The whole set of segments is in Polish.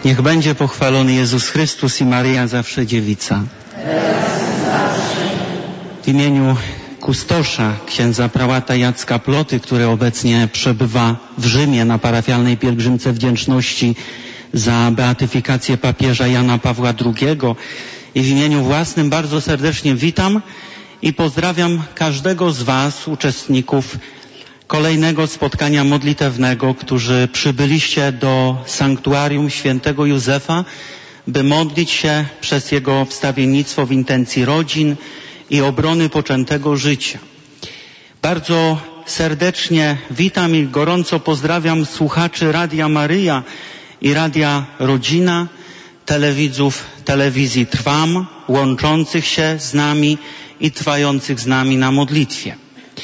Niech będzie pochwalony Jezus Chrystus i Maryja zawsze dziewica. W imieniu kustosza księdza prałata Jacka Ploty, który obecnie przebywa w Rzymie na parafialnej pielgrzymce wdzięczności za beatyfikację papieża Jana Pawła II, i w imieniu własnym bardzo serdecznie witam i pozdrawiam każdego z Was, uczestników kolejnego spotkania modlitewnego, którzy przybyliście do sanktuarium świętego Józefa, by modlić się przez jego wstawiennictwo w intencji rodzin i obrony poczętego życia. Bardzo serdecznie witam i gorąco pozdrawiam słuchaczy Radia Maryja i Radia Rodzina, telewidzów telewizji Trwam, łączących się z nami i trwających z nami na modlitwie.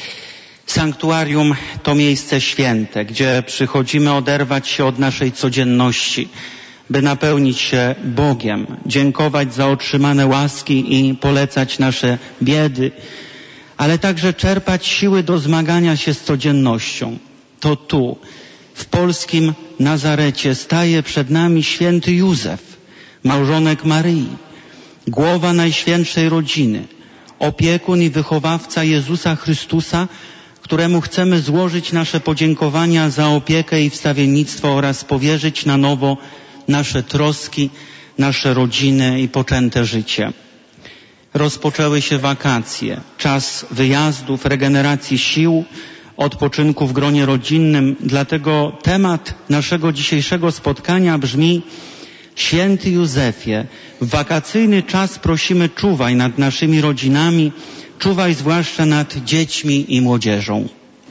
Sanktuarium to miejsce święte, gdzie przychodzimy oderwać się od naszej codzienności, by napełnić się Bogiem, dziękować za otrzymane łaski i polecać nasze biedy, ale także czerpać siły do zmagania się z codziennością. To tu, w polskim Nazarecie, staje przed nami święty Józef, małżonek Maryi, głowa Najświętszej Rodziny, opiekun i wychowawca Jezusa Chrystusa, któremu chcemy złożyć nasze podziękowania za opiekę i wstawiennictwo oraz powierzyć na nowo nasze troski, nasze rodziny i poczęte życie. Rozpoczęły się wakacje, czas wyjazdów, regeneracji sił, odpoczynku w gronie rodzinnym. Dlatego temat naszego dzisiejszego spotkania brzmi: Święty Józefie, w wakacyjny czas prosimy, czuwaj nad naszymi rodzinami, czuwaj zwłaszcza nad dziećmi i młodzieżą.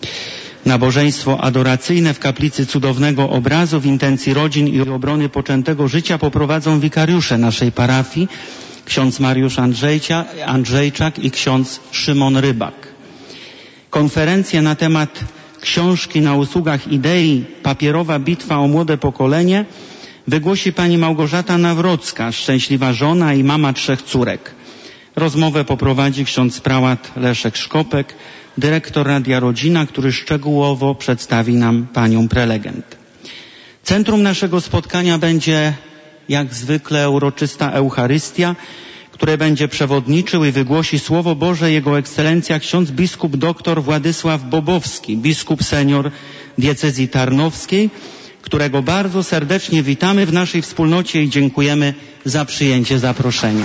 Nabożeństwo adoracyjne w kaplicy Cudownego Obrazu w intencji rodzin i obrony poczętego życia poprowadzą wikariusze naszej parafii, ksiądz Mariusz Andrzejczak i ksiądz Szymon Rybak. Konferencję na temat książki na usługach idei Papierowa bitwa o młode pokolenie wygłosi pani Małgorzata Nawrocka, szczęśliwa żona i mama 3 córek. Rozmowę poprowadzi ksiądz prałat Leszek Szkopek, dyrektor Radia Rodzina, który szczegółowo przedstawi nam panią prelegent. Centrum naszego spotkania będzie jak zwykle uroczysta Eucharystia, które będzie przewodniczył i wygłosi Słowo Boże Jego Ekscelencja ksiądz biskup dr Władysław Bobowski, biskup senior diecezji tarnowskiej, którego bardzo serdecznie witamy w naszej wspólnocie i dziękujemy za przyjęcie zaproszenia.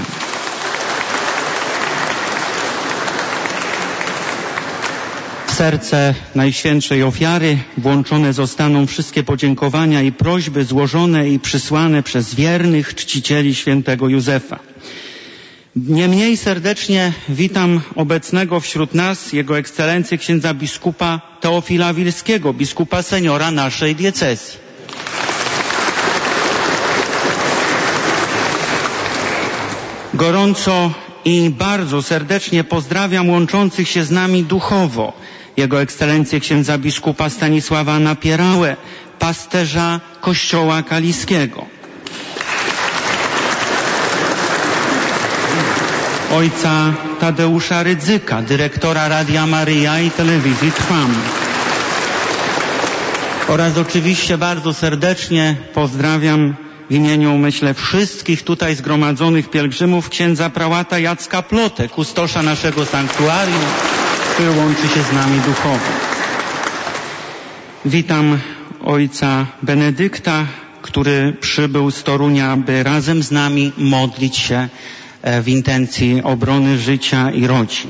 W serce Najświętszej Ofiary włączone zostaną wszystkie podziękowania i prośby złożone i przysłane przez wiernych czcicieli świętego Józefa. Niemniej serdecznie witam obecnego wśród nas Jego Ekscelencję księdza biskupa Teofila Wilskiego, biskupa seniora naszej diecezji. Gorąco i bardzo serdecznie pozdrawiam łączących się z nami duchowo Jego Ekscelencję księdza biskupa Stanisława Napierałę, pasterza Kościoła Kaliskiego. Ojca Tadeusza Rydzyka, dyrektora Radia Maryja i telewizji Trwam. Oraz oczywiście bardzo serdecznie pozdrawiam w imieniu, myślę, wszystkich tutaj zgromadzonych pielgrzymów księdza prałata Jacka Plotę, kustosza naszego sanktuarium, który łączy się z nami duchowo. Witam ojca Benedykta, który przybył z Torunia, by razem z nami modlić się w intencji obrony życia i rodzin.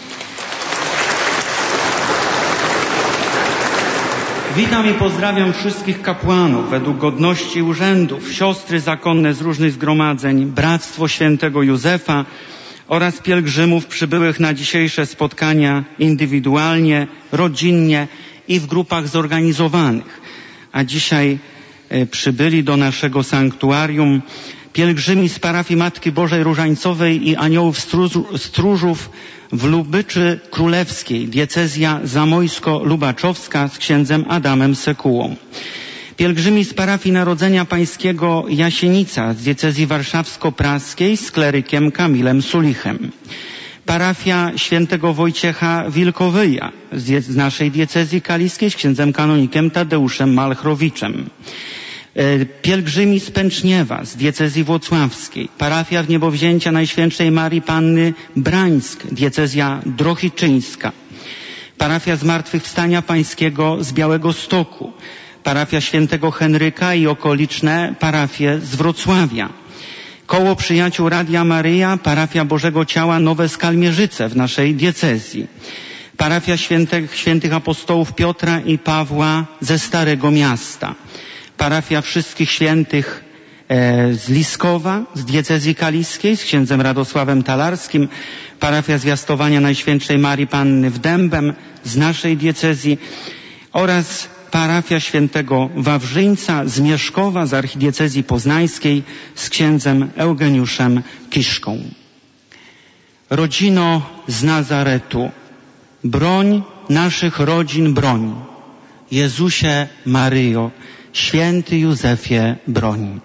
Witam i pozdrawiam wszystkich kapłanów według godności urzędów, siostry zakonne z różnych zgromadzeń, Bractwo Świętego Józefa oraz pielgrzymów przybyłych na dzisiejsze spotkania indywidualnie, rodzinnie i w grupach zorganizowanych. A dzisiaj przybyli do naszego sanktuarium pielgrzymi z parafii Matki Bożej Różańcowej i Aniołów Stróżów w Lubyczy Królewskiej, diecezja zamojsko-lubaczowska z księdzem Adamem Sekułą. Pielgrzymi z parafii Narodzenia Pańskiego Jasienica z diecezji warszawsko-praskiej z klerykiem Kamilem Sulichem. Parafia świętego Wojciecha Wilkowyja z naszej diecezji kaliskiej z księdzem kanonikiem Tadeuszem Malchrowiczem. Pielgrzymi z Pęczniewa, z diecezji włocławskiej, parafia Wniebowzięcia Najświętszej Marii Panny Brańsk, diecezja drohiczyńska, parafia Zmartwychwstania Pańskiego z Białegostoku, parafia Świętego Henryka i okoliczne parafie z Wrocławia, Koło Przyjaciół Radia Maryja, parafia Bożego Ciała Nowe Skalmierzyce w naszej diecezji, parafia Świętych Apostołów Piotra i Pawła ze Starego Miasta, parafia Wszystkich Świętych z Liskowa, z diecezji kaliskiej, z księdzem Radosławem Talarskim, parafia Zwiastowania Najświętszej Marii Panny w Dębem z naszej diecezji oraz parafia Świętego Wawrzyńca z Mieszkowa, z archidiecezji poznańskiej z księdzem Eugeniuszem Kiszką. Rodzino z Nazaretu, broń naszych rodzin, broń. Jezusie, Maryjo, święty Józefie, broń.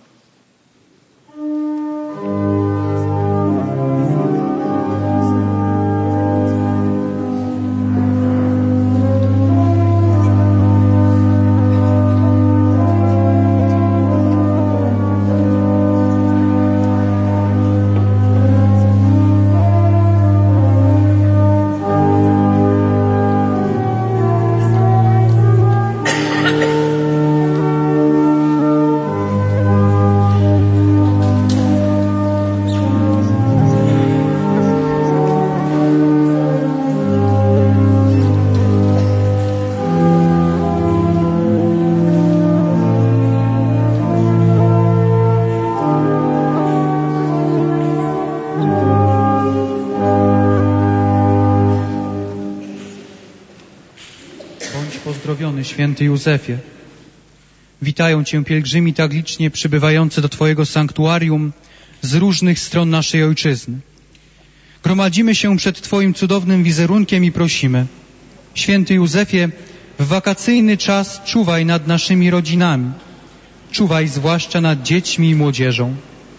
Święty Józefie, witają Cię pielgrzymi tak licznie przybywający do Twojego sanktuarium z różnych stron naszej Ojczyzny. Gromadzimy się przed Twoim cudownym wizerunkiem i prosimy: Święty Józefie, w wakacyjny czas czuwaj nad naszymi rodzinami, czuwaj zwłaszcza nad dziećmi i młodzieżą.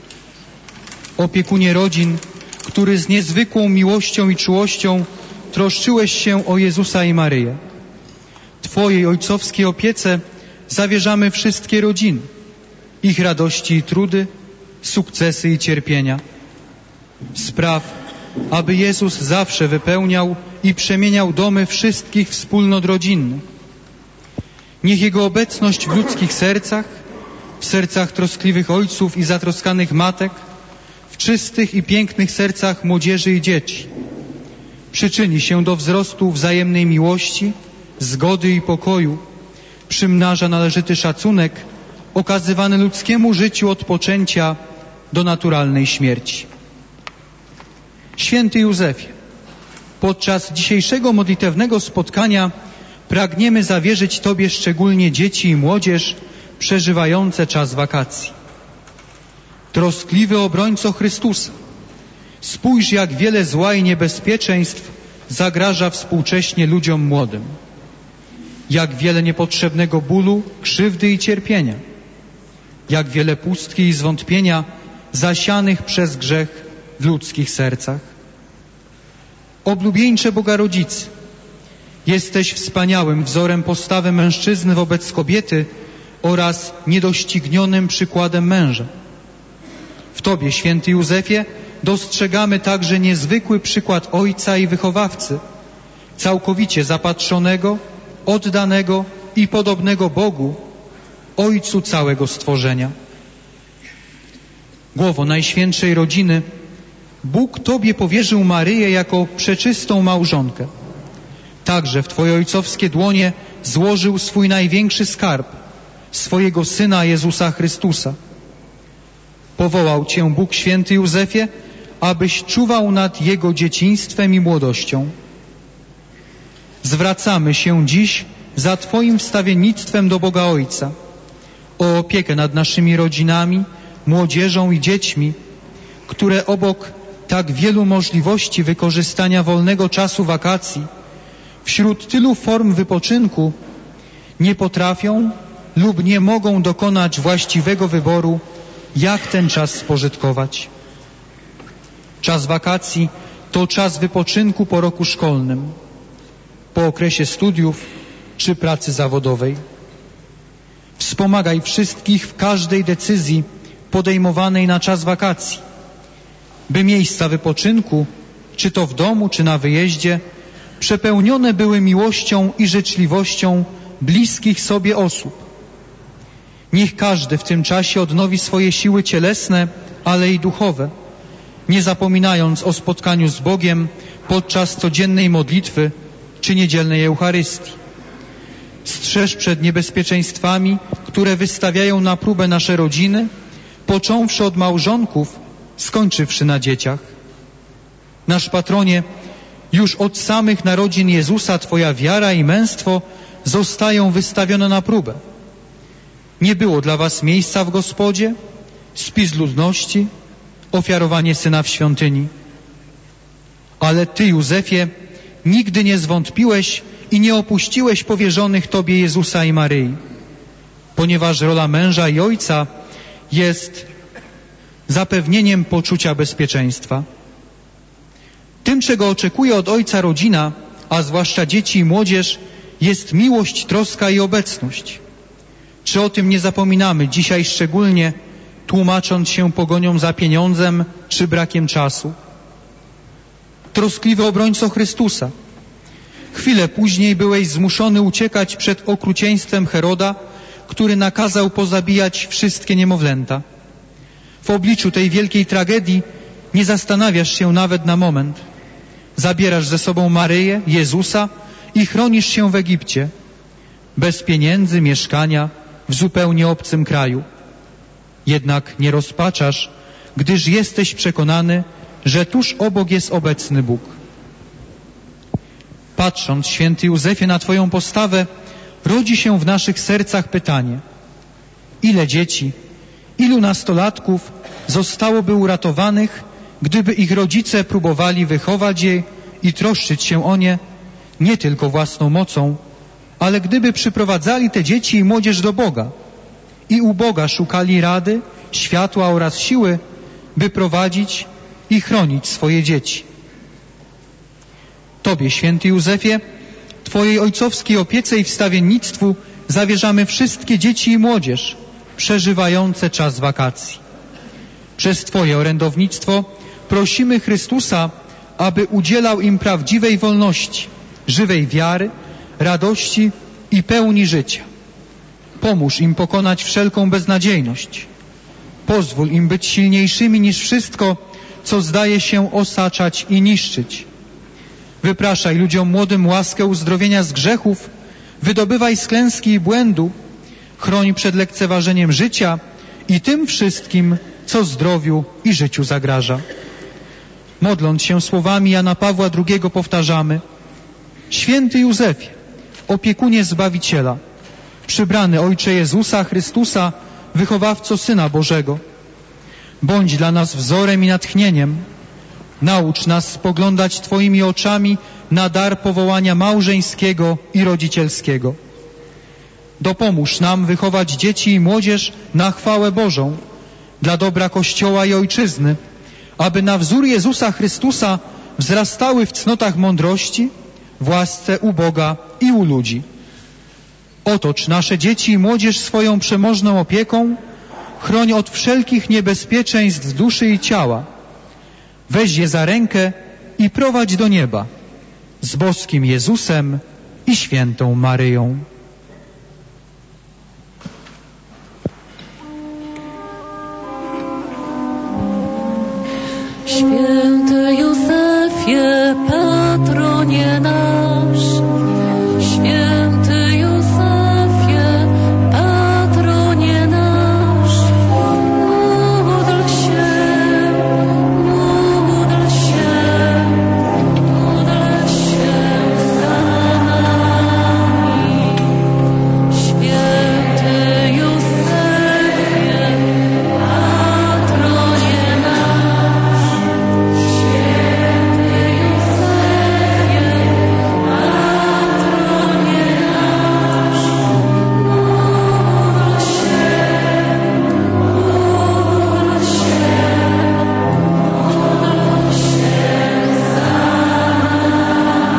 Opiekunie rodzin, który z niezwykłą miłością i czułością troszczyłeś się o Jezusa i Maryję, Twojej ojcowskiej opiece zawierzamy wszystkie rodziny, ich radości i trudy, sukcesy i cierpienia. Spraw, aby Jezus zawsze wypełniał i przemieniał domy wszystkich wspólnot rodzinnych. Niech Jego obecność w ludzkich sercach, w sercach troskliwych ojców i zatroskanych matek, w czystych i pięknych sercach młodzieży i dzieci przyczyni się do wzrostu wzajemnej miłości, zgody i pokoju, przymnaża należyty szacunek okazywany ludzkiemu życiu od poczęcia do naturalnej śmierci. Święty Józefie, podczas dzisiejszego modlitewnego spotkania pragniemy zawierzyć Tobie szczególnie dzieci i młodzież przeżywające czas wakacji. Troskliwy obrońco Chrystusa, spójrz, jak wiele zła i niebezpieczeństw zagraża współcześnie ludziom młodym. Jak wiele niepotrzebnego bólu, krzywdy i cierpienia. Jak wiele pustki i zwątpienia zasianych przez grzech w ludzkich sercach. Oblubieńcze Boga Rodzicy, jesteś wspaniałym wzorem postawy mężczyzny wobec kobiety oraz niedoścignionym przykładem męża. W Tobie, Święty Józefie, dostrzegamy także niezwykły przykład ojca i wychowawcy, całkowicie zapatrzonego, oddanego i podobnego Bogu, Ojcu całego stworzenia. Głowo Najświętszej Rodziny, Bóg Tobie powierzył Maryję jako przeczystą małżonkę. Także w Twoje ojcowskie dłonie złożył swój największy skarb, swojego Syna Jezusa Chrystusa. Powołał Cię Bóg, Święty Józefie, abyś czuwał nad Jego dzieciństwem i młodością. Zwracamy się dziś za Twoim wstawiennictwem do Boga Ojca, o opiekę nad naszymi rodzinami, młodzieżą i dziećmi, które obok tak wielu możliwości wykorzystania wolnego czasu wakacji, wśród tylu form wypoczynku, nie potrafią lub nie mogą dokonać właściwego wyboru, jak ten czas spożytkować. Czas wakacji to czas wypoczynku po roku szkolnym, po okresie studiów czy pracy zawodowej. Wspomagaj wszystkich w każdej decyzji podejmowanej na czas wakacji, by miejsca wypoczynku, czy to w domu, czy na wyjeździe, przepełnione były miłością i życzliwością bliskich sobie osób. Niech każdy w tym czasie odnowi swoje siły cielesne, ale i duchowe, nie zapominając o spotkaniu z Bogiem podczas codziennej modlitwy czy niedzielnej Eucharystii. Strzeż przed niebezpieczeństwami, które wystawiają na próbę nasze rodziny, począwszy od małżonków, skończywszy na dzieciach. Nasz patronie, już od samych narodzin Jezusa Twoja wiara i męstwo zostają wystawione na próbę. Nie było dla Was miejsca w gospodzie, spis ludności, ofiarowanie syna w świątyni. Ale Ty, Józefie, nigdy nie zwątpiłeś i nie opuściłeś powierzonych Tobie Jezusa i Maryi, ponieważ rola męża i ojca jest zapewnieniem poczucia bezpieczeństwa. Tym, czego oczekuje od ojca rodzina, a zwłaszcza dzieci i młodzież, jest miłość, troska i obecność. Czy o tym nie zapominamy dzisiaj szczególnie, tłumacząc się pogonią za pieniądzem czy brakiem czasu? Troskliwy obrońco Chrystusa, chwilę później byłeś zmuszony uciekać przed okrucieństwem Heroda, który nakazał pozabijać wszystkie niemowlęta. W obliczu tej wielkiej tragedii nie zastanawiasz się nawet na moment. Zabierasz ze sobą Maryję, Jezusa i chronisz się w Egipcie, bez pieniędzy, mieszkania, w zupełnie obcym kraju. Jednak nie rozpaczasz, gdyż jesteś przekonany, że tuż obok jest obecny Bóg. Patrząc, święty Józefie, na Twoją postawę, rodzi się w naszych sercach pytanie: ile dzieci, ilu nastolatków zostałoby uratowanych, gdyby ich rodzice próbowali wychować je i troszczyć się o nie nie tylko własną mocą, ale gdyby przyprowadzali te dzieci i młodzież do Boga i u Boga szukali rady, światła oraz siły, by prowadzić i chronić swoje dzieci. Tobie, święty Józefie, Twojej ojcowskiej opiece i wstawiennictwu zawierzamy wszystkie dzieci i młodzież przeżywające czas wakacji. Przez Twoje orędownictwo prosimy Chrystusa, aby udzielał im prawdziwej wolności, żywej wiary, radości i pełni życia. Pomóż im pokonać wszelką beznadziejność. Pozwól im być silniejszymi niż wszystko, co zdaje się osaczać i niszczyć. Wypraszaj ludziom młodym łaskę uzdrowienia z grzechów, wydobywaj z klęski i błędu, chroń przed lekceważeniem życia i tym wszystkim, co zdrowiu i życiu zagraża. Modląc się słowami Jana Pawła II powtarzamy: Święty Józefie, opiekunie Zbawiciela, przybrany Ojcze Jezusa Chrystusa, wychowawco Syna Bożego, bądź dla nas wzorem i natchnieniem. Naucz nas spoglądać Twoimi oczami na dar powołania małżeńskiego i rodzicielskiego. Dopomóż nam wychować dzieci i młodzież na chwałę Bożą, dla dobra Kościoła i Ojczyzny, aby na wzór Jezusa Chrystusa wzrastały w cnotach mądrości, w łasce u Boga i u ludzi. Otocz nasze dzieci i młodzież swoją przemożną opieką, chroń od wszelkich niebezpieczeństw duszy i ciała. Weź je za rękę i prowadź do nieba z boskim Jezusem i świętą Maryją. Święty Józefie, patronie nasz, święty Józefie, patronie nasz, módl się za nami. Święty Józefie, patronie nasz.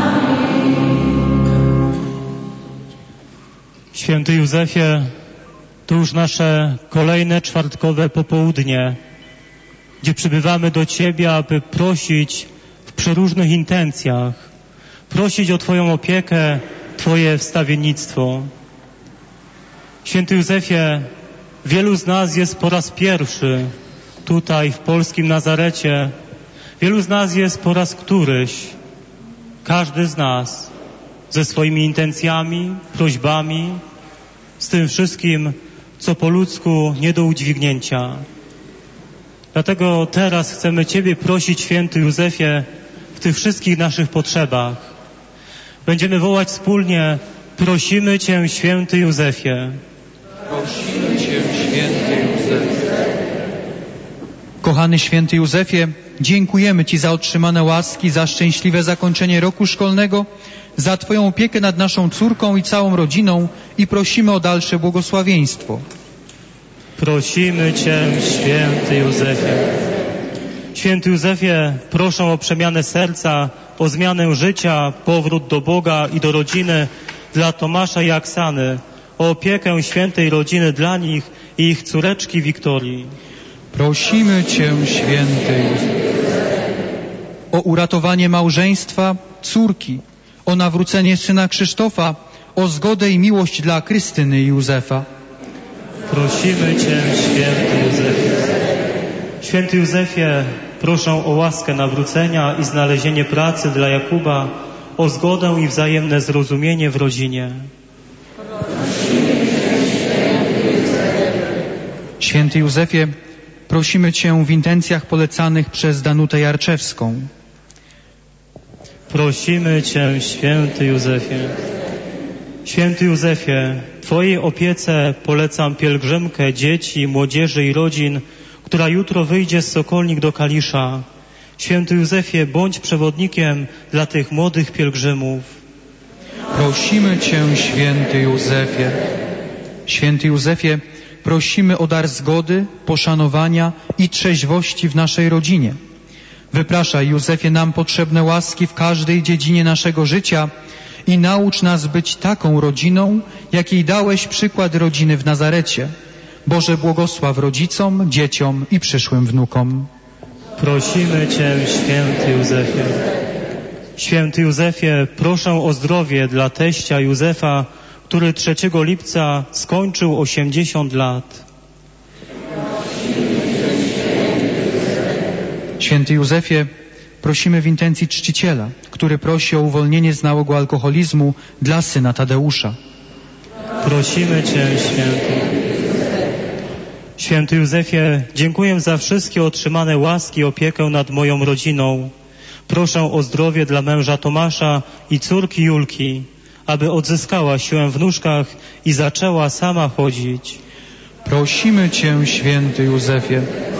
Święty Józefie, To już nasze kolejne czwartkowe popołudnie, gdzie przybywamy do Ciebie, aby prosić w przeróżnych intencjach, prosić o Twoją opiekę, Twoje wstawiennictwo. Święty Józefie, wielu z nas jest po raz pierwszy tutaj w polskim Nazarecie. Wielu z nas jest po raz któryś. Każdy z nas ze swoimi intencjami, prośbami, z tym wszystkim, co po ludzku nie do udźwignięcia. Dlatego teraz chcemy Ciebie prosić, Święty Józefie, w tych wszystkich naszych potrzebach. Będziemy wołać wspólnie: prosimy Cię, Święty Józefie. Prosimy Cię, Święty Józefie. Kochany Święty Józefie, dziękujemy Ci za otrzymane łaski, za szczęśliwe zakończenie roku szkolnego, za Twoją opiekę nad naszą córką i całą rodziną i prosimy o dalsze błogosławieństwo. Prosimy Cię, Święty Józefie. Święty Józefie, proszę o przemianę serca, o zmianę życia, powrót do Boga i do rodziny dla Tomasza i Aksany, o opiekę świętej rodziny dla nich i ich córeczki Wiktorii. Prosimy Cię, Święty Józefie, o uratowanie małżeństwa córki, o nawrócenie syna Krzysztofa, o zgodę i miłość dla Krystyny i Józefa. Prosimy Cię, Święty Józefie. Święty Józefie, proszę o łaskę nawrócenia i znalezienie pracy dla Jakuba, o zgodę i wzajemne zrozumienie w rodzinie. Święty Józefie, prosimy Cię w intencjach polecanych przez Danutę Jarczewską. Prosimy Cię, Święty Józefie. Święty Józefie, Twojej opiece polecam pielgrzymkę dzieci, młodzieży i rodzin, która jutro wyjdzie z Sokolnik do Kalisza. Święty Józefie, bądź przewodnikiem dla tych młodych pielgrzymów. Prosimy Cię, Święty Józefie. Święty Józefie, prosimy o dar zgody, poszanowania i trzeźwości w naszej rodzinie. Wypraszaj, Józefie, nam potrzebne łaski w każdej dziedzinie naszego życia i naucz nas być taką rodziną, jakiej dałeś przykład rodziny w Nazarecie. Boże, błogosław rodzicom, dzieciom i przyszłym wnukom. Prosimy Cię, Święty Józefie. Święty Józefie, proszę o zdrowie dla teścia Józefa, który 3 lipca skończył 80 lat. Święty Józefie, prosimy w intencji czciciela, który prosi o uwolnienie z nałogu alkoholizmu dla syna Tadeusza. Prosimy Cię, Święty. Święty Józefie, dziękuję za wszystkie otrzymane łaski i opiekę nad moją rodziną. Proszę o zdrowie dla męża Tomasza i córki Julki, aby odzyskała siłę w nóżkach i zaczęła sama chodzić. Prosimy Cię, Święty Józefie.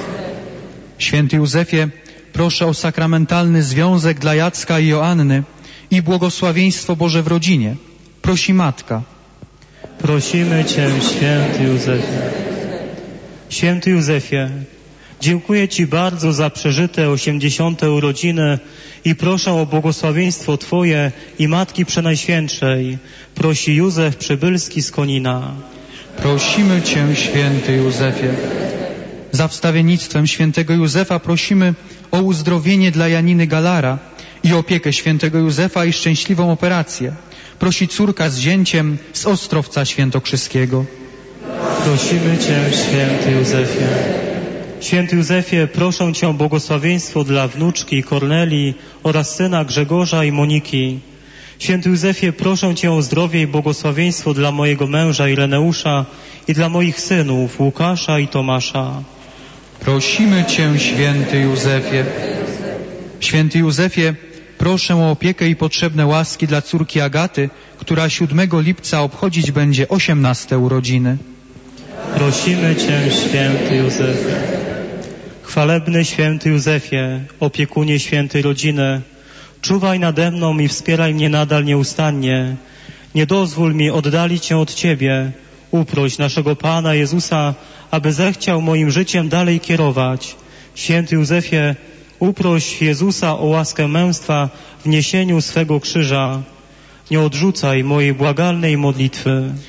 Święty Józefie, proszę o sakramentalny związek dla Jacka i Joanny i błogosławieństwo Boże w rodzinie. Prosi matka. Prosimy Cię, Święty Józefie. Święty Józefie, dziękuję Ci bardzo za przeżyte 80. urodziny i proszę o błogosławieństwo Twoje i Matki Przenajświętszej. Prosi Józef Przybylski z Konina. Prosimy Cię, Święty Józefie. Za wstawiennictwem Świętego Józefa prosimy o uzdrowienie dla Janiny Galara i opiekę Świętego Józefa i szczęśliwą operację. Prosi córka z zięciem z Ostrowca Świętokrzyskiego. Prosimy Cię, Święty Józefie. Święty Józefie, proszę Cię o błogosławieństwo dla wnuczki Kornelii oraz syna Grzegorza i Moniki. Święty Józefie, proszę Cię o zdrowie i błogosławieństwo dla mojego męża Ireneusza i dla moich synów Łukasza i Tomasza. Prosimy Cię, Święty Józefie. Święty Józefie, proszę o opiekę i potrzebne łaski dla córki Agaty, która 7 lipca obchodzić będzie 18 urodziny. Prosimy Cię, Święty Józefie. Chwalebny Święty Józefie, opiekunie świętej rodziny, czuwaj nade mną i wspieraj mnie nadal nieustannie. Nie dozwól mi oddalić się od Ciebie. Uproś naszego Pana Jezusa, aby zechciał moim życiem dalej kierować. Święty Józefie, uproś Jezusa o łaskę męstwa w niesieniu swego krzyża. Nie odrzucaj mojej błagalnej modlitwy.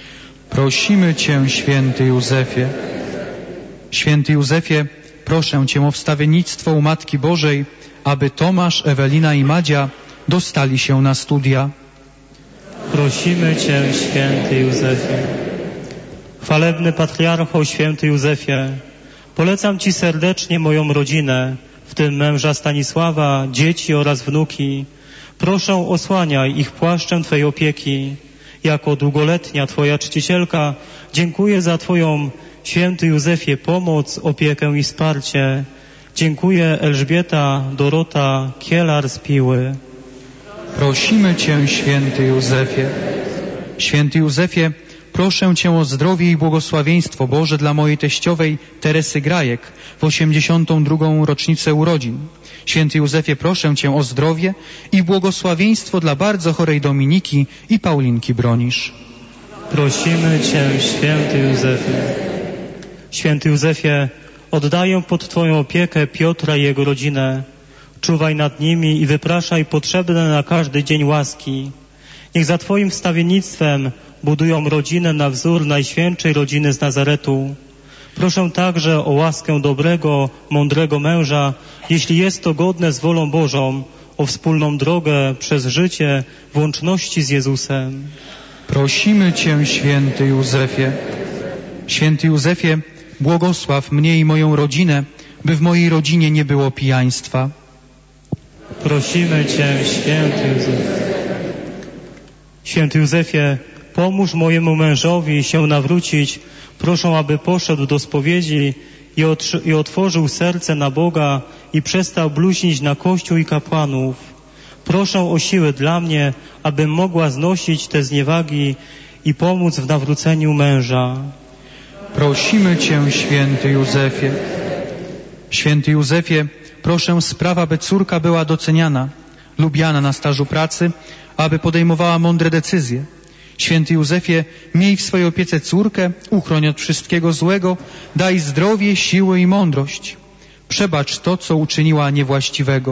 Prosimy Cię, święty Józefie. Święty Józefie, proszę Cię o wstawiennictwo u Matki Bożej, aby Tomasz, Ewelina i Madzia dostali się na studia. Prosimy Cię, święty Józefie. Chwalebny patriarcho, święty Józefie, polecam Ci serdecznie moją rodzinę, w tym męża Stanisława, dzieci oraz wnuki. Proszę, osłaniaj ich płaszczem Twojej opieki. Jako długoletnia Twoja czcicielka dziękuję za Twoją, święty Józefie, pomoc, opiekę i wsparcie. Dziękuję Elżbieta, Dorota, Kielar z Piły. Prosimy Cię, święty Józefie. Święty Józefie, proszę Cię o zdrowie i błogosławieństwo Boże dla mojej teściowej Teresy Grajek w 82. rocznicę urodzin. Święty Józefie, proszę Cię o zdrowie i błogosławieństwo dla bardzo chorej Dominiki i Paulinki Bronisz. Prosimy Cię, święty Józefie. Święty Józefie, oddaję pod Twoją opiekę Piotra i jego rodzinę. Czuwaj nad nimi i wypraszaj potrzebne na każdy dzień łaski. Niech za Twoim wstawiennictwem budują rodzinę na wzór Najświętszej Rodziny z Nazaretu. Proszę także o łaskę dobrego, mądrego męża, jeśli jest to godne z wolą Bożą, o wspólną drogę przez życie w łączności z Jezusem. Prosimy Cię, święty Józefie. Święty Józefie, błogosław mnie i moją rodzinę, by w mojej rodzinie nie było pijaństwa. Prosimy Cię, święty Józefie. Święty Józefie, pomóż mojemu mężowi się nawrócić. Proszę, aby poszedł do spowiedzi i otworzył serce na Boga i przestał bluźnić na Kościół i kapłanów. Proszę o siłę dla mnie, abym mogła znosić te zniewagi i pomóc w nawróceniu męża. Prosimy Cię, święty Józefie. Święty Józefie, proszę spraw, aby córka była doceniana, lubiana na stażu pracy, aby podejmowała mądre decyzje. Święty Józefie, miej w swojej opiece córkę, uchroń od wszystkiego złego, daj zdrowie, siłę i mądrość. Przebacz to, co uczyniła niewłaściwego.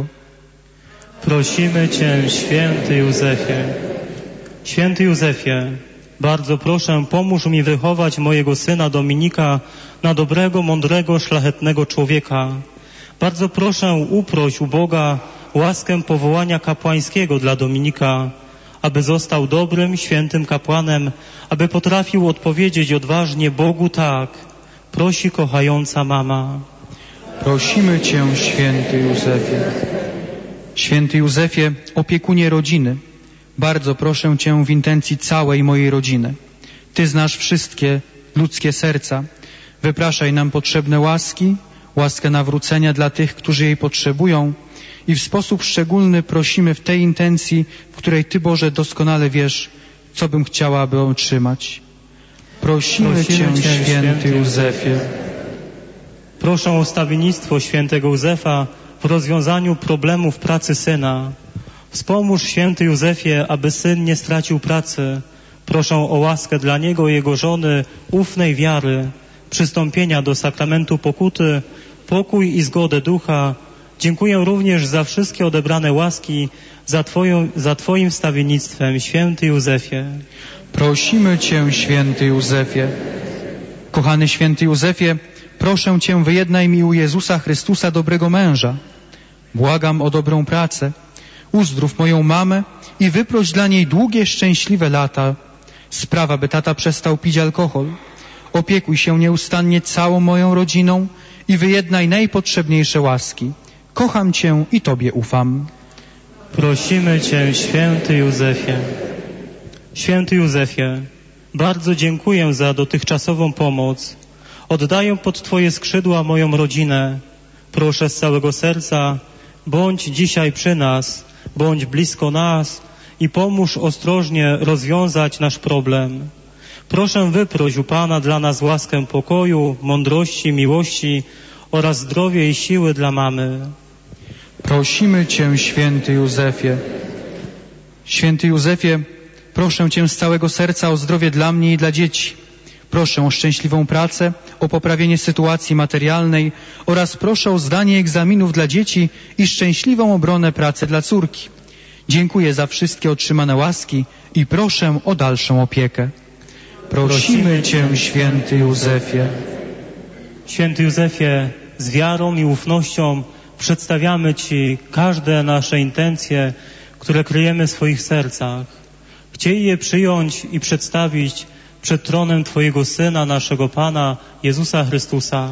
Prosimy Cię, święty Józefie. Święty Józefie, bardzo proszę, pomóż mi wychować mojego syna Dominika na dobrego, mądrego, szlachetnego człowieka. Bardzo proszę, uproś u Boga łaskę powołania kapłańskiego dla Dominika, aby został dobrym, świętym kapłanem, aby potrafił odpowiedzieć odważnie Bogu tak, prosi kochająca mama. Prosimy Cię, święty Józefie. Święty Józefie, opiekunie rodziny, bardzo proszę Cię w intencji całej mojej rodziny. Ty znasz wszystkie ludzkie serca. Wypraszaj nam potrzebne łaski, łaskę nawrócenia dla tych, którzy jej potrzebują, i w sposób szczególny prosimy w tej intencji, w której Ty, Boże, doskonale wiesz, co bym chciała, aby otrzymać. Prosimy Cię, święty Józefie. Proszę o stawiennictwo świętego Józefa w rozwiązaniu problemów pracy syna. Wspomóż, święty Józefie, aby syn nie stracił pracy. Proszę o łaskę dla niego i jego żony ufnej wiary, przystąpienia do sakramentu pokuty, pokój i zgodę ducha. Dziękuję również za wszystkie odebrane łaski, za Twoim wstawiennictwem, święty Józefie. Prosimy Cię, święty Józefie. Kochany święty Józefie, proszę Cię, wyjednaj mi u Jezusa Chrystusa dobrego męża. Błagam o dobrą pracę. Uzdrów moją mamę i wyproś dla niej długie, szczęśliwe lata. Spraw, aby tata przestał pić alkohol. Opiekuj się nieustannie całą moją rodziną i wyjednaj najpotrzebniejsze łaski. Kocham Cię i Tobie ufam. Prosimy Cię, święty Józefie. Święty Józefie, bardzo dziękuję za dotychczasową pomoc. Oddaję pod Twoje skrzydła moją rodzinę. Proszę z całego serca, bądź dzisiaj przy nas, bądź blisko nas i pomóż ostrożnie rozwiązać nasz problem. Proszę, wyproś u Pana dla nas łaskę pokoju, mądrości, miłości oraz zdrowia i siły dla mamy. Prosimy Cię, święty Józefie. Święty Józefie, proszę Cię z całego serca o zdrowie dla mnie i dla dzieci. Proszę o szczęśliwą pracę, o poprawienie sytuacji materialnej oraz proszę o zdanie egzaminów dla dzieci i szczęśliwą obronę pracy dla córki. Dziękuję za wszystkie otrzymane łaski i proszę o dalszą opiekę. prosimy Cię, święty Józefie. Święty Józefie, z wiarą i ufnością przedstawiamy Ci każde nasze intencje, które kryjemy w swoich sercach. Chciej je przyjąć i przedstawić przed tronem Twojego Syna, naszego Pana, Jezusa Chrystusa.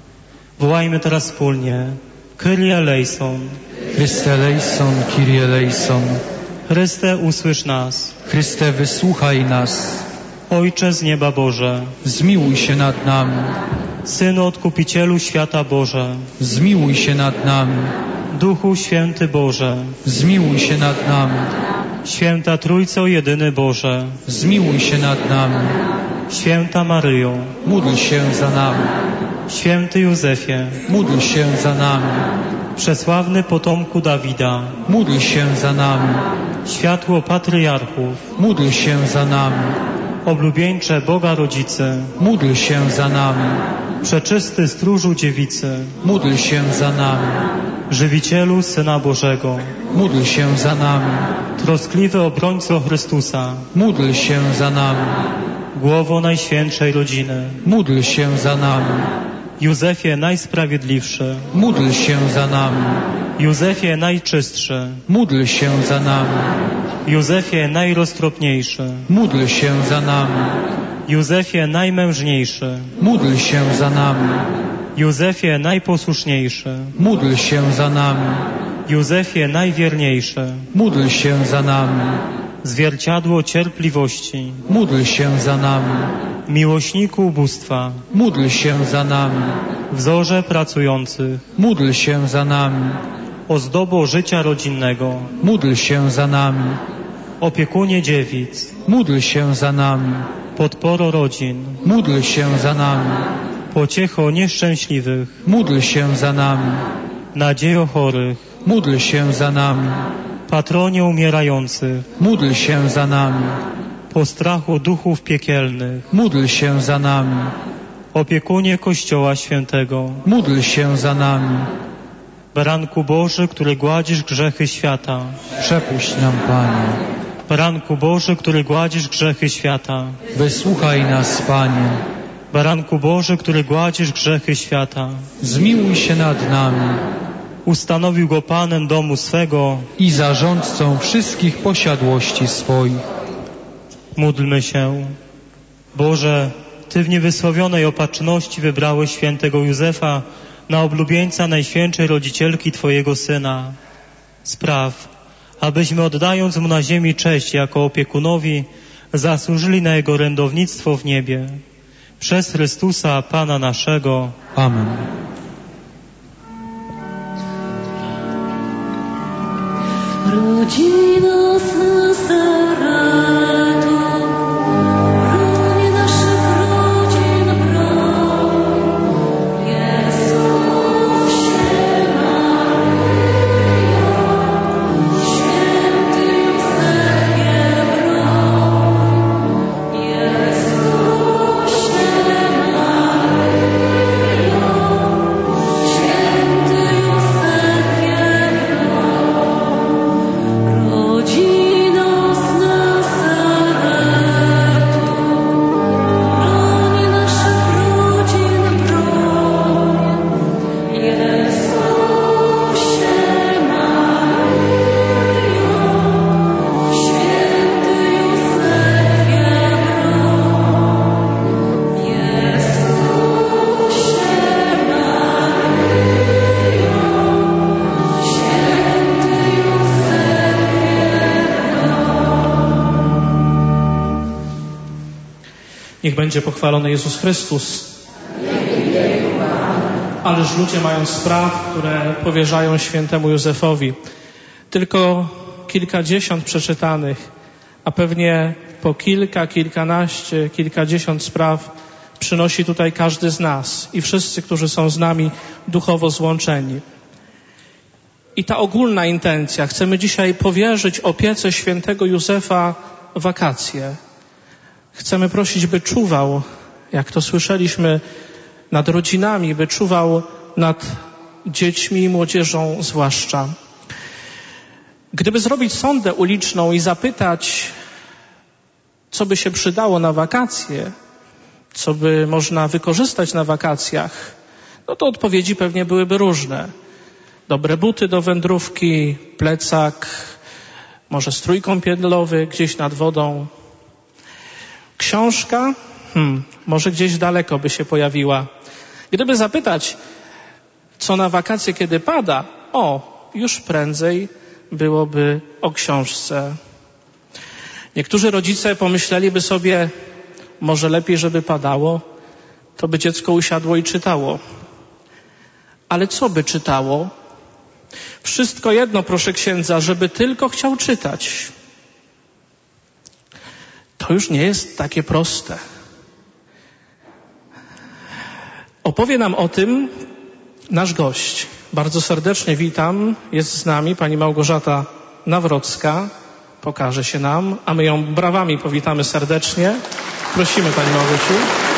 Wołajmy teraz wspólnie. Kyrie eleison. Chryste eleison, Kyrie eleison. Chryste, usłysz nas. Chryste, wysłuchaj nas. Ojcze z nieba Boże. Zmiłuj się nad nami. Synu Odkupicielu świata Boże. Zmiłuj się nad nami. Duchu Święty Boże. Zmiłuj się nad nami. Święta Trójco Jedyny Boże. Zmiłuj się nad nami. Święta Maryjo. Módl się za nami. Święty Józefie. Módl się za nami. Przesławny potomku Dawida. Módl się za nami. Światło patriarchów. Módl się za nami. Oblubieńcze Boga Rodzicy. Módl się za nami. Przeczysty Stróżu Dziewicy. Módl się za nami. Żywicielu Syna Bożego. Módl się za nami. Troskliwy obrońco Chrystusa. Módl się za nami. Głowo Najświętszej Rodziny. Módl się za nami. Józefie Najsprawiedliwszy. Módl się za nami. Józefie Najczystszy. Módl się za nami. Józefie Najroztropniejszy. Módl się za nami. Józefie Najmężniejszy. Módl się za nami. Józefie Najposłuszniejszy. Módl się za nami. Józefie Najwierniejszy. Módl się za nami. Zwierciadło cierpliwości. Módl się za nami. Miłośniku ubóstwa. Módl się za nami. Wzorze pracujących. Módl się za nami. Ozdobo życia rodzinnego. Módl się za nami. Opiekunie dziewic. Módl się za nami. Podporo rodzin. Módl się za nami. Pociecho nieszczęśliwych. Módl się za nami. Nadziejo chorych. Módl się za nami. Patronie umierających. Módl się za nami. Postrachu duchów piekielnych. Módl się za nami. Opiekunie Kościoła Świętego. Módl się za nami. Baranku Boży, który gładzisz grzechy świata. Przepuść nam, Panie. Baranku Boży, który gładzisz grzechy świata. Wysłuchaj nas, Panie. Baranku Boży, który gładzisz grzechy świata. Zmiłuj się nad nami. Ustanowił go Panem domu swego I zarządcą wszystkich posiadłości swoich. Módlmy się. Boże, Ty w niewysłowionej opatrzności wybrałeś świętego Józefa na oblubieńca Najświętszej Rodzicielki Twojego Syna. Spraw, abyśmy oddając Mu na ziemi cześć jako opiekunowi, zasłużyli na Jego orędownictwo w niebie. Przez Chrystusa, Pana naszego. Amen. Rodzina z Nazaretu, broń naszych rodzin, broń. Jezusie Maryjo, święty Józefie, broń. Jezusie Maryjo, święty Józefie, rodzino z Nazaretu, broń naszych rodzin, broń. Jezusie Maryjo, święty Józefie, broń. Jezusie Maryjo, święty Niech będzie pochwalony Jezus Chrystus. Ależ ludzie mają spraw, które powierzają świętemu Józefowi. Tylko kilkadziesiąt przeczytanych, a pewnie po kilka, kilkanaście, kilkadziesiąt spraw przynosi tutaj każdy z nas i wszyscy, którzy są z nami duchowo złączeni. I ta ogólna intencja, chcemy dzisiaj powierzyć opiece świętego Józefa wakacje. Chcemy prosić, by czuwał, jak to słyszeliśmy, nad rodzinami, by czuwał nad dziećmi i młodzieżą zwłaszcza. Gdyby zrobić sondę uliczną i zapytać co by się przydało na wakacje, co by można wykorzystać na wakacjach, no to odpowiedzi pewnie byłyby różne. Dobre buty do wędrówki, plecak, może strój kąpielowy gdzieś nad wodą. Książka? Może gdzieś daleko by się pojawiła. Gdyby zapytać, co na wakacje, kiedy pada, już prędzej byłoby o książce. Niektórzy rodzice pomyśleliby sobie, może lepiej, żeby padało, to by dziecko usiadło i czytało. Ale co by czytało? Wszystko jedno, proszę księdza, żeby tylko chciał czytać. To już nie jest takie proste. Opowie nam o tym nasz gość. Bardzo serdecznie witam. Jest z nami pani Małgorzata Nawrocka. Pokaże się nam, a my ją brawami powitamy serdecznie. Prosimy pani Małgosiu.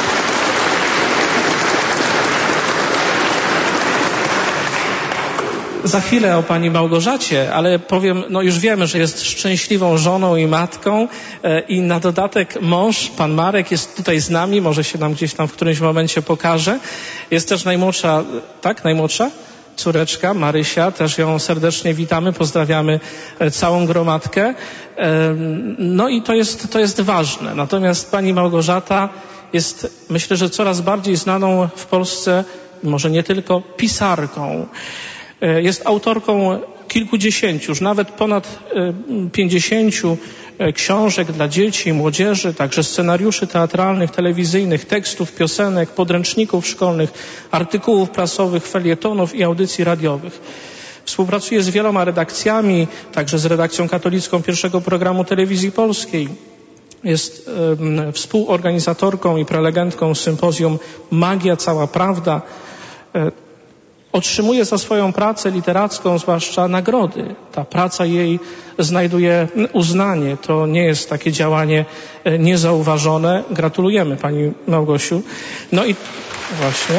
Za chwilę o pani Małgorzacie, ale powiem, już wiemy, że jest szczęśliwą żoną i matką i na dodatek mąż, pan Marek, jest tutaj z nami, może się nam gdzieś tam w którymś momencie pokaże. Jest też najmłodsza córeczka Marysia, też ją serdecznie witamy, pozdrawiamy całą gromadkę. No i to jest ważne. Natomiast pani Małgorzata jest, myślę, że coraz bardziej znaną w Polsce, może nie tylko, pisarką. Jest autorką kilkudziesięciu, już nawet ponad 50 książek dla dzieci i młodzieży, także scenariuszy teatralnych, telewizyjnych, tekstów, piosenek, podręczników szkolnych, artykułów prasowych, felietonów i audycji radiowych. Współpracuje z wieloma redakcjami, także z redakcją katolicką Pierwszego Programu Telewizji Polskiej. Jest współorganizatorką i prelegentką sympozjum Magia, Cała Prawda. Otrzymuje za swoją pracę literacką zwłaszcza nagrody. Ta praca jej znajduje uznanie. To nie jest takie działanie niezauważone. Gratulujemy pani Małgosiu. No i właśnie.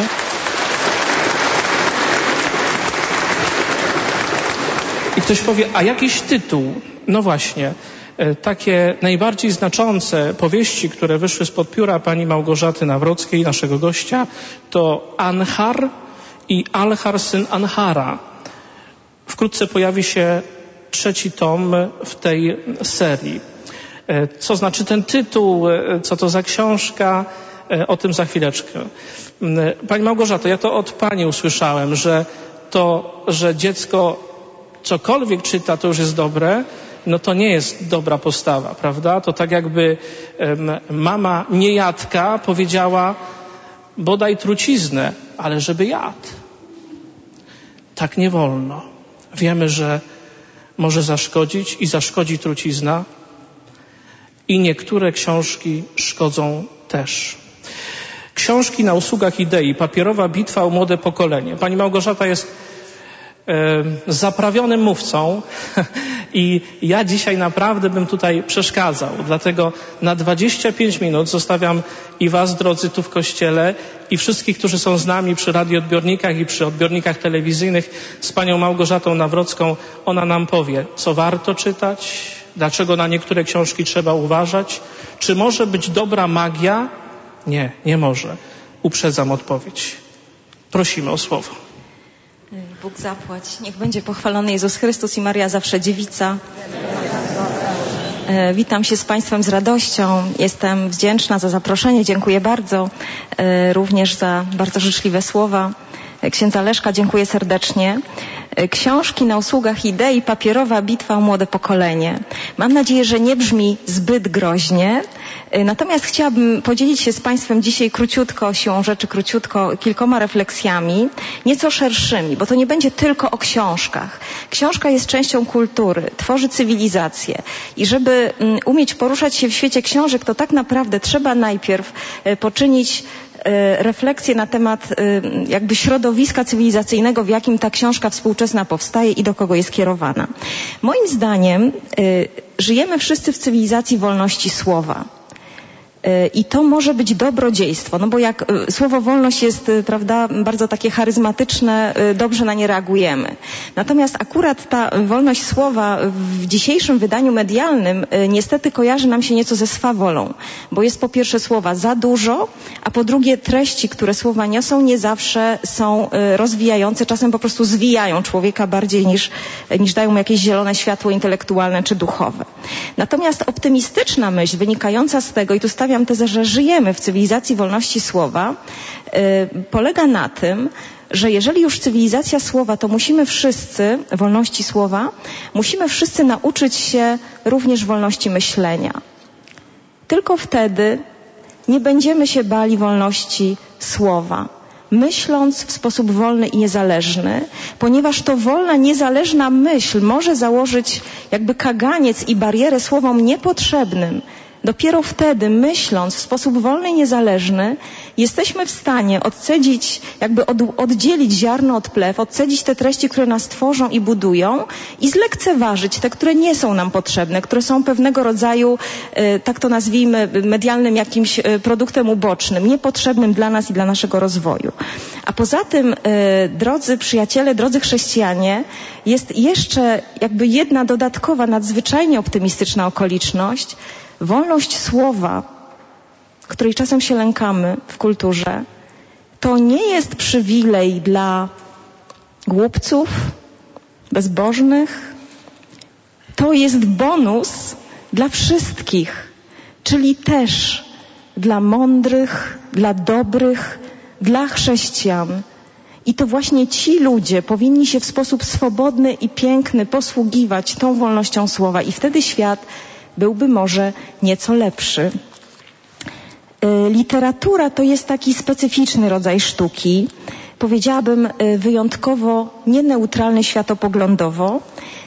I ktoś powie, a jakiś tytuł? No właśnie. Takie najbardziej znaczące powieści, które wyszły spod pióra pani Małgorzaty Nawrockiej, naszego gościa, to Anhar i Alhar, syn Anhara. Wkrótce pojawi się 3. tom w tej serii. Co znaczy ten tytuł, co to za książka, o tym za chwileczkę. Pani Małgorzato, ja to od pani usłyszałem, że dziecko cokolwiek czyta, to już jest dobre, no to nie jest dobra postawa, prawda? To tak jakby mama niejadka powiedziała, bodaj truciznę, ale żeby jadł. Tak nie wolno. Wiemy, że może zaszkodzić i zaszkodzi trucizna i niektóre książki szkodzą też. Książki na usługach idei, papierowa bitwa o młode pokolenie. Pani Małgorzata jest zaprawionym mówcą i ja dzisiaj naprawdę bym tutaj przeszkadzał. Dlatego na 25 minut zostawiam i was, drodzy, tu w kościele i wszystkich, którzy są z nami przy radioodbiornikach i przy odbiornikach telewizyjnych z panią Małgorzatą Nawrocką. Ona nam powie, co warto czytać, dlaczego na niektóre książki trzeba uważać. Czy może być dobra magia? Nie, nie może. Uprzedzam odpowiedź. Prosimy o słowo. Bóg zapłać. Niech będzie pochwalony Jezus Chrystus i Maria zawsze dziewica. Witam się z Państwem z radością. Jestem wdzięczna za zaproszenie. Dziękuję bardzo. Również za bardzo życzliwe słowa. Księdza Leszka, dziękuję serdecznie. Książki na usługach idei, papierowa bitwa o młode pokolenie. Mam nadzieję, że nie brzmi zbyt groźnie. Natomiast chciałabym podzielić się z Państwem dzisiaj króciutko, siłą rzeczy króciutko, kilkoma refleksjami, nieco szerszymi, bo to nie będzie tylko o książkach. Książka jest częścią kultury, tworzy cywilizację i żeby umieć poruszać się w świecie książek, to tak naprawdę trzeba najpierw poczynić refleksję na temat jakby środowiska cywilizacyjnego, w jakim ta książka współczesna powstaje i do kogo jest kierowana. Moim zdaniem żyjemy wszyscy w cywilizacji wolności słowa. I to może być dobrodziejstwo, no bo jak słowo wolność jest, prawda, bardzo takie charyzmatyczne, dobrze na nie reagujemy. Natomiast akurat ta wolność słowa w dzisiejszym wydaniu medialnym niestety kojarzy nam się nieco ze swawolą, bo jest po pierwsze słowa za dużo, a po drugie treści, które słowa niosą, nie zawsze są rozwijające, czasem po prostu zwijają człowieka bardziej niż dają mu jakieś zielone światło intelektualne czy duchowe. Natomiast optymistyczna myśl wynikająca z tego, i tu stawiam tezę, że żyjemy w cywilizacji wolności słowa, polega na tym, że jeżeli już cywilizacja słowa, to musimy wszyscy, wolności słowa, musimy wszyscy nauczyć się również wolności myślenia. Tylko wtedy nie będziemy się bali wolności słowa, myśląc w sposób wolny i niezależny, ponieważ to wolna, niezależna myśl może założyć jakby kaganiec i barierę słowom niepotrzebnym. Dopiero wtedy, myśląc w sposób wolny i niezależny, jesteśmy w stanie odcedzić, jakby oddzielić ziarno od plew, odcedzić te treści, które nas tworzą i budują i zlekceważyć te, które nie są nam potrzebne, które są pewnego rodzaju, tak to nazwijmy, medialnym jakimś produktem ubocznym, niepotrzebnym dla nas i dla naszego rozwoju. A poza tym, drodzy przyjaciele, drodzy chrześcijanie, jest jeszcze jakby jedna dodatkowa, nadzwyczajnie optymistyczna okoliczność. Wolność słowa, której czasem się lękamy w kulturze, to nie jest przywilej dla głupców, bezbożnych. To jest bonus dla wszystkich, czyli też dla mądrych, dla dobrych, dla chrześcijan. I to właśnie ci ludzie powinni się w sposób swobodny i piękny posługiwać tą wolnością słowa i wtedy świat byłby może nieco lepszy. Literatura to jest taki specyficzny rodzaj sztuki, powiedziałabym wyjątkowo nieneutralny światopoglądowo,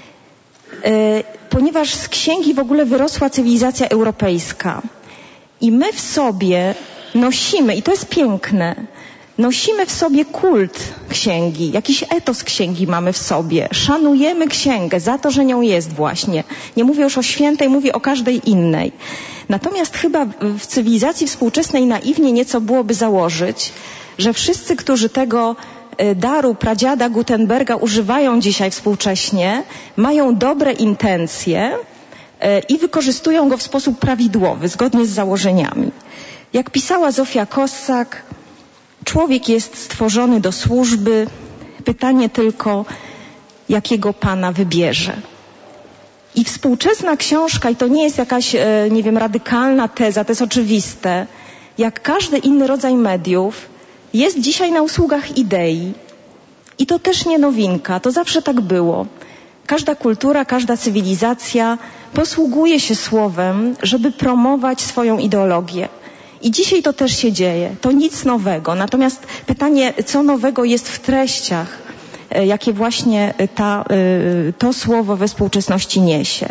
ponieważ z księgi w ogóle wyrosła cywilizacja europejska. I my w sobie nosimy, i to jest piękne, nosimy w sobie kult księgi, jakiś etos księgi mamy w sobie. Szanujemy księgę za to, że nią jest właśnie. Nie mówię już o świętej, mówię o każdej innej. Natomiast chyba w cywilizacji współczesnej naiwnie nieco byłoby założyć, że wszyscy, którzy tego daru pradziada Gutenberga używają dzisiaj współcześnie, mają dobre intencje i wykorzystują go w sposób prawidłowy, zgodnie z założeniami. Jak pisała Zofia Kossak, człowiek jest stworzony do służby, pytanie tylko, jakiego Pana wybierze. I współczesna książka, i to nie jest jakaś, nie wiem, radykalna teza, to jest oczywiste, jak każdy inny rodzaj mediów, jest dzisiaj na usługach idei. I to też nie nowinka, to zawsze tak było. Każda kultura, każda cywilizacja posługuje się słowem, żeby promować swoją ideologię. I dzisiaj to też się dzieje. To nic nowego. Natomiast pytanie, co nowego jest w treściach, jakie właśnie to słowo we współczesności niesie.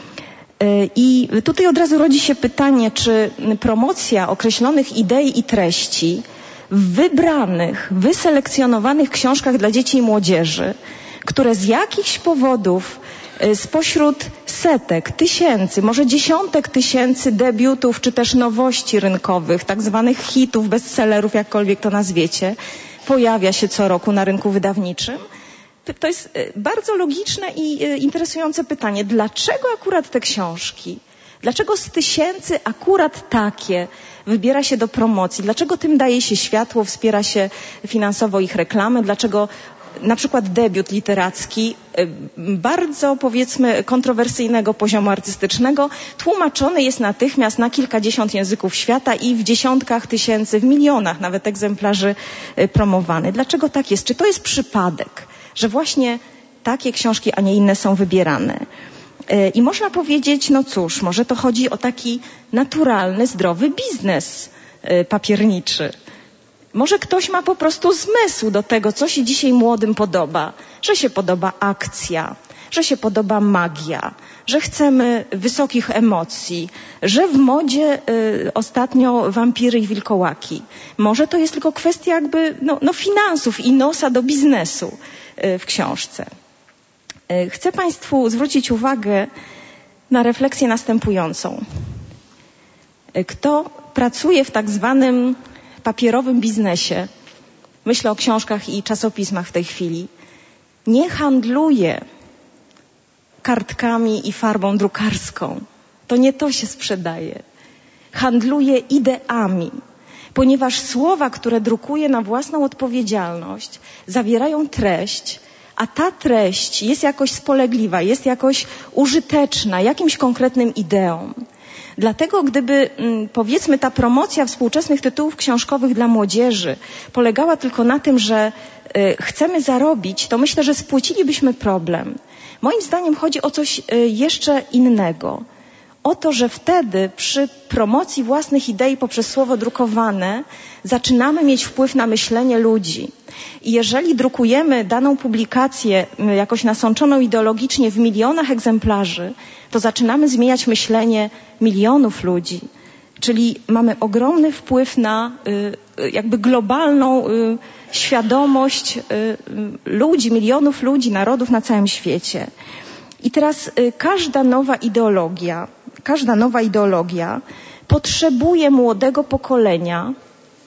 I tutaj od razu rodzi się pytanie, czy promocja określonych idei i treści w wybranych, wyselekcjonowanych książkach dla dzieci i młodzieży, które z jakichś powodów spośród setek, tysięcy, może dziesiątek tysięcy debiutów, czy też nowości rynkowych, tak zwanych hitów, bestsellerów, jakkolwiek to nazwiecie, pojawia się co roku na rynku wydawniczym. To jest bardzo logiczne i interesujące pytanie. Dlaczego akurat te książki? Dlaczego z tysięcy akurat takie wybiera się do promocji? Dlaczego tym daje się światło, wspiera się finansowo ich reklamę? Dlaczego na przykład debiut literacki bardzo, powiedzmy, kontrowersyjnego poziomu artystycznego tłumaczony jest natychmiast na kilkadziesiąt języków świata i w dziesiątkach tysięcy, w milionach nawet egzemplarzy promowany? Dlaczego tak jest? Czy to jest przypadek, że właśnie takie książki, a nie inne są wybierane? I można powiedzieć, no cóż, może to chodzi o taki naturalny, zdrowy biznes papierniczy. Może ktoś ma po prostu zmysł do tego, co się dzisiaj młodym podoba, że się podoba akcja, że się podoba magia, że chcemy wysokich emocji, że w modzie ostatnio wampiry i wilkołaki. Może to jest tylko kwestia jakby finansów i nosa do biznesu w książce. Chcę Państwu zwrócić uwagę na refleksję następującą. Kto pracuje w tak zwanym papierowym biznesie, myślę o książkach i czasopismach w tej chwili, nie handluje kartkami i farbą drukarską. To nie to się sprzedaje. Handluje ideami, ponieważ słowa, które drukuje na własną odpowiedzialność, zawierają treść, a ta treść jest jakoś spolegliwa, jest jakoś użyteczna, jakimś konkretnym ideom. Dlatego gdyby, powiedzmy, ta promocja współczesnych tytułów książkowych dla młodzieży polegała tylko na tym, że chcemy zarobić, to myślę, że spłycilibyśmy problem. Moim zdaniem chodzi o coś jeszcze innego. O to, że wtedy przy promocji własnych idei poprzez słowo drukowane zaczynamy mieć wpływ na myślenie ludzi. I jeżeli drukujemy daną publikację jakoś nasączoną ideologicznie w milionach egzemplarzy, to zaczynamy zmieniać myślenie milionów ludzi. Czyli mamy ogromny wpływ na jakby globalną świadomość ludzi, milionów ludzi, narodów na całym świecie. I teraz każda nowa ideologia potrzebuje młodego pokolenia,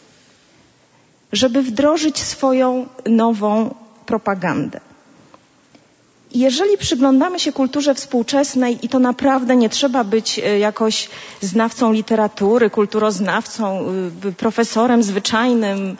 żeby wdrożyć swoją nową propagandę. I jeżeli przyglądamy się kulturze współczesnej, i to naprawdę nie trzeba być jakoś znawcą literatury, kulturoznawcą, profesorem zwyczajnym,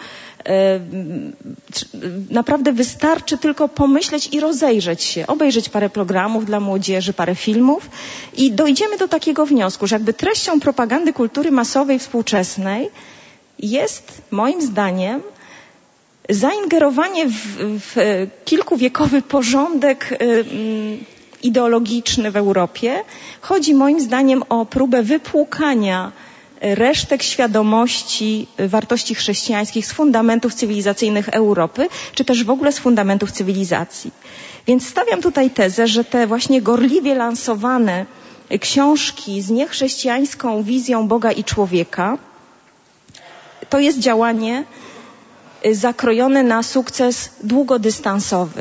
naprawdę wystarczy tylko pomyśleć i rozejrzeć się, obejrzeć parę programów dla młodzieży, parę filmów i dojdziemy do takiego wniosku, że jakby treścią propagandy kultury masowej współczesnej jest, moim zdaniem, zaingerowanie w kilkuwiekowy porządek ideologiczny w Europie. Chodzi moim zdaniem o próbę wypłukania resztek świadomości wartości chrześcijańskich z fundamentów cywilizacyjnych Europy, czy też w ogóle z fundamentów cywilizacji. Więc stawiam tutaj tezę, że te właśnie gorliwie lansowane książki z niechrześcijańską wizją Boga i człowieka to jest działanie zakrojone na sukces długodystansowy.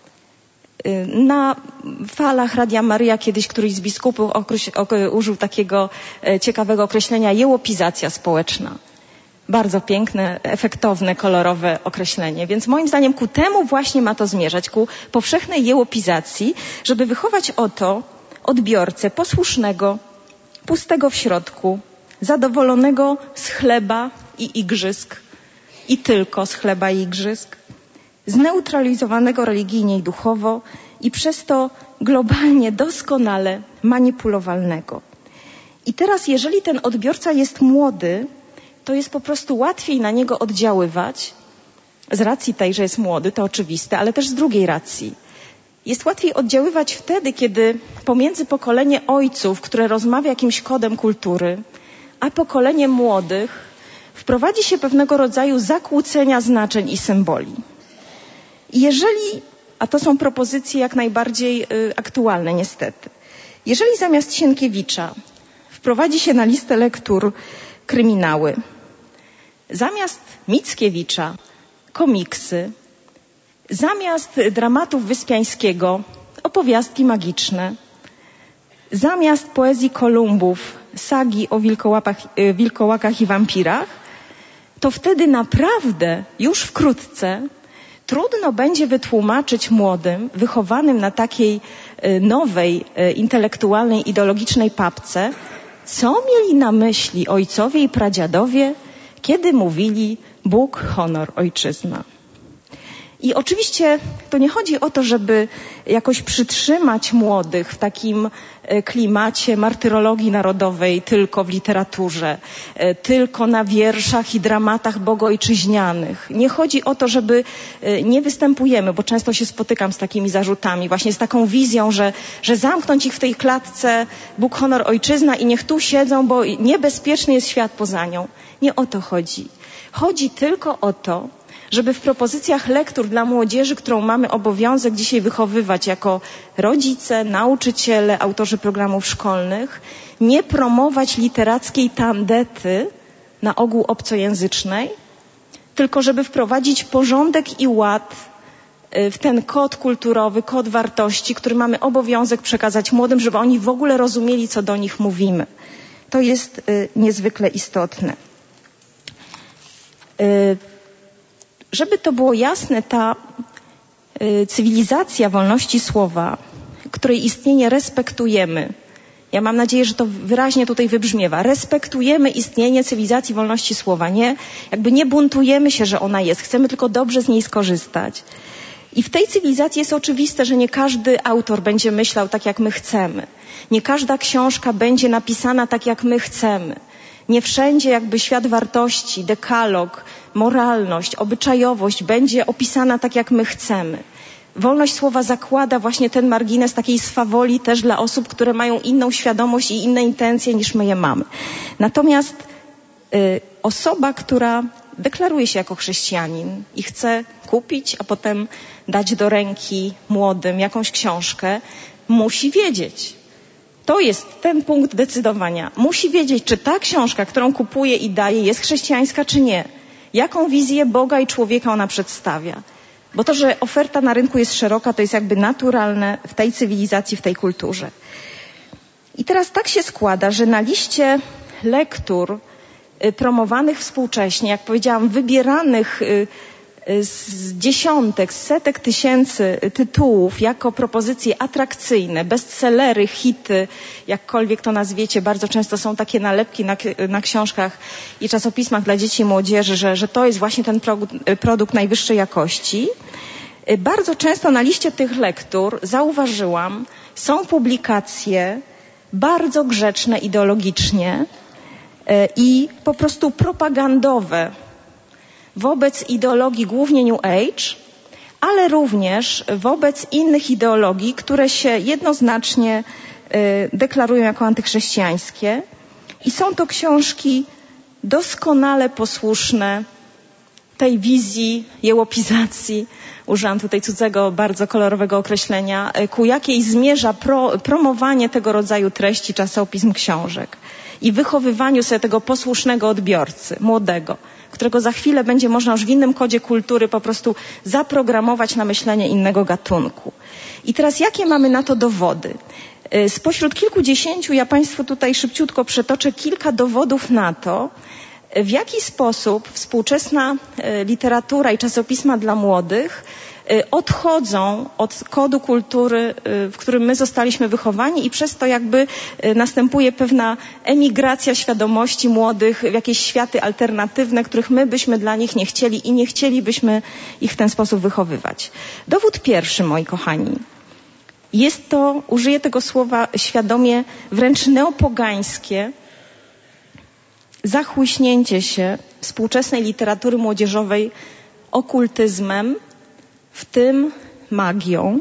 Na falach Radia Maryja kiedyś któryś z biskupów użył takiego ciekawego określenia jełopizacja społeczna. Bardzo piękne, efektowne, kolorowe określenie. Więc moim zdaniem ku temu właśnie ma to zmierzać, ku powszechnej jełopizacji, żeby wychować oto odbiorcę posłusznego, pustego w środku, zadowolonego z chleba i igrzysk i tylko z chleba i igrzysk, zneutralizowanego religijnie i duchowo i przez to globalnie doskonale manipulowalnego. I teraz, jeżeli ten odbiorca jest młody, to jest po prostu łatwiej na niego oddziaływać, z racji tej, że jest młody, to oczywiste, ale też z drugiej racji. Jest łatwiej oddziaływać wtedy, kiedy pomiędzy pokolenie ojców, które rozmawia jakimś kodem kultury, a pokolenie młodych wprowadzi się pewnego rodzaju zakłócenia znaczeń i symboli. I jeżeli, a to są propozycje jak najbardziej aktualne niestety, jeżeli zamiast Sienkiewicza wprowadzi się na listę lektur kryminały, zamiast Mickiewicza komiksy, zamiast dramatów Wyspiańskiego opowiastki magiczne, zamiast poezji Kolumbów sagi o wilkołakach i wampirach, to wtedy naprawdę już wkrótce trudno będzie wytłumaczyć młodym, wychowanym na takiej nowej, intelektualnej, ideologicznej papce, co mieli na myśli ojcowie i pradziadowie, kiedy mówili Bóg, honor, ojczyzna. I oczywiście to nie chodzi o to, żeby jakoś przytrzymać młodych w takim klimacie martyrologii narodowej tylko w literaturze, tylko na wierszach i dramatach bogoojczyźnianych. Nie chodzi o to, żeby nie występujemy, bo często się spotykam z takimi zarzutami, właśnie z taką wizją, że zamknąć ich w tej klatce Bóg, honor, ojczyzna i niech tu siedzą, bo niebezpieczny jest świat poza nią. Nie o to chodzi. Chodzi tylko o to, żeby w propozycjach lektur dla młodzieży, którą mamy obowiązek dzisiaj wychowywać jako rodzice, nauczyciele, autorzy programów szkolnych, nie promować literackiej tandety, na ogół obcojęzycznej, tylko żeby wprowadzić porządek i ład w ten kod kulturowy, kod wartości, który mamy obowiązek przekazać młodym, żeby oni w ogóle rozumieli, co do nich mówimy. To jest niezwykle istotne. Żeby to było jasne, ta cywilizacja wolności słowa, której istnienie respektujemy, ja mam nadzieję, że to wyraźnie tutaj wybrzmiewa, respektujemy istnienie cywilizacji wolności słowa, nie buntujemy się, że ona jest, chcemy tylko dobrze z niej skorzystać. I w tej cywilizacji jest oczywiste, że nie każdy autor będzie myślał tak, jak my chcemy. Nie każda książka będzie napisana tak, jak my chcemy. Nie wszędzie świat wartości, dekalog, moralność, obyczajowość będzie opisana tak, jak my chcemy. Wolność słowa zakłada właśnie ten margines takiej swawoli też dla osób, które mają inną świadomość i inne intencje niż my je mamy. Natomiast osoba, która deklaruje się jako chrześcijanin i chce kupić, a potem dać do ręki młodym jakąś książkę, musi wiedzieć. To jest ten punkt decydowania. Musi wiedzieć, czy ta książka, którą kupuje i daje, jest chrześcijańska, czy nie. Jaką wizję Boga i człowieka ona przedstawia. Bo to, że oferta na rynku jest szeroka, to jest naturalne w tej cywilizacji, w tej kulturze. I teraz tak się składa, że na liście lektur promowanych współcześnie, jak powiedziałam, wybieranych z dziesiątek, z setek tysięcy tytułów jako propozycje atrakcyjne, bestsellery, hity, jakkolwiek to nazwiecie, bardzo często są takie nalepki na książkach i czasopismach dla dzieci i młodzieży, że to jest właśnie ten produkt najwyższej jakości. Bardzo często na liście tych lektur, zauważyłam, są publikacje bardzo grzeczne ideologicznie i po prostu propagandowe wobec ideologii głównie New Age, ale również wobec innych ideologii, które się jednoznacznie deklarują jako antychrześcijańskie. I są to książki doskonale posłuszne tej wizji jełopizacji, użyłam tutaj cudzego, bardzo kolorowego określenia, ku jakiej zmierza promowanie tego rodzaju treści czasopism, książek i wychowywaniu sobie tego posłusznego odbiorcy, młodego, którego za chwilę będzie można już w innym kodzie kultury po prostu zaprogramować na myślenie innego gatunku. I teraz jakie mamy na to dowody? Spośród kilkudziesięciu ja Państwu tutaj szybciutko przetoczę kilka dowodów na to, w jaki sposób współczesna literatura i czasopisma dla młodych odchodzą od kodu kultury, w którym my zostaliśmy wychowani i przez to następuje pewna emigracja świadomości młodych w jakieś światy alternatywne, których my byśmy dla nich nie chcieli i nie chcielibyśmy ich w ten sposób wychowywać. Dowód pierwszy, moi kochani, jest to, użyję tego słowa świadomie, wręcz neopogańskie zachłyśnięcie się współczesnej literatury młodzieżowej okultyzmem, w tym magią.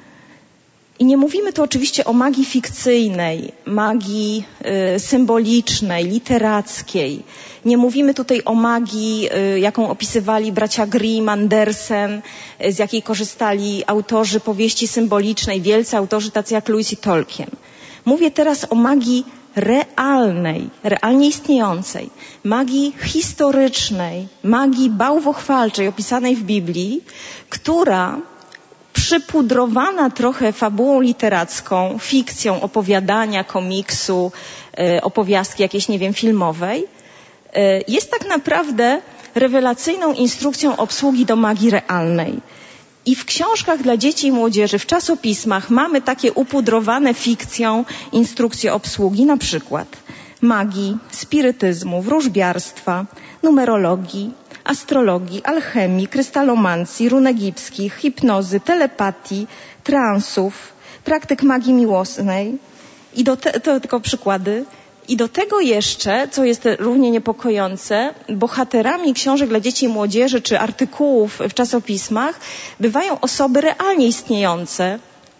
I nie mówimy tu oczywiście o magii fikcyjnej, magii symbolicznej, literackiej. Nie mówimy tutaj o magii, jaką opisywali bracia Grimm, Andersen, z jakiej korzystali autorzy powieści symbolicznej, wielcy autorzy tacy jak Lewis i Tolkien. Mówię teraz o magii realnej, realnie istniejącej, magii historycznej, magii bałwochwalczej opisanej w Biblii, która przypudrowana trochę fabułą literacką, fikcją opowiadania, komiksu, opowiastki jakiejś, filmowej, jest tak naprawdę rewelacyjną instrukcją obsługi do magii realnej. I w książkach dla dzieci i młodzieży, w czasopismach mamy takie upudrowane fikcją instrukcje obsługi, na przykład magii, spirytyzmu, wróżbiarstwa, numerologii, astrologii, alchemii, krystalomancji, run egipskich, hipnozy, telepatii, transów, praktyk magii miłosnej. I to tylko przykłady. I do tego jeszcze, co jest równie niepokojące, bohaterami książek dla dzieci i młodzieży czy artykułów w czasopismach bywają osoby realnie istniejące,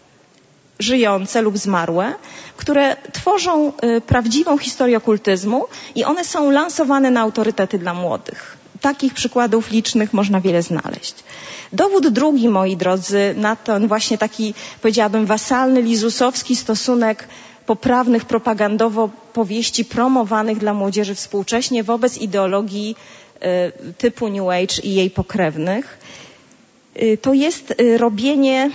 żyjące lub zmarłe, które tworzą prawdziwą historię okultyzmu i one są lansowane na autorytety dla młodych. Takich przykładów licznych można wiele znaleźć. Dowód drugi, moi drodzy, na ten właśnie taki, powiedziałabym, wasalny, lizusowski stosunek poprawnych propagandowo powieści promowanych dla młodzieży współcześnie wobec ideologii typu New Age i jej pokrewnych, to jest robienie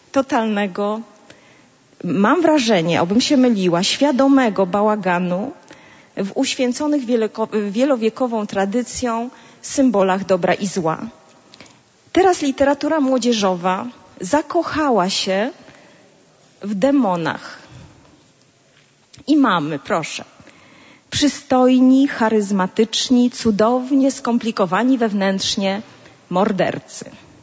totalnego, mam wrażenie, obym się myliła, świadomego bałaganu w uświęconych wielowiekową tradycją symbolach dobra i zła. Teraz literatura młodzieżowa zakochała się w demonach. I mamy, proszę, przystojni, charyzmatyczni, cudownie skomplikowani wewnętrznie mordercy.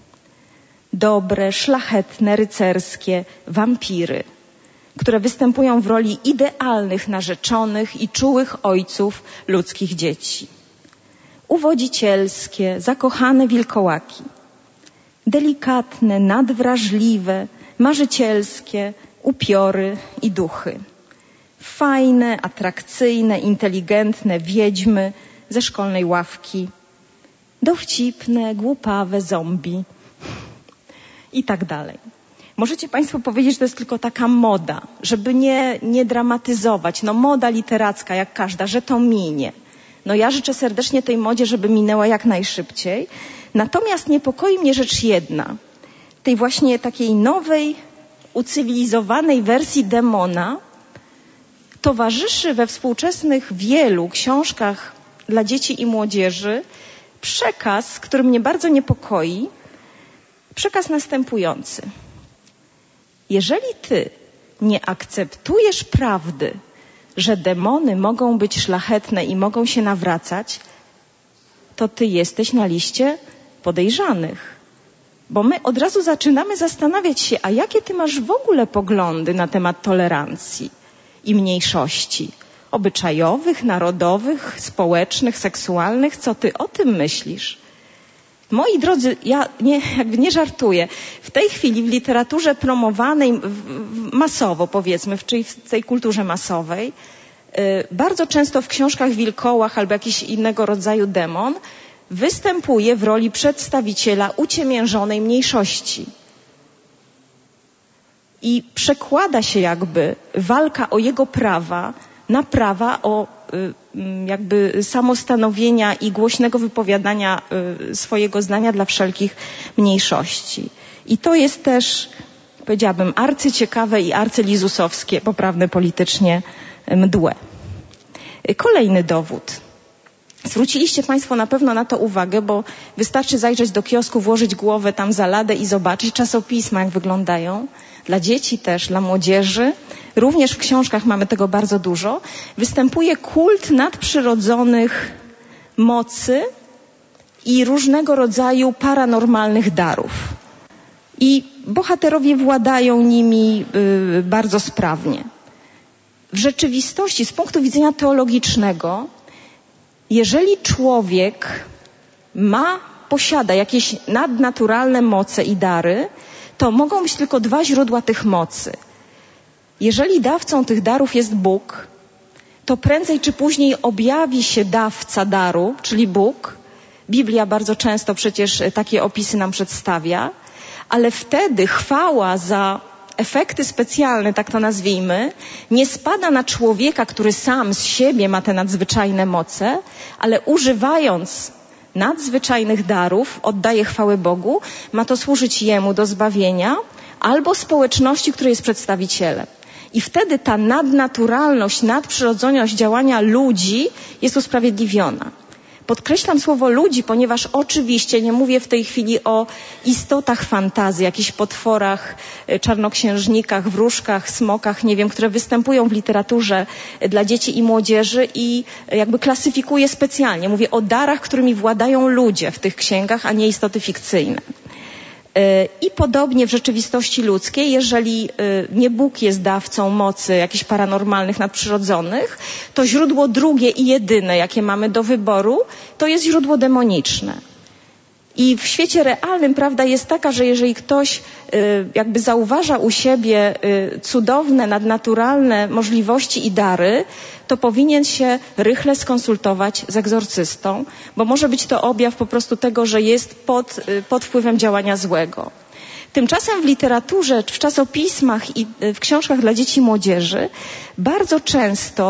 Dobre, szlachetne, rycerskie wampiry, które występują w roli idealnych narzeczonych i czułych ojców ludzkich dzieci. Uwodzicielskie, zakochane wilkołaki. Delikatne, nadwrażliwe, marzycielskie upiory i duchy. Fajne, atrakcyjne, inteligentne wiedźmy ze szkolnej ławki. Dowcipne, głupawe zombie i tak dalej. Możecie Państwo powiedzieć, że to jest tylko taka moda, żeby nie dramatyzować. No moda literacka jak każda, że to minie. No ja życzę serdecznie tej modzie, żeby minęła jak najszybciej. Natomiast niepokoi mnie rzecz jedna. Tej właśnie takiej nowej, ucywilizowanej wersji demona towarzyszy we współczesnych wielu książkach dla dzieci i młodzieży przekaz, który mnie bardzo niepokoi. Przekaz następujący. Jeżeli ty nie akceptujesz prawdy, że demony mogą być szlachetne i mogą się nawracać, to ty jesteś na liście podejrzanych. Bo my od razu zaczynamy zastanawiać się, a jakie ty masz w ogóle poglądy na temat tolerancji i mniejszości obyczajowych, narodowych, społecznych, seksualnych. Co ty o tym myślisz? Moi drodzy, ja nie żartuję. W tej chwili w literaturze promowanej masowo, powiedzmy, czyli w tej kulturze masowej, bardzo często w książkach wilkołach albo jakiś innego rodzaju demon występuje w roli przedstawiciela uciemiężonej mniejszości. I przekłada się jakby walka o jego prawa na prawa o jakby samostanowienia i głośnego wypowiadania swojego zdania dla wszelkich mniejszości. I to jest też, powiedziałabym, arcyciekawe i arcylizusowskie, poprawne politycznie mdłe. Kolejny dowód. Zwróciliście Państwo na pewno na to uwagę, bo wystarczy zajrzeć do kiosku, włożyć głowę tam za ladę i zobaczyć czasopisma, jak wyglądają. Dla dzieci też, dla młodzieży. Również w książkach mamy tego bardzo dużo. Występuje kult nadprzyrodzonych mocy i różnego rodzaju paranormalnych darów. I bohaterowie władają nimi bardzo sprawnie. W rzeczywistości, z punktu widzenia teologicznego, jeżeli człowiek posiada jakieś nadnaturalne moce i dary, to mogą być tylko dwa źródła tych mocy. Jeżeli dawcą tych darów jest Bóg, to prędzej czy później objawi się dawca daru, czyli Bóg. Biblia bardzo często przecież takie opisy nam przedstawia, ale wtedy chwała za efekty specjalne, tak to nazwijmy, nie spada na człowieka, który sam z siebie ma te nadzwyczajne moce, ale używając nadzwyczajnych darów, oddaje chwałę Bogu, ma to służyć Jemu do zbawienia albo społeczności, której jest przedstawicielem. I wtedy ta nadnaturalność, nadprzyrodzoność działania ludzi jest usprawiedliwiona. Podkreślam słowo ludzi, ponieważ oczywiście nie mówię w tej chwili o istotach fantazji, jakichś potworach, czarnoksiężnikach, wróżkach, smokach, nie wiem, które występują w literaturze dla dzieci i młodzieży i jakby klasyfikuję specjalnie. Mówię o darach, którymi władają ludzie w tych księgach, a nie istoty fikcyjne. I podobnie w rzeczywistości ludzkiej, jeżeli nie Bóg jest dawcą mocy jakichś paranormalnych, nadprzyrodzonych, to źródło drugie i jedyne, jakie mamy do wyboru, to jest źródło demoniczne. I w świecie realnym prawda jest taka, że jeżeli ktoś jakby zauważa u siebie cudowne, nadnaturalne możliwości i dary, to powinien się rychle skonsultować z egzorcystą, bo może być to objaw po prostu tego, że jest pod wpływem działania złego. Tymczasem w literaturze, w czasopismach i w książkach dla dzieci i młodzieży bardzo często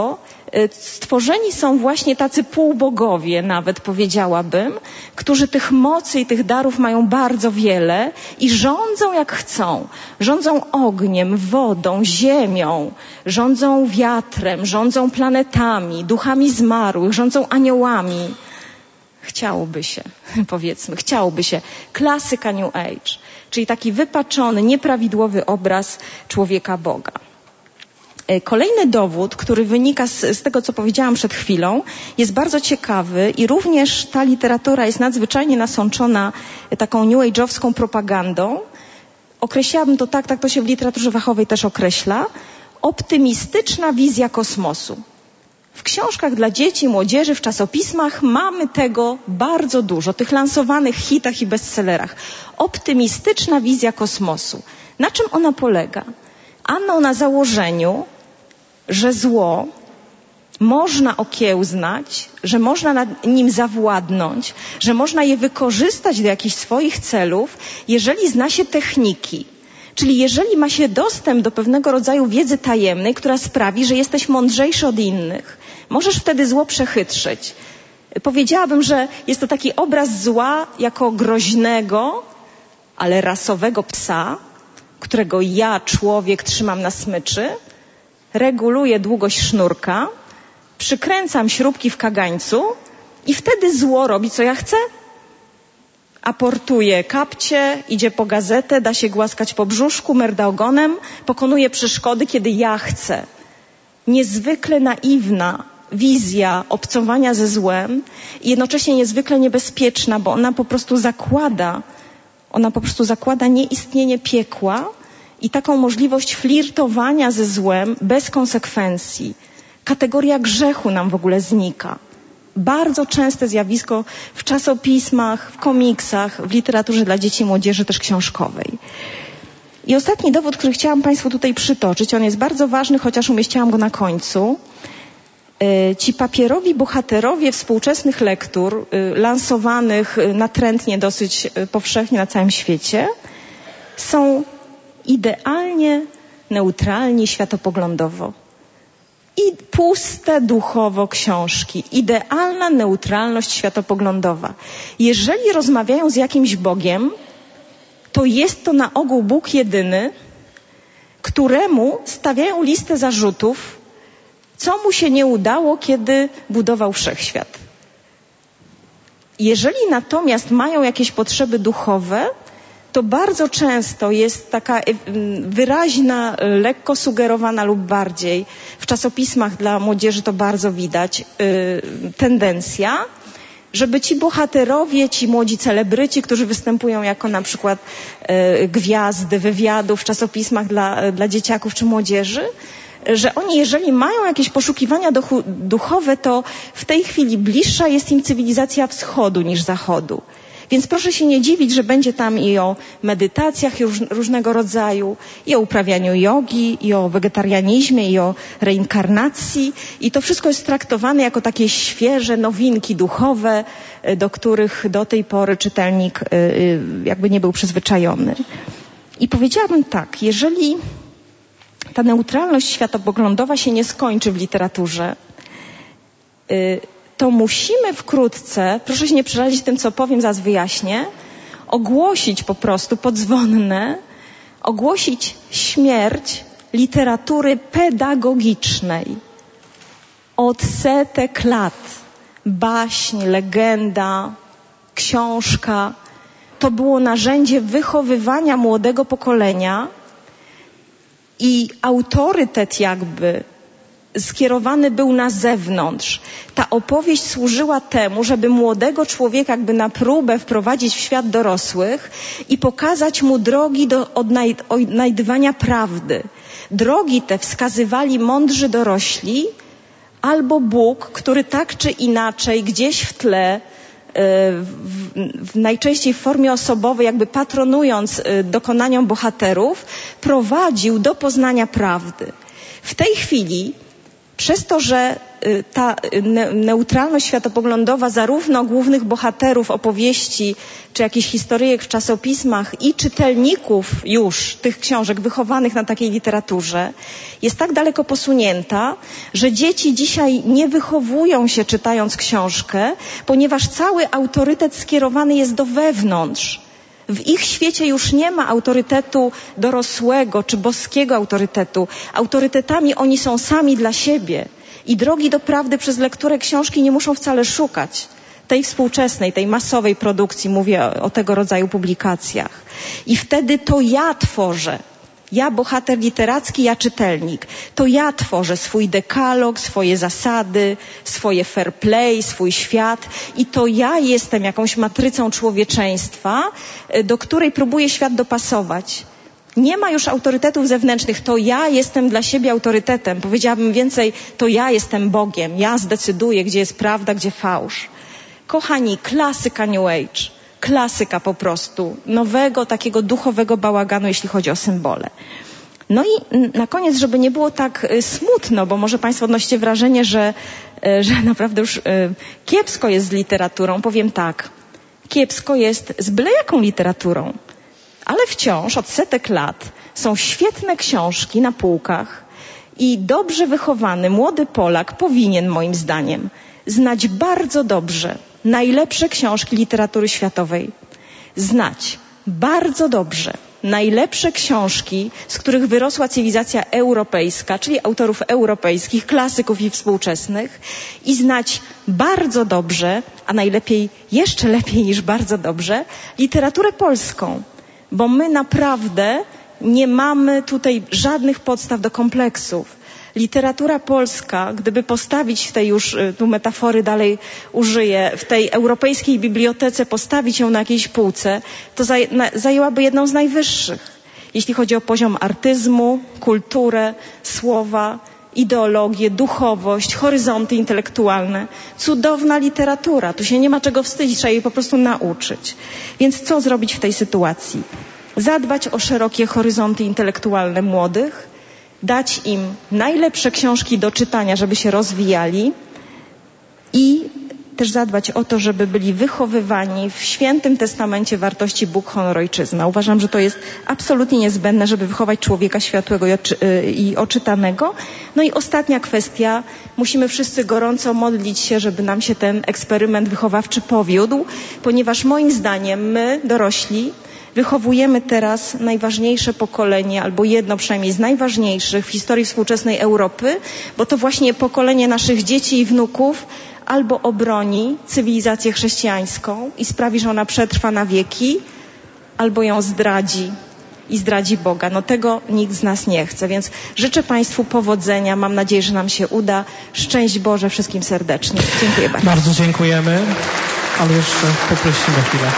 stworzeni są właśnie tacy półbogowie, nawet powiedziałabym, którzy tych mocy i tych darów mają bardzo wiele i rządzą jak chcą. Rządzą ogniem, wodą, ziemią, rządzą wiatrem, rządzą planetami, duchami zmarłych, rządzą aniołami. Chciałoby się, powiedzmy, klasyka New Age, czyli taki wypaczony, nieprawidłowy obraz człowieka Boga. Kolejny dowód, który wynika z tego, co powiedziałam przed chwilą, jest bardzo ciekawy i również ta literatura jest nadzwyczajnie nasączona taką new age'owską propagandą. Określałabym to tak to się w literaturze fachowej też określa. Optymistyczna wizja kosmosu. W książkach dla dzieci, młodzieży, w czasopismach mamy tego bardzo dużo, tych lansowanych hitach i bestsellerach. Optymistyczna wizja kosmosu. Na czym ona polega? Ano na założeniu, że zło można okiełznać, że można nad nim zawładnąć, że można je wykorzystać do jakichś swoich celów, jeżeli zna się techniki. Czyli jeżeli ma się dostęp do pewnego rodzaju wiedzy tajemnej, która sprawi, że jesteś mądrzejszy od innych, możesz wtedy zło przechytrzyć. Powiedziałabym, że jest to taki obraz zła jako groźnego, ale rasowego psa, którego ja, człowiek, trzymam na smyczy, reguluję długość sznurka, przykręcam śrubki w kagańcu i wtedy zło robi, co ja chcę. Aportuje kapcie, idzie po gazetę, da się głaskać po brzuszku, merda ogonem, pokonuje przeszkody, kiedy ja chcę. Niezwykle naiwna wizja obcowania ze złem i jednocześnie niezwykle niebezpieczna, bo ona po prostu zakłada nieistnienie piekła i taką możliwość flirtowania ze złem bez konsekwencji. Kategoria grzechu nam w ogóle znika. Bardzo częste zjawisko w czasopismach, w komiksach, w literaturze dla dzieci i młodzieży, też książkowej. I ostatni dowód, który chciałam Państwu tutaj przytoczyć, on jest bardzo ważny, chociaż umieściłam go na końcu. Ci papierowi bohaterowie współczesnych lektur, lansowanych natrętnie dosyć powszechnie na całym świecie, są idealnie neutralni światopoglądowo. I puste duchowo książki. Idealna neutralność światopoglądowa. Jeżeli rozmawiają z jakimś Bogiem, to jest to na ogół Bóg jedyny, któremu stawiają listę zarzutów, co mu się nie udało, kiedy budował wszechświat. Jeżeli natomiast mają jakieś potrzeby duchowe, to bardzo często jest taka wyraźna, lekko sugerowana lub bardziej, w czasopismach dla młodzieży to bardzo widać, tendencja, żeby ci bohaterowie, ci młodzi celebryci, którzy występują jako na przykład gwiazdy wywiadów w czasopismach dla dzieciaków czy młodzieży, że oni, jeżeli mają jakieś poszukiwania duchowe, to w tej chwili bliższa jest im cywilizacja wschodu niż zachodu. Więc proszę się nie dziwić, że będzie tam i o medytacjach różnego rodzaju, i o uprawianiu jogi, i o wegetarianizmie, i o reinkarnacji. I to wszystko jest traktowane jako takie świeże nowinki duchowe, do których do tej pory czytelnik jakby nie był przyzwyczajony. I powiedziałabym tak, jeżeli ta neutralność światopoglądowa się nie skończy w literaturze, to musimy wkrótce, proszę się nie przerazić tym, co powiem, zaraz wyjaśnię, ogłosić po prostu podzwonne, ogłosić śmierć literatury pedagogicznej. Od setek lat baśń, legenda, książka to było narzędzie wychowywania młodego pokolenia i autorytet jakby skierowany był na zewnątrz. Ta opowieść służyła temu, żeby młodego człowieka jakby na próbę wprowadzić w świat dorosłych i pokazać mu drogi do odnajdywania prawdy. Drogi te wskazywali mądrzy dorośli albo Bóg, który tak czy inaczej gdzieś w tle, najczęściej w formie osobowej, jakby patronując dokonaniom bohaterów, prowadził do poznania prawdy. W tej chwili Przez to, że ta neutralność światopoglądowa zarówno głównych bohaterów opowieści czy jakichś historyjek w czasopismach i czytelników już tych książek wychowanych na takiej literaturze jest tak daleko posunięta, że dzieci dzisiaj nie wychowują się czytając książkę, ponieważ cały autorytet skierowany jest do wewnątrz. W ich świecie już nie ma autorytetu dorosłego czy boskiego autorytetu. Autorytetami oni są sami dla siebie. I drogi do prawdy przez lekturę książki nie muszą wcale szukać. Tej współczesnej, tej masowej produkcji, mówię o tego rodzaju publikacjach. I wtedy to ja tworzę. Ja bohater literacki, ja czytelnik. To ja tworzę swój dekalog, swoje zasady, swoje fair play, swój świat i to ja jestem jakąś matrycą człowieczeństwa, do której próbuję świat dopasować. Nie ma już autorytetów zewnętrznych, to ja jestem dla siebie autorytetem. Powiedziałabym więcej, to ja jestem Bogiem, ja zdecyduję, gdzie jest prawda, gdzie fałsz. Kochani, klasyka New Age. Klasyka po prostu, nowego takiego duchowego bałaganu, jeśli chodzi o symbole. No i na koniec, żeby nie było tak smutno, bo może Państwo odnosicie wrażenie, że naprawdę już kiepsko jest z literaturą, powiem tak, kiepsko jest z byle jaką literaturą, ale wciąż od setek lat są świetne książki na półkach i dobrze wychowany młody Polak powinien, moim zdaniem, znać bardzo dobrze najlepsze książki literatury światowej, znać bardzo dobrze najlepsze książki, z których wyrosła cywilizacja europejska, czyli autorów europejskich, klasyków i współczesnych i znać bardzo dobrze, a najlepiej, jeszcze lepiej niż bardzo dobrze, literaturę polską, bo my naprawdę nie mamy tutaj żadnych podstaw do kompleksów. Literatura polska, gdyby postawić w tej już, tu metafory dalej użyję, w tej europejskiej bibliotece, postawić ją na jakiejś półce, to zajęłaby jedną z najwyższych. Jeśli chodzi o poziom artyzmu, kulturę, słowa, ideologię, duchowość, horyzonty intelektualne. Cudowna literatura. Tu się nie ma czego wstydzić, trzeba jej po prostu nauczyć. Więc co zrobić w tej sytuacji? Zadbać o szerokie horyzonty intelektualne młodych, dać im najlepsze książki do czytania, żeby się rozwijali i też zadbać o to, żeby byli wychowywani w świętym testamencie wartości Bóg, honor, ojczyzna. Uważam, że to jest absolutnie niezbędne, żeby wychować człowieka światłego i oczytanego. No i ostatnia kwestia. Musimy wszyscy gorąco modlić się, żeby nam się ten eksperyment wychowawczy powiódł, ponieważ moim zdaniem my, dorośli, wychowujemy teraz najważniejsze pokolenie, albo jedno przynajmniej z najważniejszych w historii współczesnej Europy, bo to właśnie pokolenie naszych dzieci i wnuków albo obroni cywilizację chrześcijańską i sprawi, że ona przetrwa na wieki, albo ją zdradzi i zdradzi Boga. No tego nikt z nas nie chce, więc życzę Państwu powodzenia. Mam nadzieję, że nam się uda. Szczęść Boże wszystkim serdecznie. Dziękuję bardzo. Bardzo dziękujemy, ale jeszcze poprosimy chwilę.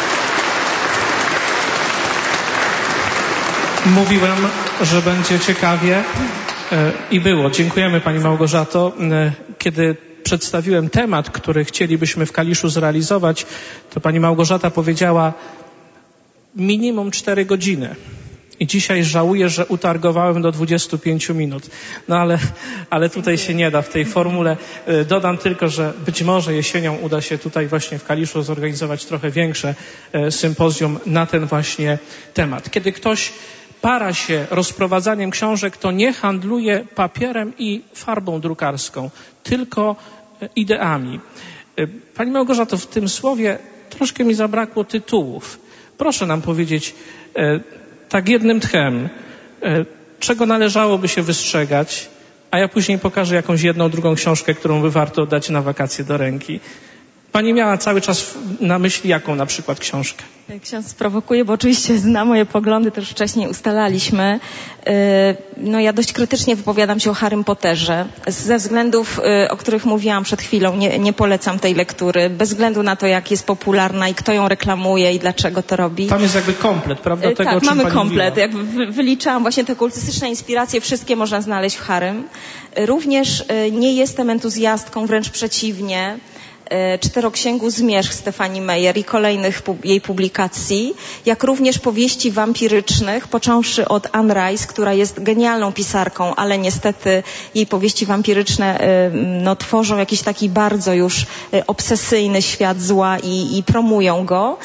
Mówiłem, że będzie ciekawie i było. Dziękujemy Pani Małgorzato. Kiedy przedstawiłem temat, który chcielibyśmy w Kaliszu zrealizować, to Pani Małgorzata powiedziała minimum 4 godziny. I dzisiaj żałuję, że utargowałem do 25 minut. No ale tutaj się nie da w tej formule. Dodam tylko, że być może jesienią uda się tutaj właśnie w Kaliszu zorganizować trochę większe sympozjum na ten właśnie temat. Kiedy ktoś para się rozprowadzaniem książek, to nie handluje papierem i farbą drukarską, tylko ideami. Pani Małgorzato, w tym słowie troszkę mi zabrakło tytułów. Proszę nam powiedzieć tak jednym tchem, czego należałoby się wystrzegać, a ja później pokażę jakąś jedną, drugą książkę, którą by warto dać na wakacje do ręki. Pani miała cały czas na myśli jaką na przykład książkę? Ksiądz sprowokuje, bo oczywiście zna moje poglądy, to już wcześniej ustalaliśmy. No ja dość krytycznie wypowiadam się o Harrym Potterze. Ze względów, o których mówiłam przed chwilą, nie polecam tej lektury. Bez względu na to, jak jest popularna i kto ją reklamuje i dlaczego to robi. Tam jest jakby komplet, prawda? Tego, tak, o czym mamy pani komplet. mówiła. Jak wyliczałam właśnie te kultystyczne inspiracje, wszystkie można znaleźć w Harrym. Również nie jestem entuzjastką, wręcz przeciwnie, Czteroksięgu Zmierzch Stefanii Meyer i kolejnych jej publikacji, jak również powieści wampirycznych, począwszy od Anne Rice, która jest genialną pisarką, ale niestety jej powieści wampiryczne tworzą jakiś taki bardzo już obsesyjny świat zła i promują go.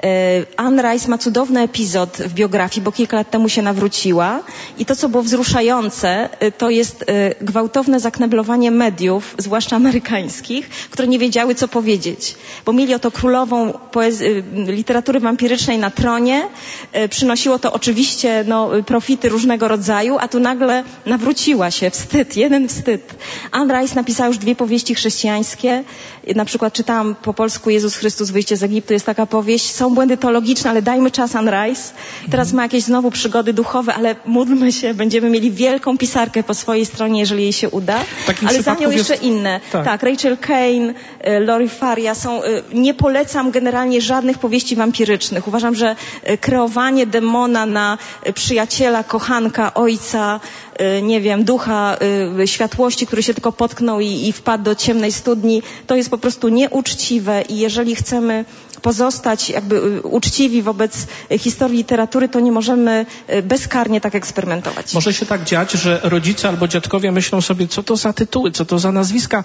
Anne Rice ma cudowny epizod w biografii, bo kilka lat temu się nawróciła i to, co było wzruszające, to jest gwałtowne zakneblowanie mediów, zwłaszcza amerykańskich, które nie wiedziały, co powiedzieć, bo mieli oto królową literatury wampirycznej na tronie, przynosiło to oczywiście profity różnego rodzaju, a tu nagle nawróciła się. Wstyd, jeden wstyd. Anne Rice napisała już 2 powieści chrześcijańskie, na przykład czytałam po polsku Jezus Chrystus, wyjście z Egiptu, jest taka powieść. Są błędy teologiczne, ale dajmy czas Anne Rice. Teraz ma jakieś znowu przygody duchowe, ale módlmy się, będziemy mieli wielką pisarkę po swojej stronie, jeżeli jej się uda. Ale za nią jeszcze inne. Tak, Rachel Kane, Lori Faria są, nie polecam generalnie żadnych powieści wampirycznych. Uważam, że kreowanie demona na przyjaciela, kochanka, ojca, nie wiem, ducha światłości, który się tylko potknął i wpadł do ciemnej studni, to jest po prostu nieuczciwe i jeżeli chcemy pozostać jakby uczciwi wobec historii literatury, to nie możemy bezkarnie tak eksperymentować. Może się tak dziać, że rodzice albo dziadkowie myślą sobie, co to za tytuły, co to za nazwiska,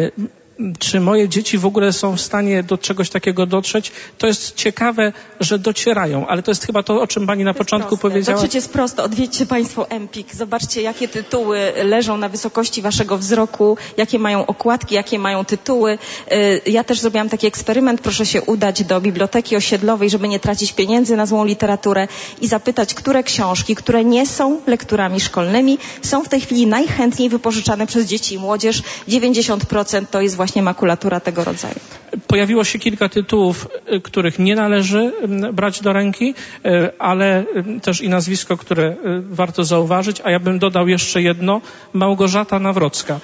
czy moje dzieci w ogóle są w stanie do czegoś takiego dotrzeć? To jest ciekawe, że docierają, ale to jest chyba to, o czym pani na początku powiedziała. Dotrzeć jest prosto. Odwiedźcie państwo Empik. Zobaczcie, jakie tytuły leżą na wysokości waszego wzroku, jakie mają okładki, jakie mają tytuły. Ja też zrobiłam taki eksperyment. Proszę się udać do Biblioteki Osiedlowej, żeby nie tracić pieniędzy na złą literaturę i zapytać, które książki, które nie są lekturami szkolnymi, są w tej chwili najchętniej wypożyczane przez dzieci i młodzież. 90% to jest właśnie makulatura tego rodzaju. Pojawiło się kilka tytułów, których nie należy brać do ręki, ale też i nazwisko, które warto zauważyć, a ja bym dodał jeszcze jedno, Małgorzata Nawrocka.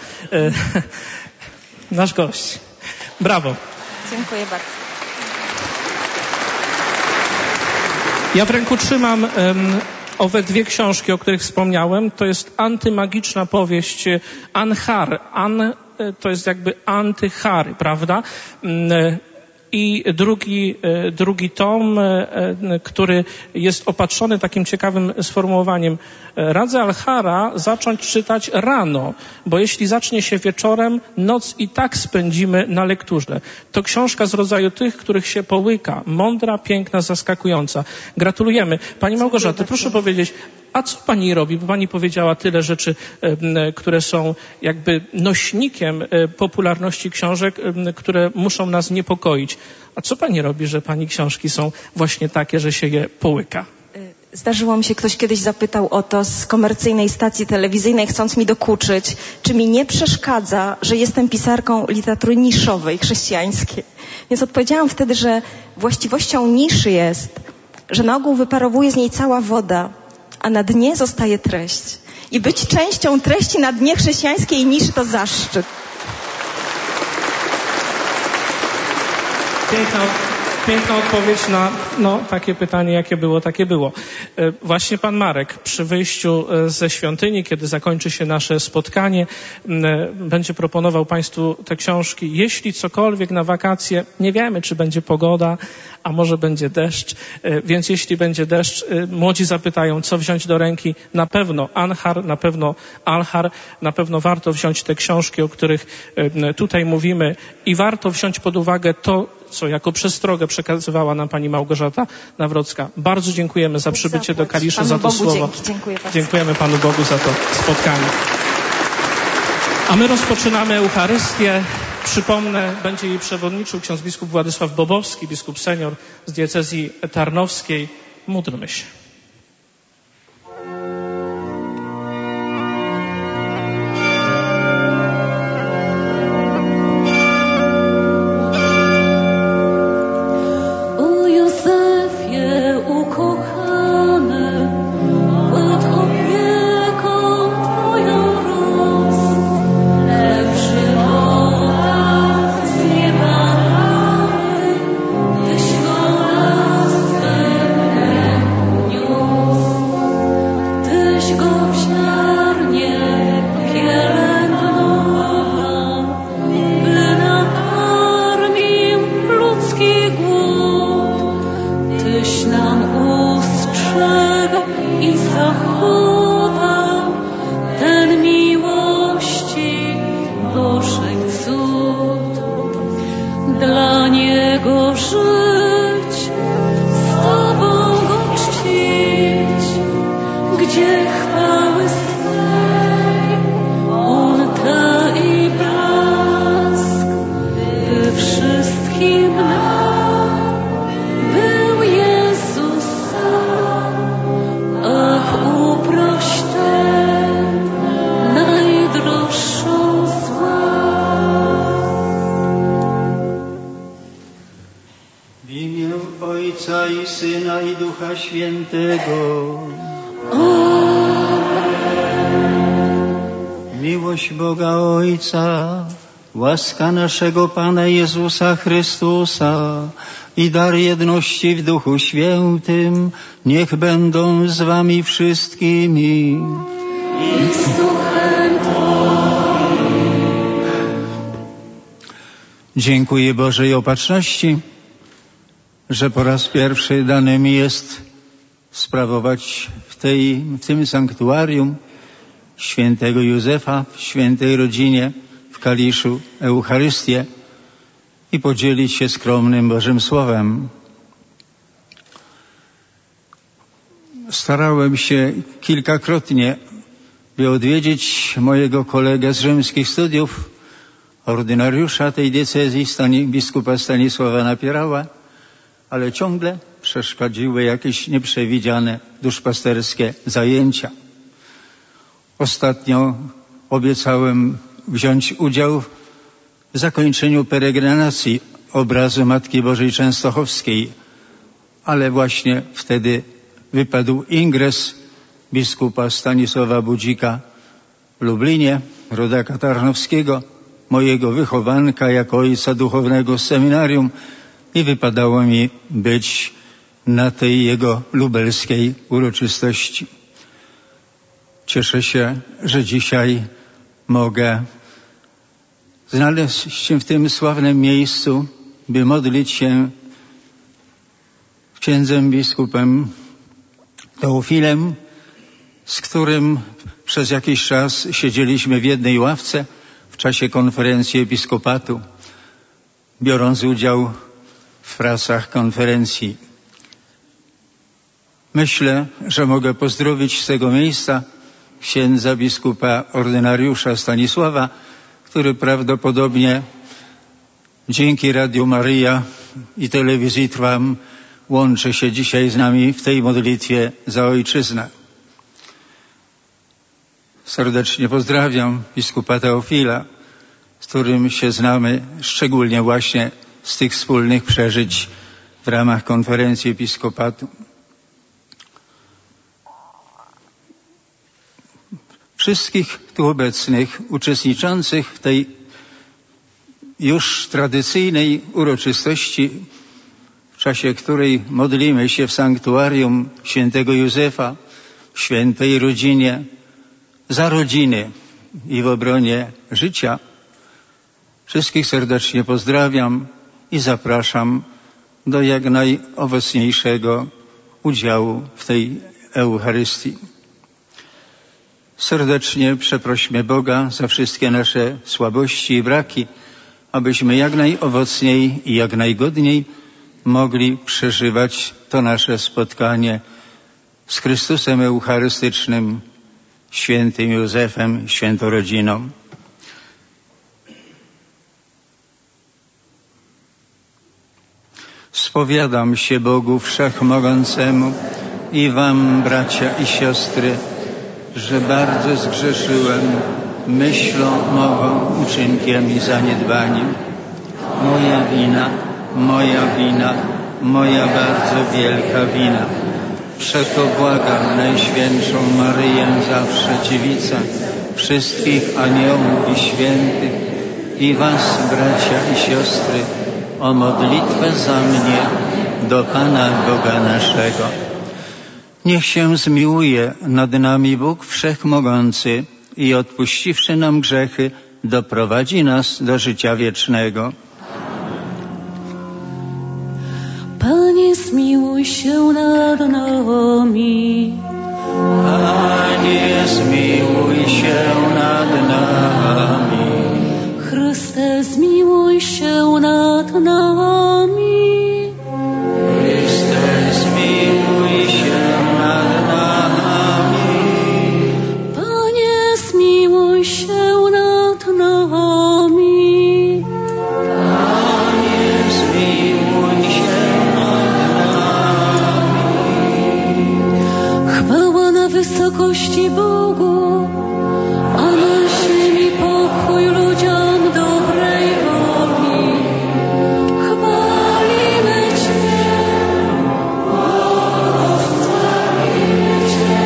Nasz gość. Brawo. Dziękuję bardzo. Ja w ręku trzymam owe 2 książki, o których wspomniałem. To jest antymagiczna powieść Anhar. To jest jakby antychary, prawda? I drugi tom, który jest opatrzony takim ciekawym sformułowaniem. Radzę Alhara zacząć czytać rano, bo jeśli zacznie się wieczorem, noc i tak spędzimy na lekturze. To książka z rodzaju tych, których się połyka. Mądra, piękna, zaskakująca. Gratulujemy. Pani Małgorzato, proszę powiedzieć, a co pani robi? Bo pani powiedziała tyle rzeczy, które są jakby nośnikiem popularności książek, które muszą nas niepokoić. A co pani robi, że pani książki są właśnie takie, że się je połyka? Zdarzyło mi się, ktoś kiedyś zapytał o to z komercyjnej stacji telewizyjnej, chcąc mi dokuczyć, czy mi nie przeszkadza, że jestem pisarką literatury niszowej, chrześcijańskiej. Więc odpowiedziałam wtedy, że właściwością niszy jest, że na ogół wyparowuje z niej cała woda, a na dnie zostaje treść. I być częścią treści na dnie chrześcijańskiej niszy to zaszczyt. Piękna odpowiedź na takie pytanie, jakie było, takie było. Właśnie pan Marek przy wyjściu ze świątyni, kiedy zakończy się nasze spotkanie, będzie proponował państwu te książki. Jeśli cokolwiek na wakacje, nie wiemy, czy będzie pogoda, a może będzie deszcz, więc jeśli będzie deszcz, młodzi zapytają, co wziąć do ręki. Na pewno Anhar, na pewno Alhar, na pewno warto wziąć te książki, o których tutaj mówimy i warto wziąć pod uwagę to, co jako przestrogę przekazywała nam pani Małgorzata Nawrocka. Bardzo dziękujemy za przybycie do Kalisza, za to słowo. Dziękujemy Panu Bogu za to spotkanie. A my rozpoczynamy Eucharystię. Przypomnę, będzie jej przewodniczył ksiądz biskup Władysław Bobowski, biskup senior z diecezji tarnowskiej. Módlmy się. New i zachował ten miłości Bożej cud. Dla Niego żyć, z Tobą Go czcić, gdzie chwały swej On da i blask, by wszystkim nam był Jezus sam. Ach, uproś tę najdroższą sławę. W imię Ojca i Syna i Ducha Świętego. Miłość Boga Ojca, łaska naszego Pana Jezusa Chrystusa i dar jedności w Duchu Świętym niech będą z wami wszystkimi. I z duchem Twoim. Dziękuję Bożej Opatrzności, że po raz pierwszy dane mi jest sprawować w tym sanktuarium świętego Józefa, w świętej rodzinie, w Kaliszu Eucharystię i podzielić się skromnym Bożym Słowem. Starałem się kilkakrotnie, by odwiedzić mojego kolegę z rzymskich studiów, ordynariusza tej diecezji, biskupa Stanisława Napierała, ale ciągle przeszkodziły jakieś nieprzewidziane duszpasterskie zajęcia. Ostatnio obiecałem wziąć udział w zakończeniu peregrinacji obrazu Matki Bożej Częstochowskiej, ale właśnie wtedy wypadł ingres biskupa Stanisława Budzika w Lublinie, rodaka tarnowskiego, mojego wychowanka jako ojca duchownego z seminarium, i wypadało mi być na tej jego lubelskiej uroczystości. Cieszę się, że dzisiaj mogę znaleźć się w tym sławnym miejscu, by modlić się z księdzem biskupem Teofilem, z którym przez jakiś czas siedzieliśmy w jednej ławce w czasie konferencji episkopatu, biorąc udział w pracach konferencji. Myślę, że mogę pozdrowić z tego miejsca księdza biskupa ordynariusza Stanisława, który prawdopodobnie dzięki Radiu Maryja i telewizji Trwam łączy się dzisiaj z nami w tej modlitwie za ojczyznę. Serdecznie pozdrawiam biskupa Teofila, z którym się znamy szczególnie właśnie z tych wspólnych przeżyć w ramach konferencji episkopatu. Wszystkich tu obecnych, uczestniczących w tej już tradycyjnej uroczystości, w czasie której modlimy się w sanktuarium świętego Józefa, w świętej rodzinie, za rodziny i w obronie życia. Wszystkich serdecznie pozdrawiam i zapraszam do jak najowocniejszego udziału w tej Eucharystii. Serdecznie przeprośmy Boga za wszystkie nasze słabości i braki, abyśmy jak najowocniej i jak najgodniej mogli przeżywać to nasze spotkanie z Chrystusem Eucharystycznym, świętym Józefem, świętą rodziną. Spowiadam się Bogu Wszechmogącemu i wam, bracia i siostry, że bardzo zgrzeszyłem myślą, mową, uczynkiem i zaniedbaniem. Moja bardzo wielka wina. Przeto błagam Najświętszą Maryję, zawsze Dziewicę, wszystkich aniołów i świętych i was, bracia i siostry, o modlitwę za mnie do Pana Boga naszego. Niech się zmiłuje nad nami Bóg Wszechmogący i odpuściwszy nam grzechy, doprowadzi nas do życia wiecznego. Panie, zmiłuj się nad nami. się nad nami. Chryste, zmiłuj się nad nami. Chryste, zmiłuj się nad nami. Panie, zmiłuj się nad nami. Panie, zmiłuj się nad nami. Chwała na wysokości Bogu, a na ziemi pokój ludziom dobrej woli. Chwalimy Cię, błogosławimy Cię,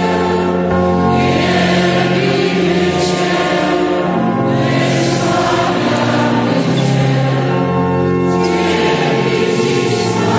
wielbimy Cię, wysławiamy Cię. Ciebie dziś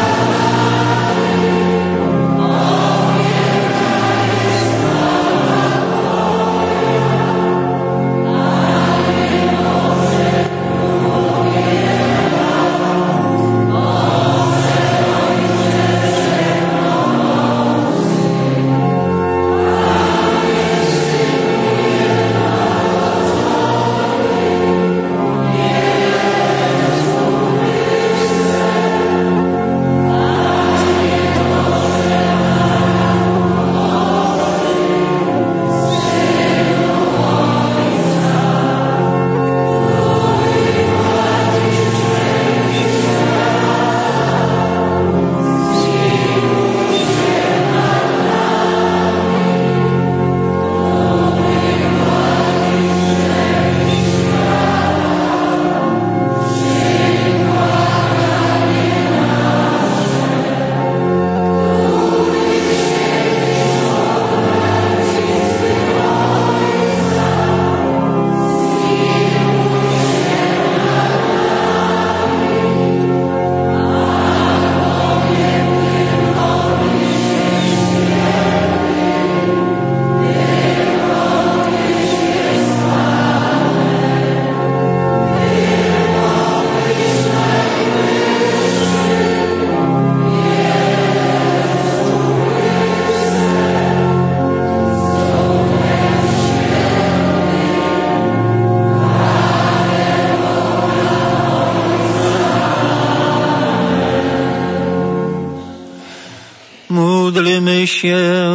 Módlmy się.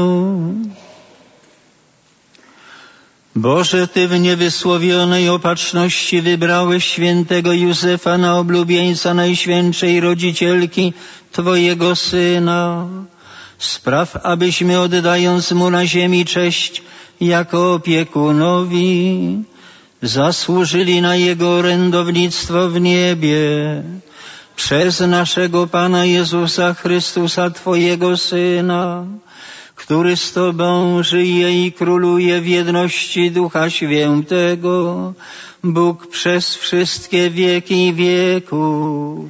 Boże, Ty w niewysłowionej opatrzności wybrałeś świętego Józefa na oblubieńca Najświętszej Rodzicielki Twojego Syna. Spraw, abyśmy oddając Mu na ziemi cześć jako opiekunowi, zasłużyli na Jego orędownictwo w niebie. Przez naszego Pana Jezusa Chrystusa, Twojego Syna, który z Tobą żyje i króluje w jedności Ducha Świętego, Bóg przez wszystkie wieki wieków.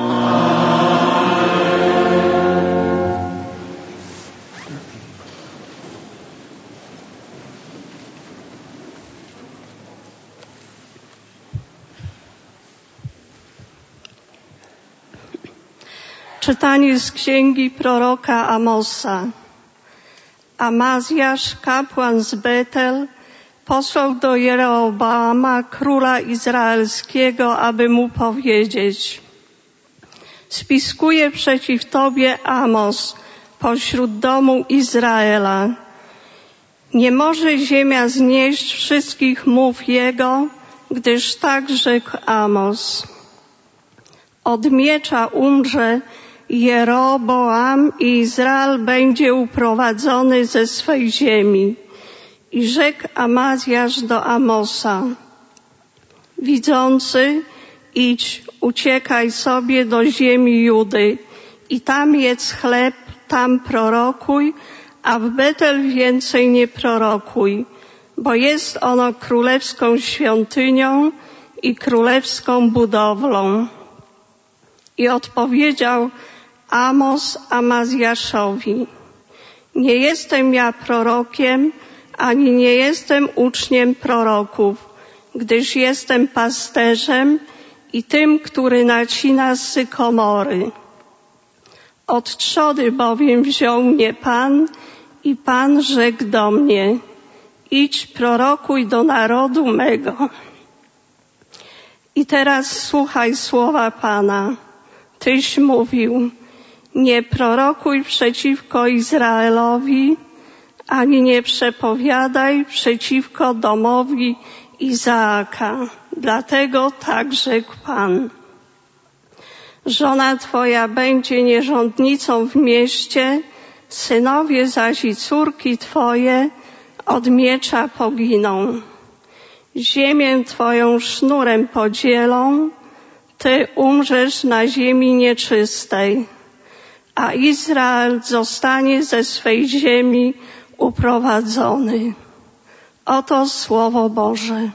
Czytanie z księgi proroka Amosa. Amazjasz, kapłan z Betel, posłał do Jeroboama, króla izraelskiego, aby mu powiedzieć: spiskuje przeciw Tobie Amos pośród domu Izraela. Nie może ziemia znieść wszystkich mów jego, gdyż tak rzekł Amos. Od miecza umrze Jeroboam i Izrael będzie uprowadzony ze swej ziemi. I rzekł Amazjasz do Amosa: widzący, idź, uciekaj sobie do ziemi Judy i tam jedz chleb, tam prorokuj, a w Betel więcej nie prorokuj, bo jest ono królewską świątynią i królewską budowlą. I odpowiedział Amos Amazjaszowi: nie jestem ja prorokiem, ani nie jestem uczniem proroków, gdyż jestem pasterzem i tym, który nacina sykomory. Od trzody bowiem wziął mnie Pan i Pan rzekł do mnie: idź prorokuj do narodu mego. I teraz słuchaj słowa Pana. Tyś mówił, nie prorokuj przeciwko Izraelowi, ani nie przepowiadaj przeciwko domowi Izaaka. Dlatego tak rzekł Pan. Żona twoja będzie nierządnicą w mieście, synowie zaś i córki twoje od miecza poginą. Ziemię twoją sznurem podzielą, ty umrzesz na ziemi nieczystej, a Izrael zostanie ze swej ziemi uprowadzony. Oto Słowo Boże.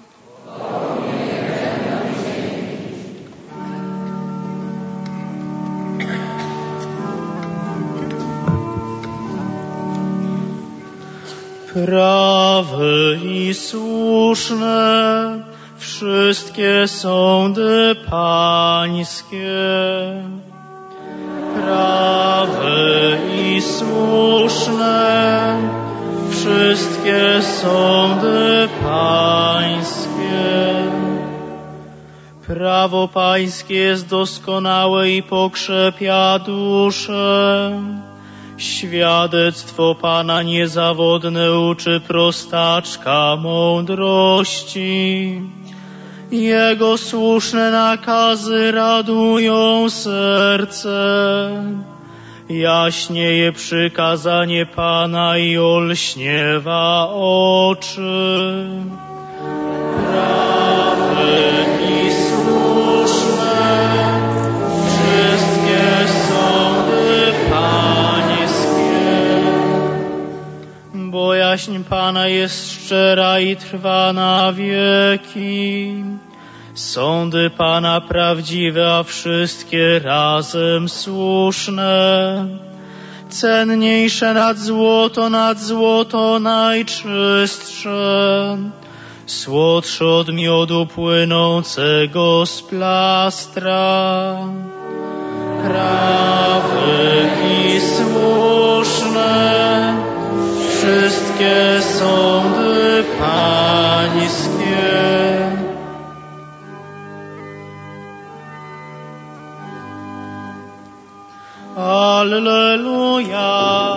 Prawe i słuszne wszystkie sądy pańskie. Prawe i słuszne wszystkie sądy pańskie. Prawo pańskie jest doskonałe i pokrzepia duszę. Świadectwo Pana niezawodne uczy prostaczka mądrości. Jego słuszne nakazy radują serce. Jaśnieje przykazanie Pana i olśniewa oczy. Prawe i słuszne wszystkie sądy pańskie. Bojaźń Pana jest szczera i trwa na wieki. Sądy Pana prawdziwe, a wszystkie razem słuszne. Cenniejsze nad złoto najczystsze. Słodsze od miodu płynącego z plastra. Prawe i słuszne wszystkie sądy pańskie. Alleluja,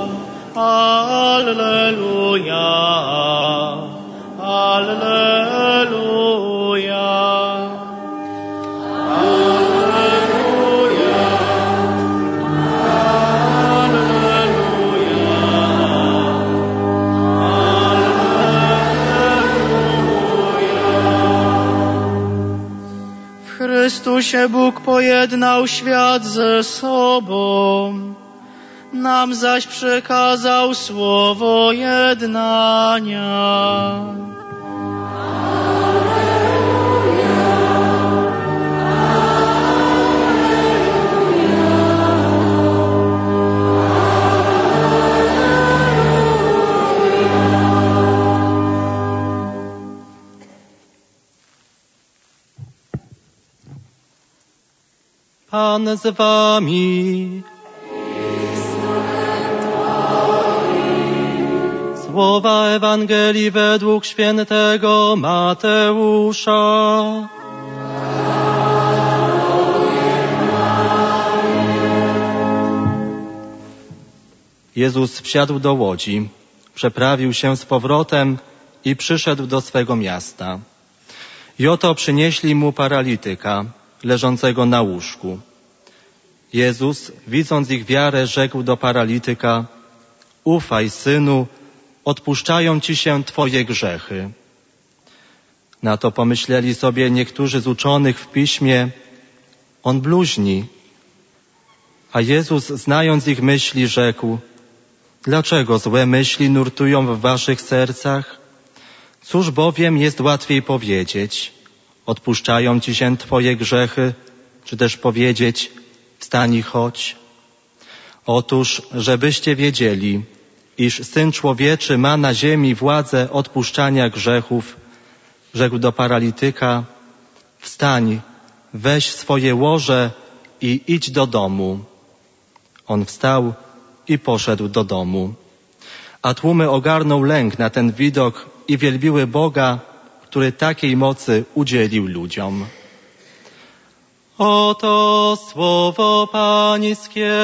alleluja, alleluja, alleluja, alleluja. W Chrystusie Bóg pojednał świat ze sobą, nam zaś przekazał słowo jednania. Pan z wami. Słowa Ewangelii według świętego Mateusza. Jezus wsiadł do łodzi, przeprawił się z powrotem i przyszedł do swego miasta. I oto przynieśli mu paralityka, leżącego na łóżku. Jezus, widząc ich wiarę, rzekł do paralityka: ufaj, synu, odpuszczają ci się twoje grzechy. Na to pomyśleli sobie niektórzy z uczonych w piśmie: on bluźni. A Jezus, znając ich myśli, rzekł: dlaczego złe myśli nurtują w waszych sercach? Cóż bowiem jest łatwiej powiedzieć: odpuszczają ci się twoje grzechy, czy też powiedzieć: wstań i chodź? Otóż, żebyście wiedzieli, iż Syn Człowieczy ma na ziemi władzę odpuszczania grzechów, rzekł do paralityka: wstań, weź swoje łoże i idź do domu. On wstał i poszedł do domu. a tłumy ogarnął lęk na ten widok i wielbiły Boga, który takiej mocy udzielił ludziom. Oto słowo Pańskie.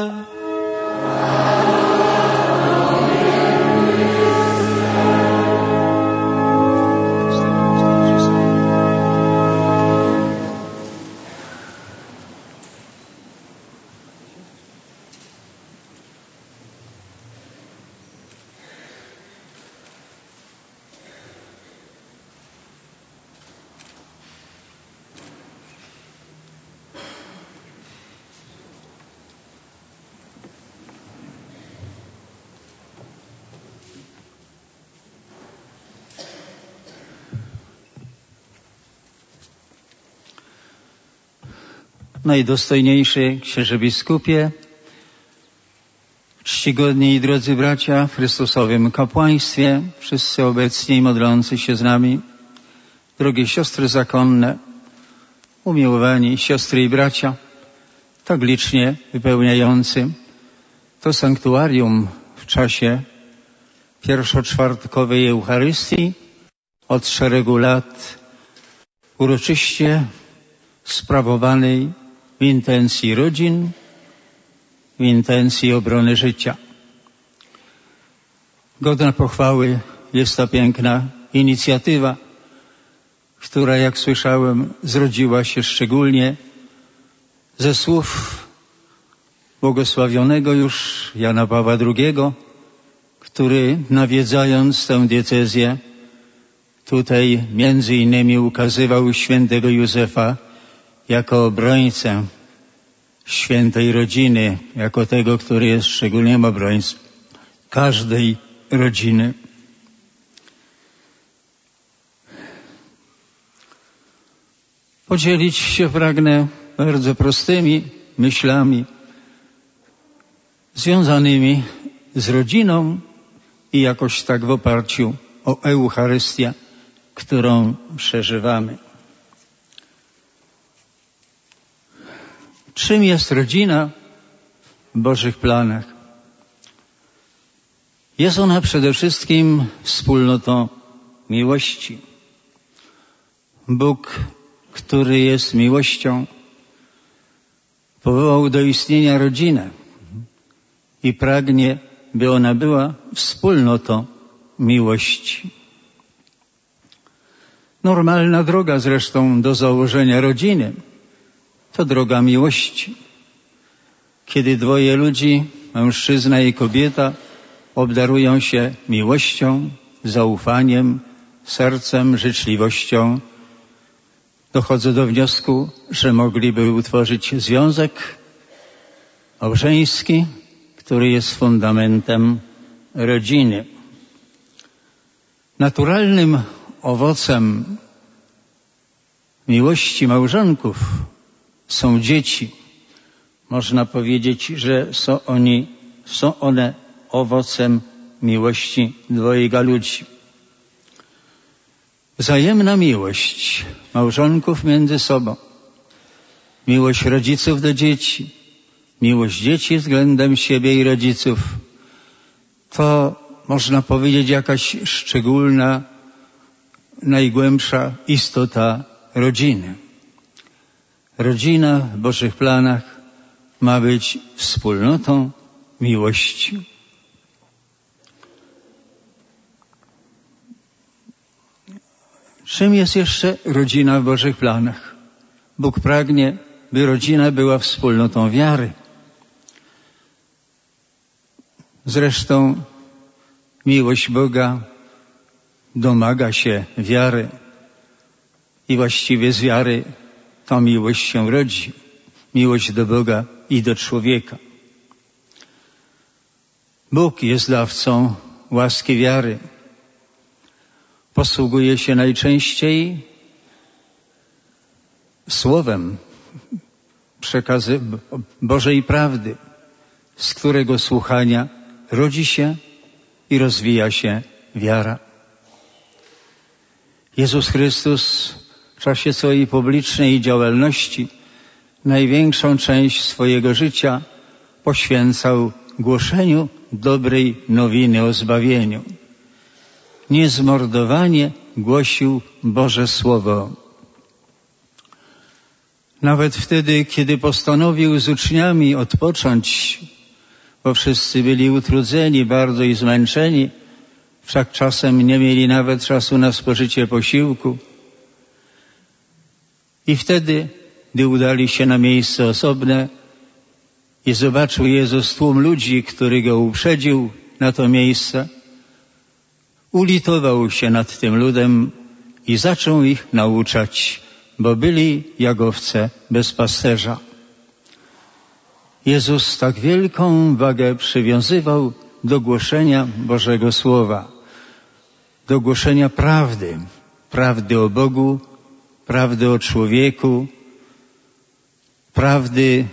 Najdostojniejszy księże biskupie, czcigodni i drodzy bracia w Chrystusowym kapłaństwie, wszyscy obecni modlący się z nami, drogie siostry zakonne, umiłowani siostry i bracia, tak licznie wypełniający to sanktuarium w czasie pierwszoczwartkowej Eucharystii od szeregu lat uroczyście sprawowanej w intencji rodzin, w intencji obrony życia. Godna pochwały jest ta piękna inicjatywa, która, jak słyszałem, zrodziła się szczególnie ze słów błogosławionego już Jana Pawła II, który, nawiedzając tę diecezję, tutaj między innymi ukazywał świętego Józefa jako obrońcę świętej rodziny, jako tego, który jest szczególnym obrońcą każdej rodziny. Podzielić się pragnę bardzo prostymi myślami związanymi z rodziną i jakoś tak w oparciu o Eucharystię, którą przeżywamy. Czym jest rodzina w Bożych planach? Jest ona przede wszystkim wspólnotą miłości. Bóg, który jest miłością, powołał do istnienia rodzinę i pragnie, by ona była wspólnotą miłości. Normalna droga zresztą do założenia rodziny to droga miłości. Kiedy dwoje ludzi, mężczyzna i kobieta, obdarują się miłością, zaufaniem, sercem, życzliwością, dochodzę do wniosku, że mogliby utworzyć związek małżeński, który jest fundamentem rodziny. Naturalnym owocem miłości małżonków są dzieci. Można powiedzieć, że są one owocem miłości dwojga ludzi. Wzajemna miłość małżonków między sobą, miłość rodziców do dzieci, miłość dzieci względem siebie i rodziców, to można powiedzieć jakaś szczególna, najgłębsza istota rodziny. Rodzina w Bożych planach ma być wspólnotą miłości. Czym jest jeszcze rodzina w Bożych planach? Bóg pragnie, by rodzina była wspólnotą wiary. Zresztą miłość Boga domaga się wiary i właściwie z wiary ta miłość się rodzi. Miłość do Boga i do człowieka. Bóg jest dawcą łaski wiary. Posługuje się najczęściej słowem przekazy Bożej prawdy, z którego słuchania rodzi się i rozwija się wiara. Jezus Chrystus w czasie swojej publicznej działalności największą część swojego życia poświęcał głoszeniu dobrej nowiny o zbawieniu. Niezmordowanie głosił Boże Słowo. Nawet wtedy, kiedy postanowił z uczniami odpocząć, bo wszyscy byli utrudzeni bardzo i zmęczeni, wszak czasem nie mieli nawet czasu na spożycie posiłku. I wtedy, gdy udali się na miejsce osobne i zobaczył Jezus tłum ludzi, który go uprzedził na to miejsce, ulitował się nad tym ludem i zaczął ich nauczać, bo byli jak owce bez pasterza. Jezus tak wielką wagę przywiązywał do głoszenia Bożego Słowa, do głoszenia prawdy, prawdy o Bogu, prawdy o człowieku, prawdy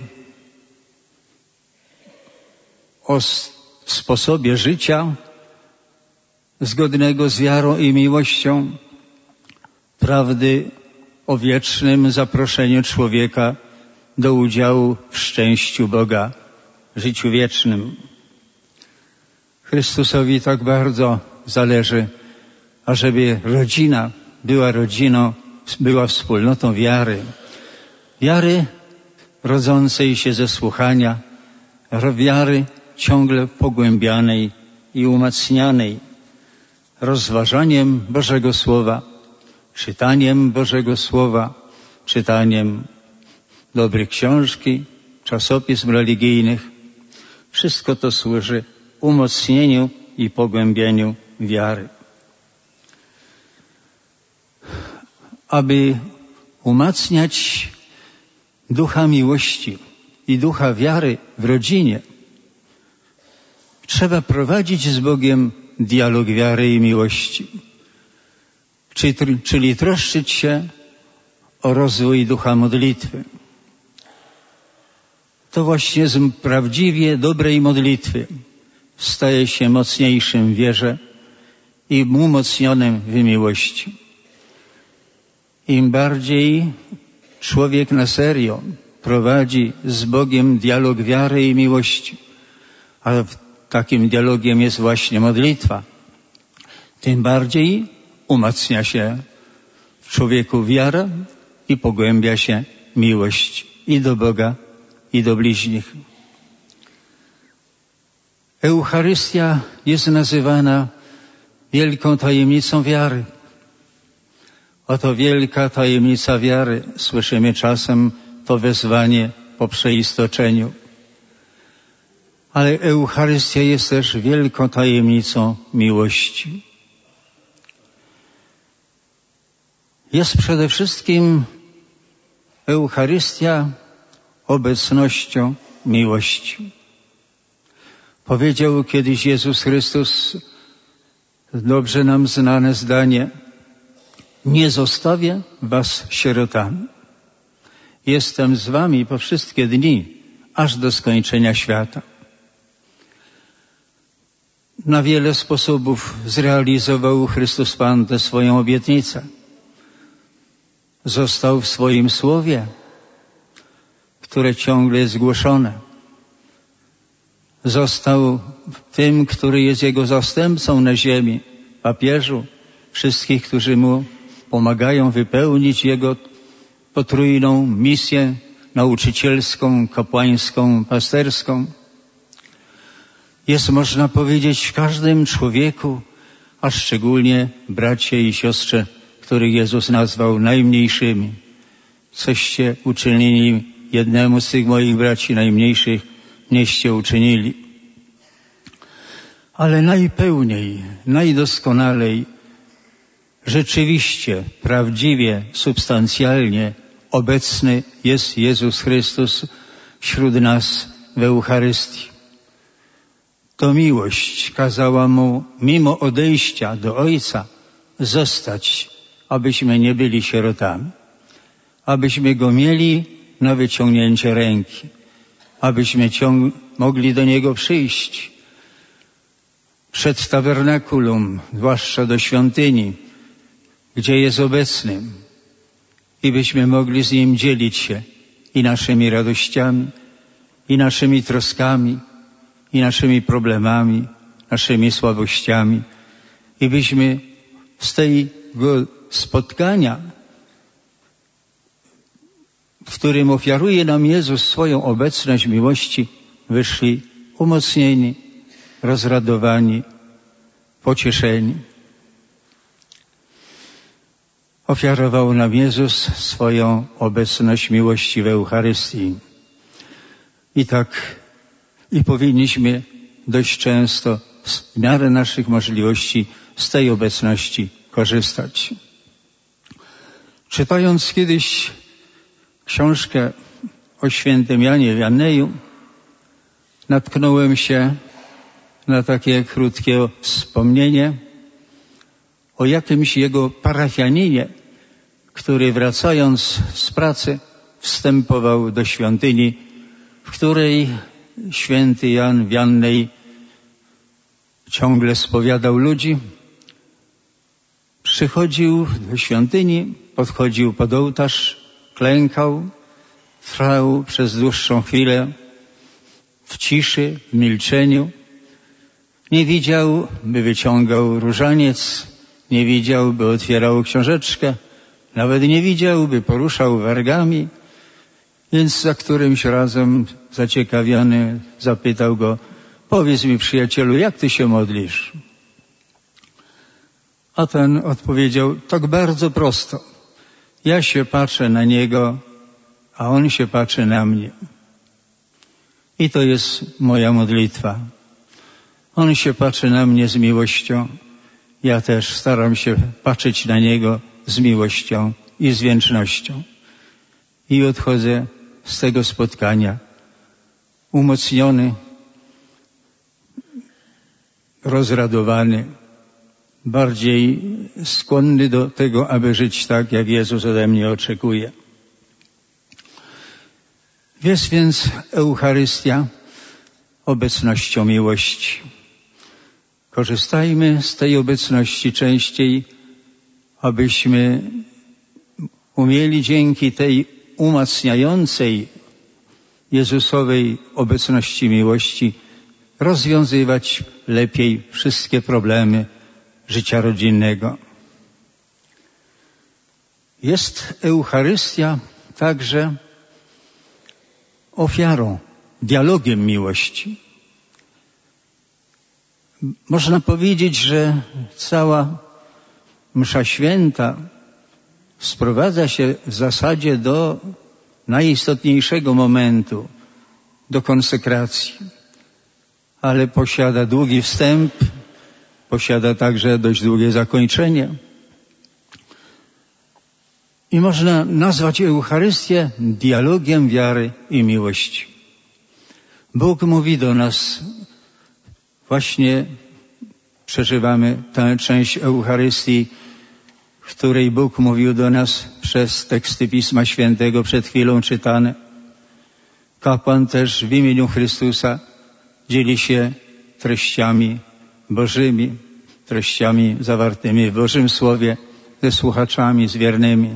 o sposobie życia zgodnego z wiarą i miłością, prawdy o wiecznym zaproszeniu człowieka do udziału w szczęściu Boga, życiu wiecznym. Chrystusowi tak bardzo zależy, ażeby rodzina była wspólnotą wiary. Wiary rodzącej się ze słuchania, wiary ciągle pogłębianej i umacnianej rozważaniem Bożego Słowa, czytaniem Bożego Słowa, czytaniem dobrych książki, czasopism religijnych. Wszystko to służy umocnieniu i pogłębieniu wiary. Aby umacniać ducha miłości i ducha wiary w rodzinie, trzeba prowadzić z Bogiem dialog wiary i miłości, czyli troszczyć się o rozwój ducha modlitwy. To właśnie z prawdziwie dobrej modlitwy staje się mocniejszym w wierze i umocnionym w miłości. Im bardziej człowiek na serio prowadzi z Bogiem dialog wiary i miłości, a takim dialogiem jest właśnie modlitwa, tym bardziej umacnia się w człowieku wiara i pogłębia się miłość i do Boga, i do bliźnich. Eucharystia jest nazywana wielką tajemnicą wiary. Oto wielka tajemnica wiary. Słyszymy czasem to wezwanie po przeistoczeniu. Ale Eucharystia jest też wielką tajemnicą miłości. Jest przede wszystkim Eucharystia obecnością miłości. Powiedział kiedyś Jezus Chrystus, dobrze nam znane zdanie: nie zostawię was sierotami. Jestem z wami po wszystkie dni, aż do skończenia świata. Na wiele sposobów zrealizował Chrystus Pan tę swoją obietnicę. Został w swoim słowie, które ciągle jest głoszone. Został tym, który jest Jego zastępcą na ziemi, papieżu, wszystkich, którzy Mu pomagają wypełnić Jego potrójną misję nauczycielską, kapłańską, pasterską. Jest, można powiedzieć, w każdym człowieku, a szczególnie bracie i siostrze, których Jezus nazwał najmniejszymi. Coście uczynili jednemu z tych moich braci najmniejszych, nieście uczynili. Ale najpełniej, najdoskonalej, rzeczywiście, prawdziwie, substancjalnie obecny jest Jezus Chrystus wśród nas w Eucharystii. To miłość kazała Mu, mimo odejścia do Ojca, zostać, abyśmy nie byli sierotami, abyśmy Go mieli na wyciągnięcie ręki, abyśmy mogli do Niego przyjść przed tabernakulum, zwłaszcza do świątyni, gdzie jest obecny, i byśmy mogli z Nim dzielić się i naszymi radościami, i naszymi troskami, i naszymi problemami, naszymi słabościami. I byśmy z tego spotkania, w którym ofiaruje nam Jezus swoją obecność miłości, wyszli umocnieni, rozradowani, pocieszeni. Ofiarował nam Jezus swoją obecność miłości w Eucharystii. I powinniśmy dość często w miarę naszych możliwości z tej obecności korzystać. Czytając kiedyś książkę o świętym Janie Wianneju, natknąłem się na takie krótkie wspomnienie o jakimś jego parafianinie, który wracając z pracy wstępował do świątyni, w której święty Jan Wiannej ciągle spowiadał ludzi. Przychodził do świątyni, podchodził pod ołtarz, klękał, trwał przez dłuższą chwilę w ciszy, w milczeniu. Nie widział, by wyciągał różaniec, nie widział, by otwierał książeczkę, nawet nie widział, by poruszał wargami. Więc za którymś razem zaciekawiony zapytał go: powiedz mi, przyjacielu, jak ty się modlisz? A ten odpowiedział tak bardzo prosto: ja się patrzę na niego, a on się patrzy na mnie. I to jest moja modlitwa. On się patrzy na mnie z miłością. Ja też staram się patrzeć na niego z miłością i z wdzięcznością. I odchodzę z tego spotkania umocniony, rozradowany, bardziej skłonny do tego, aby żyć tak, jak Jezus ode mnie oczekuje. Jest więc Eucharystia obecnością miłości. Korzystajmy z tej obecności częściej, abyśmy umieli dzięki tej umacniającej Jezusowej obecności miłości rozwiązywać lepiej wszystkie problemy życia rodzinnego. Jest Eucharystia także ofiarą, dialogiem miłości. Można powiedzieć, że cała msza święta sprowadza się w zasadzie do najistotniejszego momentu, do konsekracji, ale posiada długi wstęp, posiada także dość długie zakończenie. I można nazwać Eucharystię dialogiem wiary i miłości. Bóg mówi do nas, właśnie przeżywamy tę część Eucharystii, w której Bóg mówił do nas przez teksty Pisma Świętego przed chwilą czytane. Kapłan też w imieniu Chrystusa dzieli się treściami Bożymi, treściami zawartymi w Bożym Słowie ze słuchaczami, z wiernymi.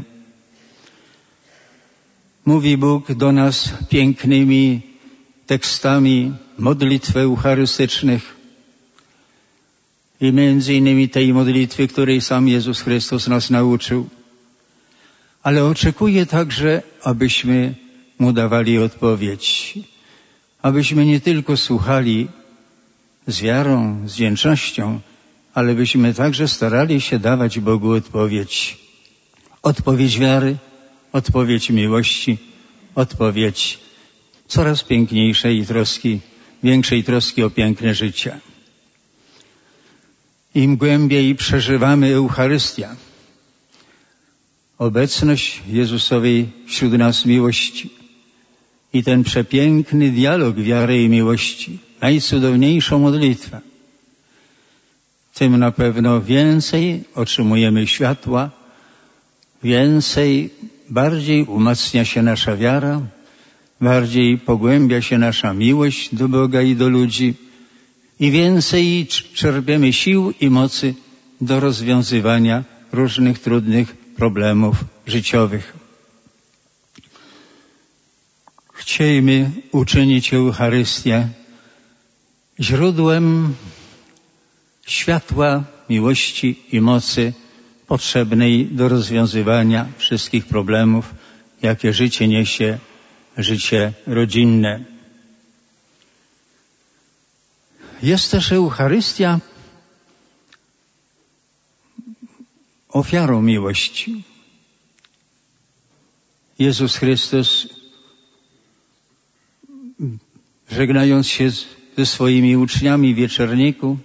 Mówi Bóg do nas pięknymi tekstami modlitw eucharystycznych i między innymi tej modlitwy, której sam Jezus Chrystus nas nauczył. Ale oczekuje także, abyśmy Mu dawali odpowiedź. Abyśmy nie tylko słuchali z wiarą, z wdzięcznością, ale byśmy także starali się dawać Bogu odpowiedź. Odpowiedź wiary, odpowiedź miłości, odpowiedź coraz piękniejszej troski, większej troski o piękne życie. Im głębiej przeżywamy Eucharystię, obecność Jezusowej wśród nas miłości i ten przepiękny dialog wiary i miłości, najcudowniejszą modlitwę, tym na pewno więcej otrzymujemy światła, bardziej umacnia się nasza wiara, bardziej pogłębia się nasza miłość do Boga i do ludzi i więcej czerpiemy sił i mocy do rozwiązywania różnych trudnych problemów życiowych. Chciejmy uczynić Eucharystię źródłem światła, miłości i mocy potrzebnej do rozwiązywania wszystkich problemów, jakie życie niesie, życie rodzinne. Jest też Eucharystia ofiarą miłości. Jezus Chrystus, żegnając się ze swoimi uczniami w wieczorniku,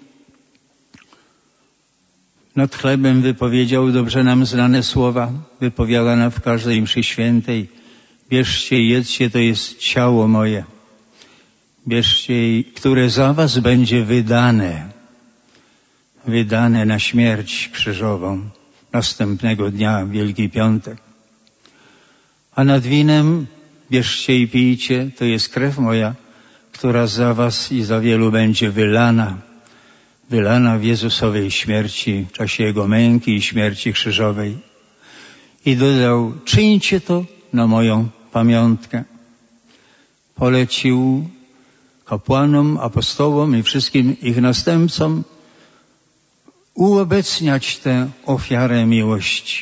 nad chlebem wypowiedział dobrze nam znane słowa, wypowiadane w każdej mszy świętej. Bierzcie i jedzcie, to jest ciało moje. Bierzcie, które za was będzie wydane na śmierć krzyżową następnego dnia, Wielki Piątek. A nad winem bierzcie i pijcie, to jest krew moja, która za was i za wielu będzie wylana w Jezusowej śmierci, w czasie Jego męki i śmierci krzyżowej. I dodał, czyńcie to na moją pamiątkę. Polecił kapłanom, apostołom i wszystkim ich następcom uobecniać tę ofiarę miłości.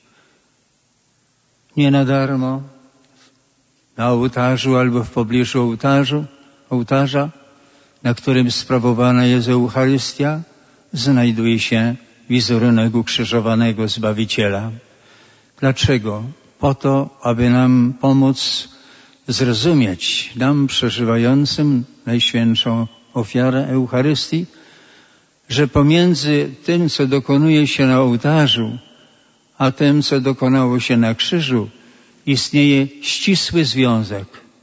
Nie na darmo na ołtarzu albo w pobliżu ołtarza, na którym sprawowana jest Eucharystia, znajduje się wizerunek ukrzyżowanego Zbawiciela. Dlaczego? Po to, aby nam pomóc zrozumieć, nam przeżywającym Najświętszą ofiarę Eucharystii, że pomiędzy tym, co dokonuje się na ołtarzu, a tym, co dokonało się na krzyżu, istnieje ścisły związek.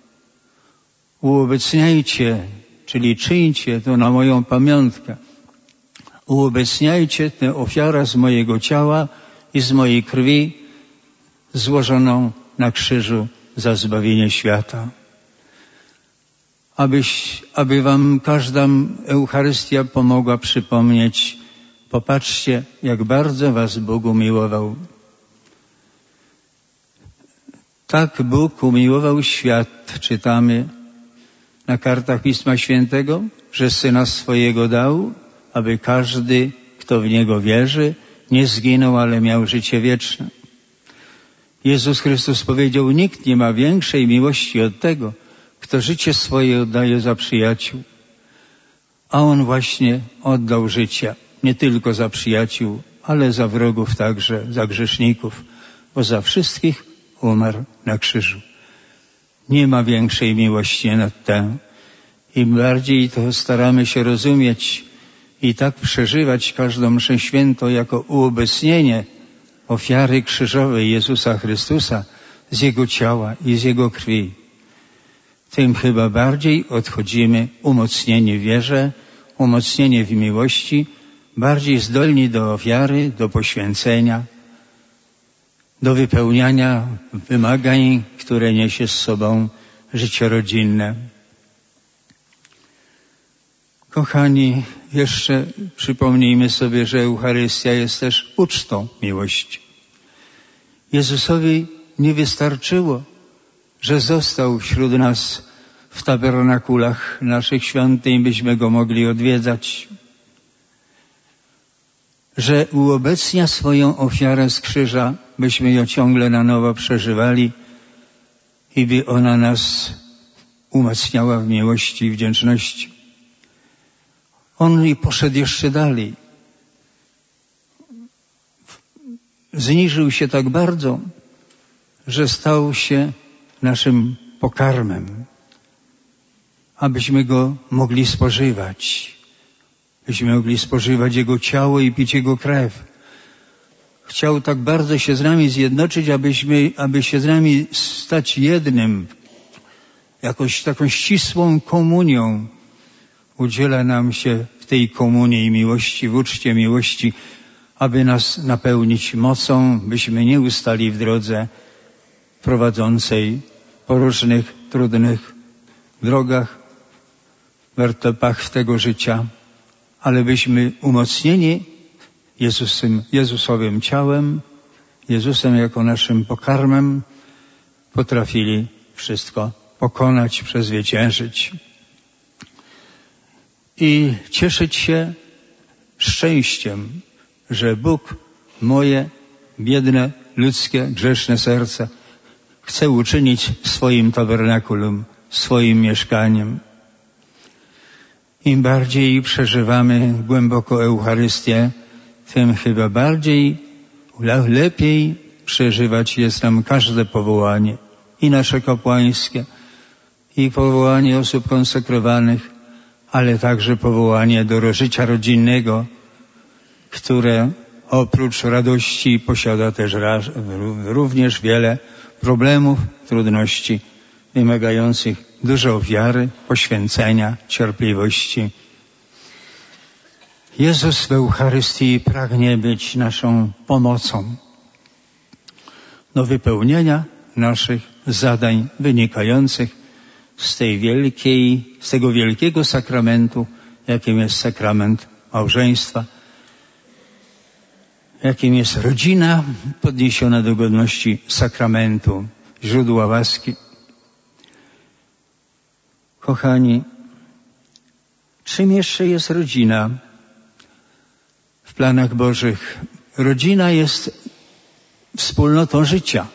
Uobecniajcie, czyli czyńcie to na moją pamiątkę. Uobecniajcie tę ofiarę z mojego ciała i z mojej krwi złożoną na krzyżu za zbawienie świata. Aby wam każda Eucharystia pomogła przypomnieć, popatrzcie, jak bardzo was Bóg umiłował. Tak Bóg umiłował świat, czytamy na kartach Pisma Świętego, że Syna swojego dał, aby każdy, kto w Niego wierzy, nie zginął, ale miał życie wieczne. Jezus Chrystus powiedział, nikt nie ma większej miłości od tego, kto życie swoje oddaje za przyjaciół. A On właśnie oddał życie nie tylko za przyjaciół, ale za wrogów także, za grzeszników, bo za wszystkich umarł na krzyżu. Nie ma większej miłości nad tę. Im bardziej to staramy się rozumieć i tak przeżywać każdą mszę świętą jako uobecnienie ofiary krzyżowej Jezusa Chrystusa z Jego ciała i z Jego krwi, tym chyba bardziej odchodzimy umocnieni w wierze, umocnieni w miłości, bardziej zdolni do ofiary, do poświęcenia, do wypełniania wymagań, które niesie z sobą życie rodzinne. Kochani, jeszcze przypomnijmy sobie, że Eucharystia jest też ucztą miłości. Jezusowi nie wystarczyło, że został wśród nas w tabernakulach naszych świątyń, byśmy Go mogli odwiedzać, że uobecnia swoją ofiarę z krzyża, byśmy ją ciągle na nowo przeżywali i by ona nas umacniała w miłości i wdzięczności. On i poszedł jeszcze dalej. Zniżył się tak bardzo, że stał się naszym pokarmem, abyśmy Go mogli spożywać. Byśmy mogli spożywać Jego ciało i pić Jego krew. Chciał tak bardzo się z nami zjednoczyć, aby się z nami stać jednym. Jakoś taką ścisłą komunią udziela nam się w tej komunii miłości, w uczcie miłości, aby nas napełnić mocą, byśmy nie ustali w drodze prowadzącej po różnych trudnych drogach, wertepach tego życia, ale byśmy umocnieni Jezusowym ciałem, Jezusem jako naszym pokarmem, potrafili wszystko pokonać, przezwyciężyć. i cieszyć się szczęściem, że Bóg moje biedne, ludzkie, grzeszne serce chce uczynić swoim tabernakulum, swoim mieszkaniem. Im bardziej przeżywamy głęboko Eucharystię, tym chyba bardziej, lepiej przeżywać jest nam każde powołanie, i nasze kapłańskie, i powołanie osób konsekrowanych, ale także powołanie do życia rodzinnego, które oprócz radości posiada też również wiele problemów, trudności wymagających dużo wiary, poświęcenia, cierpliwości. Jezus w Eucharystii pragnie być naszą pomocą do wypełnienia naszych zadań wynikających z tego wielkiego sakramentu, jakim jest sakrament małżeństwa, jakim jest rodzina podniesiona do godności sakramentu, źródła łaski. Kochani, czym jeszcze jest rodzina w planach Bożych? Rodzina jest wspólnotą życia.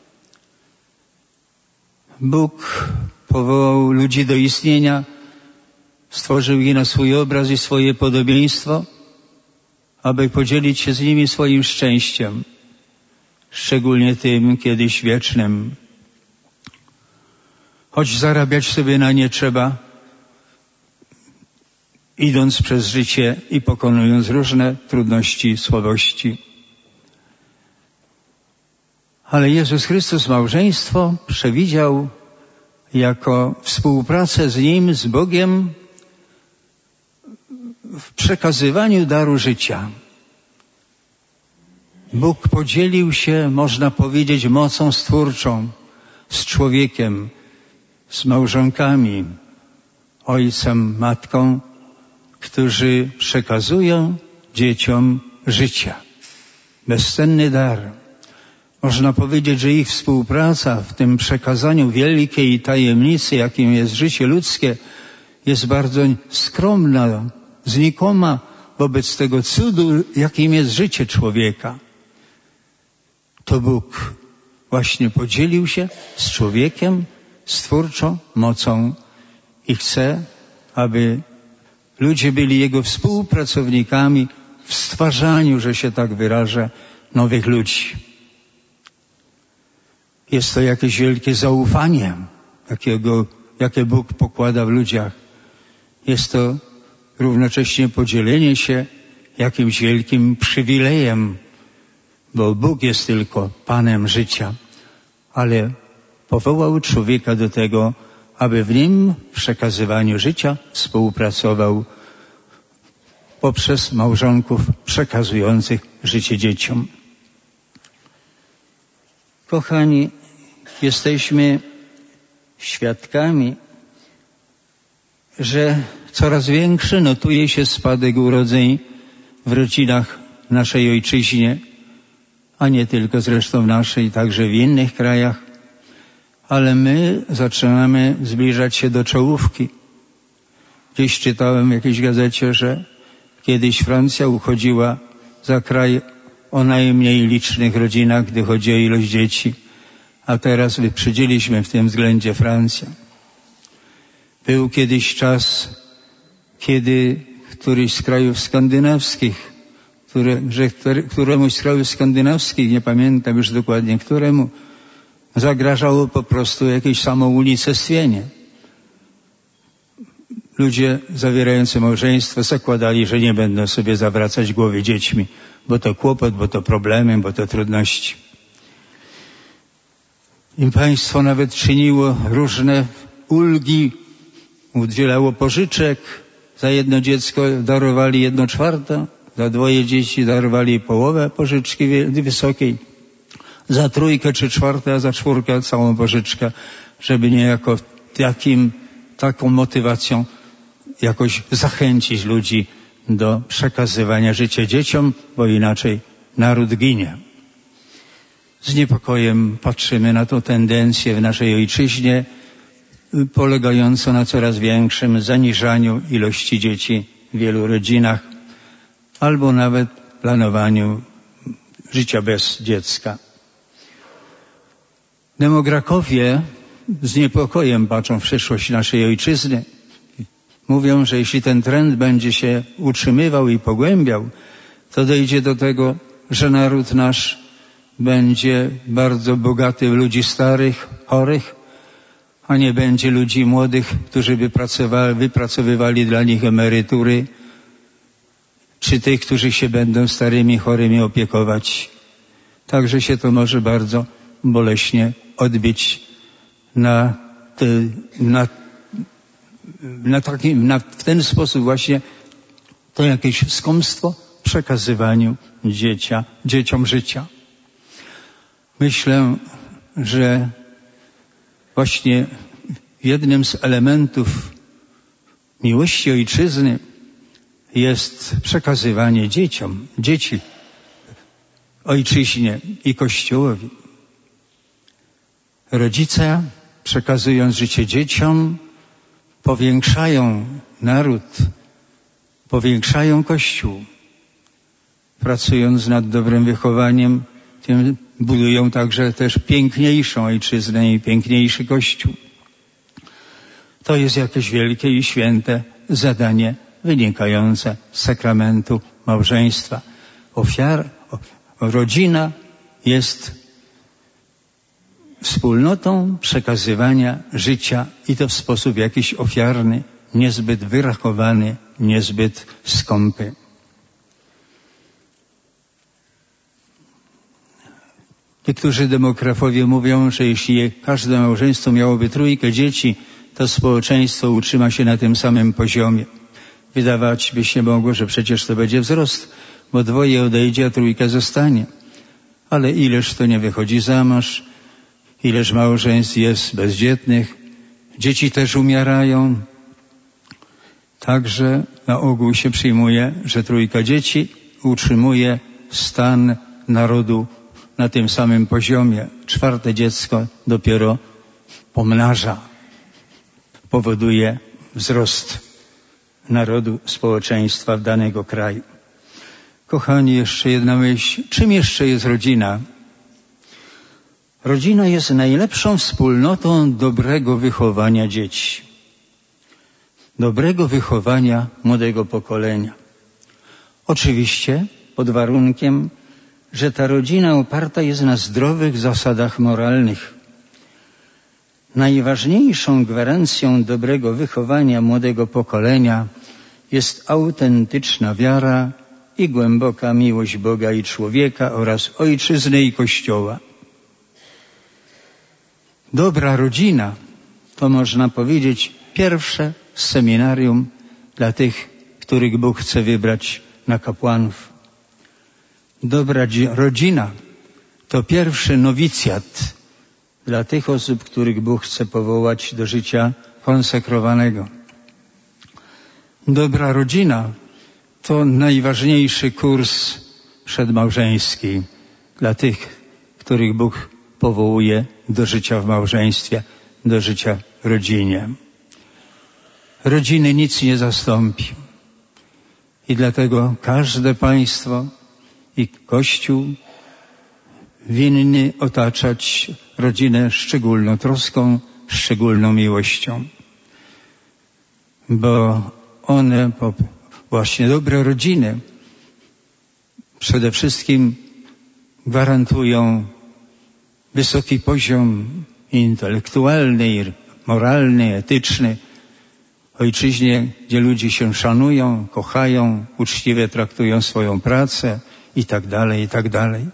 Bóg powołał ludzi do istnienia, stworzył je na swój obraz i swoje podobieństwo, aby podzielić się z nimi swoim szczęściem, szczególnie tym kiedyś wiecznym. Choć zarabiać sobie na nie trzeba, idąc przez życie i pokonując różne trudności, słabości. Ale Jezus Chrystus małżeństwo przewidział jako współpracę z Nim, z Bogiem, w przekazywaniu daru życia. Bóg podzielił się, można powiedzieć, mocą stwórczą z człowiekiem, z małżonkami, ojcem, matką, którzy przekazują dzieciom życia. Bezcenny dar. Można powiedzieć, że ich współpraca w tym przekazaniu wielkiej tajemnicy, jakim jest życie ludzkie, jest bardzo skromna, znikoma wobec tego cudu, jakim jest życie człowieka. To Bóg właśnie podzielił się z człowiekiem stwórczą mocą i chce, aby ludzie byli Jego współpracownikami w stwarzaniu, że się tak wyrażę, nowych ludzi. Jest to jakieś wielkie zaufanie, jakie Bóg pokłada w ludziach. Jest to równocześnie podzielenie się jakimś wielkim przywilejem, bo Bóg jest tylko Panem życia, ale powołał człowieka do tego, aby w nim w przekazywaniu życia współpracował poprzez małżonków przekazujących życie dzieciom. Kochani, jesteśmy świadkami, że coraz większy notuje się spadek urodzeń w rodzinach w naszej ojczyźnie, a nie tylko zresztą w naszej, także w innych krajach. Ale my zaczynamy zbliżać się do czołówki. Gdzieś czytałem w jakiejś gazecie, że kiedyś Francja uchodziła za kraj o najmniej licznych rodzinach, gdy chodzi o ilość dzieci, a teraz wyprzedziliśmy w tym względzie Francję. Był kiedyś czas, kiedy któryś z krajów skandynawskich, któremuś z krajów skandynawskich, nie pamiętam już dokładnie któremu, zagrażało po prostu jakieś samounicestwienie. Ludzie zawierający małżeństwo zakładali, że nie będą sobie zawracać głowy dziećmi, bo to kłopot, bo to problemy, bo to trudności. Im państwo nawet czyniło różne ulgi, udzielało pożyczek, za jedno dziecko darowali 1/4, za 2 dzieci darowali połowę pożyczki wysokiej, za 3 czy 4, a za 4 całą pożyczkę, żeby niejako taką motywacją jakoś zachęcić ludzi do przekazywania życia dzieciom, bo inaczej naród ginie. Z niepokojem patrzymy na tę tendencję w naszej ojczyźnie, polegająco na coraz większym zaniżaniu ilości dzieci w wielu rodzinach, albo nawet planowaniu życia bez dziecka. Demografowie z niepokojem patrzą w przyszłość naszej ojczyzny. Mówią, że jeśli ten trend będzie się utrzymywał i pogłębiał, to dojdzie do tego, że naród nasz będzie bardzo bogaty w ludzi starych, chorych, a nie będzie ludzi młodych, którzy by wypracowywali dla nich emerytury, czy tych, którzy się będą starymi, chorymi opiekować. Także się to może bardzo boleśnie odbić w ten sposób właśnie to jakieś skąpstwo w przekazywaniu dzieciom życia. Myślę, że właśnie jednym z elementów miłości ojczyzny jest przekazywanie dzieci ojczyźnie i Kościołowi. Rodzice, przekazując życie dzieciom, powiększają naród, powiększają Kościół. Pracując nad dobrym wychowaniem, tym budują także też piękniejszą ojczyznę i piękniejszy Kościół. To jest jakieś wielkie i święte zadanie wynikające z sakramentu małżeństwa. Rodzina jest wspólnotą przekazywania życia i to w sposób jakiś ofiarny, niezbyt wyrachowany, niezbyt skąpy. Niektórzy demografowie mówią, że jeśli każde małżeństwo miałoby 3 dzieci, to społeczeństwo utrzyma się na tym samym poziomie. Wydawać by się mogło, że przecież to będzie wzrost, bo 2 odejdzie, a 3 zostanie. Ale ileż to nie wychodzi za mąż, ileż małżeństw jest bezdzietnych, dzieci też umierają. Także na ogół się przyjmuje, że 3 dzieci utrzymuje stan narodu na tym samym poziomie. 4 dziecko dopiero pomnaża, powoduje wzrost narodu, społeczeństwa w danego kraju. Kochani, jeszcze jedna myśl. Czym jeszcze jest rodzina? Rodzina jest najlepszą wspólnotą dobrego wychowania dzieci. Dobrego wychowania młodego pokolenia. Oczywiście pod warunkiem, że ta rodzina oparta jest na zdrowych zasadach moralnych. Najważniejszą gwarancją dobrego wychowania młodego pokolenia jest autentyczna wiara i głęboka miłość Boga i człowieka oraz ojczyzny i Kościoła. Dobra rodzina to, można powiedzieć, pierwsze seminarium dla tych, których Bóg chce wybrać na kapłanów. Dobra rodzina to pierwszy nowicjat dla tych osób, których Bóg chce powołać do życia konsekrowanego. Dobra rodzina to najważniejszy kurs przedmałżeński dla tych, których Bóg powołuje do życia w małżeństwie, do życia w rodzinie. Rodziny nic nie zastąpi. I dlatego każde państwo i Kościół winny otaczać rodzinę szczególną troską, szczególną miłością. Bo one, właśnie dobre rodziny, przede wszystkim gwarantują wysoki poziom intelektualny, moralny, etyczny, ojczyźnie, gdzie ludzie się szanują, kochają, uczciwie traktują swoją pracę i tak dalej, i tak dalej.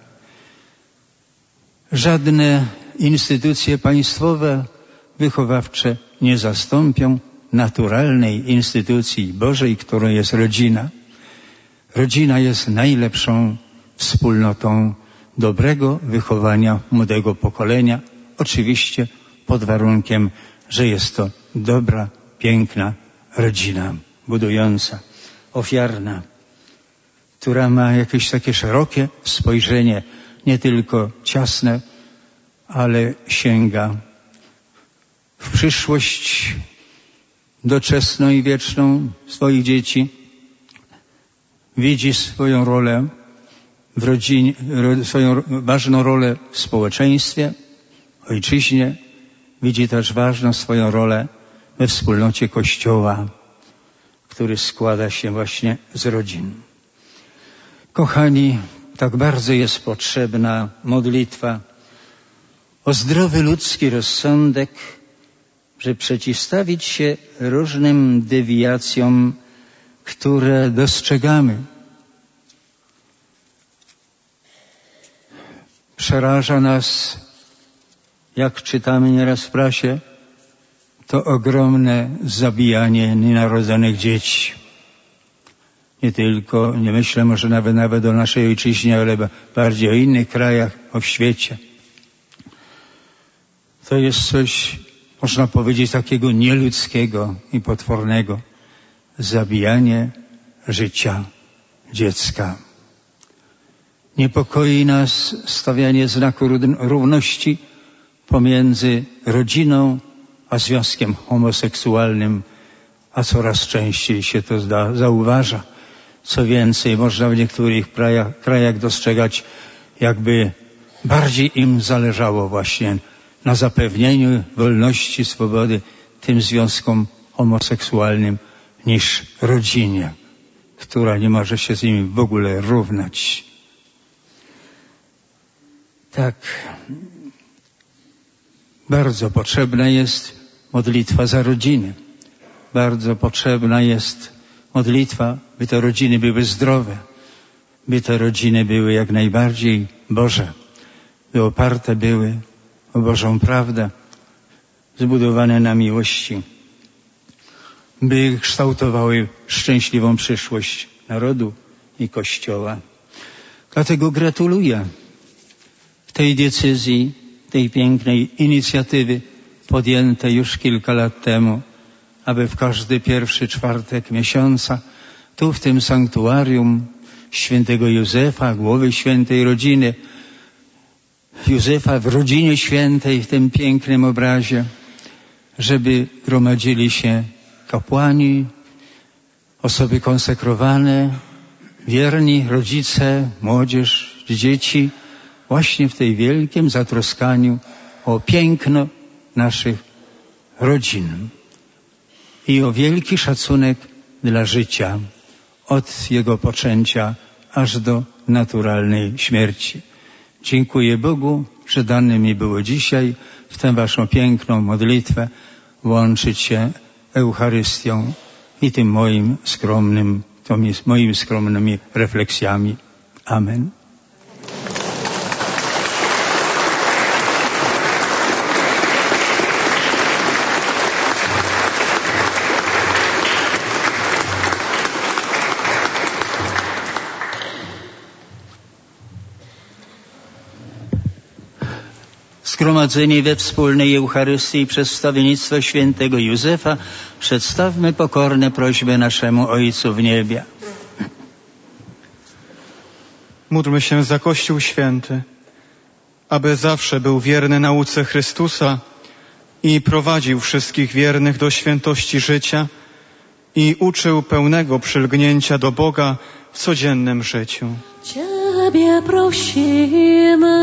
Żadne instytucje państwowe, wychowawcze nie zastąpią naturalnej instytucji Bożej, którą jest rodzina. Rodzina jest najlepszą wspólnotą dobrego wychowania młodego pokolenia. Oczywiście pod warunkiem, że jest to dobra, piękna rodzina, budująca, ofiarna, która ma jakieś takie szerokie spojrzenie, nie tylko ciasne, ale sięga w przyszłość doczesną i wieczną swoich dzieci. Widzi swoją rolę w rodzinie, swoją ważną rolę w społeczeństwie, ojczyźnie. Widzi też ważną swoją rolę we wspólnocie Kościoła, który składa się właśnie z rodzin. Kochani, tak bardzo jest potrzebna modlitwa o zdrowy ludzki rozsądek, żeby przeciwstawić się różnym dewiacjom, które dostrzegamy. Przeraża nas, jak czytamy nieraz w prasie, to ogromne zabijanie nienarodzonych dzieci. Nie tylko, nie myślę może nawet o naszej ojczyźnie, ale bardziej o innych krajach, o świecie. To jest coś, można powiedzieć, takiego nieludzkiego i potwornego. Zabijanie życia dziecka. Niepokoi nas stawianie znaku równości pomiędzy rodziną a związkiem homoseksualnym, a coraz częściej się to zauważa. Co więcej, można w niektórych krajach dostrzegać, jakby bardziej im zależało właśnie na zapewnieniu wolności, swobody tym związkom homoseksualnym niż rodzinie, która nie może się z nimi w ogóle równać. Tak, bardzo potrzebna jest modlitwa za rodziny. Bardzo potrzebna jest modlitwa, by te rodziny były zdrowe, by te rodziny były jak najbardziej Boże, by oparte były o Bożą prawdę, zbudowane na miłości, by kształtowały szczęśliwą przyszłość narodu i Kościoła. Dlatego gratuluję tej decyzji, tej pięknej inicjatywy podjętej już kilka lat temu, aby w każdy pierwszy czwartek miesiąca tu w tym sanktuarium świętego Józefa, głowy świętej rodziny, Józefa w rodzinie świętej, w tym pięknym obrazie, żeby gromadzili się kapłani, osoby konsekrowane, wierni, rodzice, młodzież, dzieci, właśnie w tej wielkim zatroskaniu o piękno naszych rodzin i o wielki szacunek dla życia od jego poczęcia aż do naturalnej śmierci. Dziękuję Bogu, że dane mi było dzisiaj w tę waszą piękną modlitwę łączyć się Eucharystią i tym moimi skromnymi refleksjami. Amen. Zgromadzeni we wspólnej Eucharystii przez wstawiennictwo świętego Józefa przedstawmy pokorne prośby naszemu Ojcu w niebie. Módlmy się za Kościół Święty, aby zawsze był wierny nauce Chrystusa i prowadził wszystkich wiernych do świętości życia i uczył pełnego przylgnięcia do Boga w codziennym życiu. Ciebie prosimy.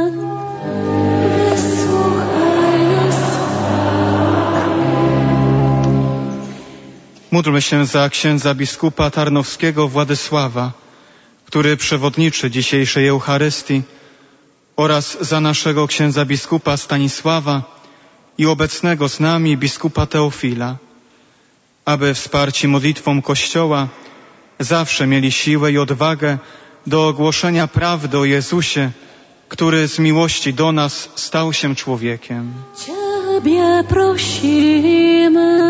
Módlmy się za księdza biskupa tarnowskiego Władysława, który przewodniczy dzisiejszej Eucharystii, oraz za naszego księdza biskupa Stanisława i obecnego z nami biskupa Teofila, aby wsparci modlitwą Kościoła zawsze mieli siłę i odwagę do ogłoszenia prawdy o Jezusie, który z miłości do nas stał się człowiekiem. Ciebie prosimy.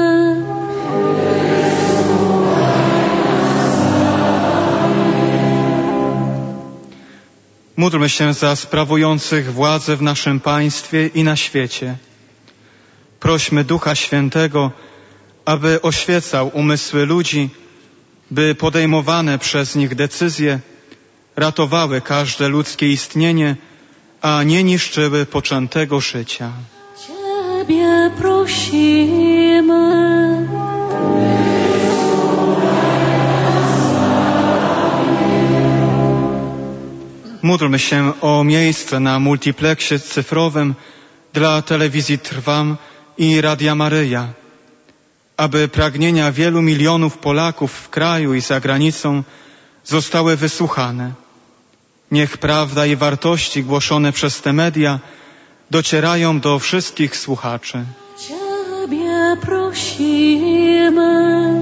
Módlmy się za sprawujących władzę w naszym państwie i na świecie. Prośmy Ducha Świętego, aby oświecał umysły ludzi, by podejmowane przez nich decyzje ratowały każde ludzkie istnienie, a nie niszczyły poczętego życia. Ciebie prosimy. Módlmy się o miejsce na multiplexie cyfrowym dla telewizji Trwam i Radia Maryja, aby pragnienia wielu milionów Polaków w kraju i za granicą zostały wysłuchane. Niech prawda i wartości głoszone przez te media docierają do wszystkich słuchaczy. Ciebie prosimy.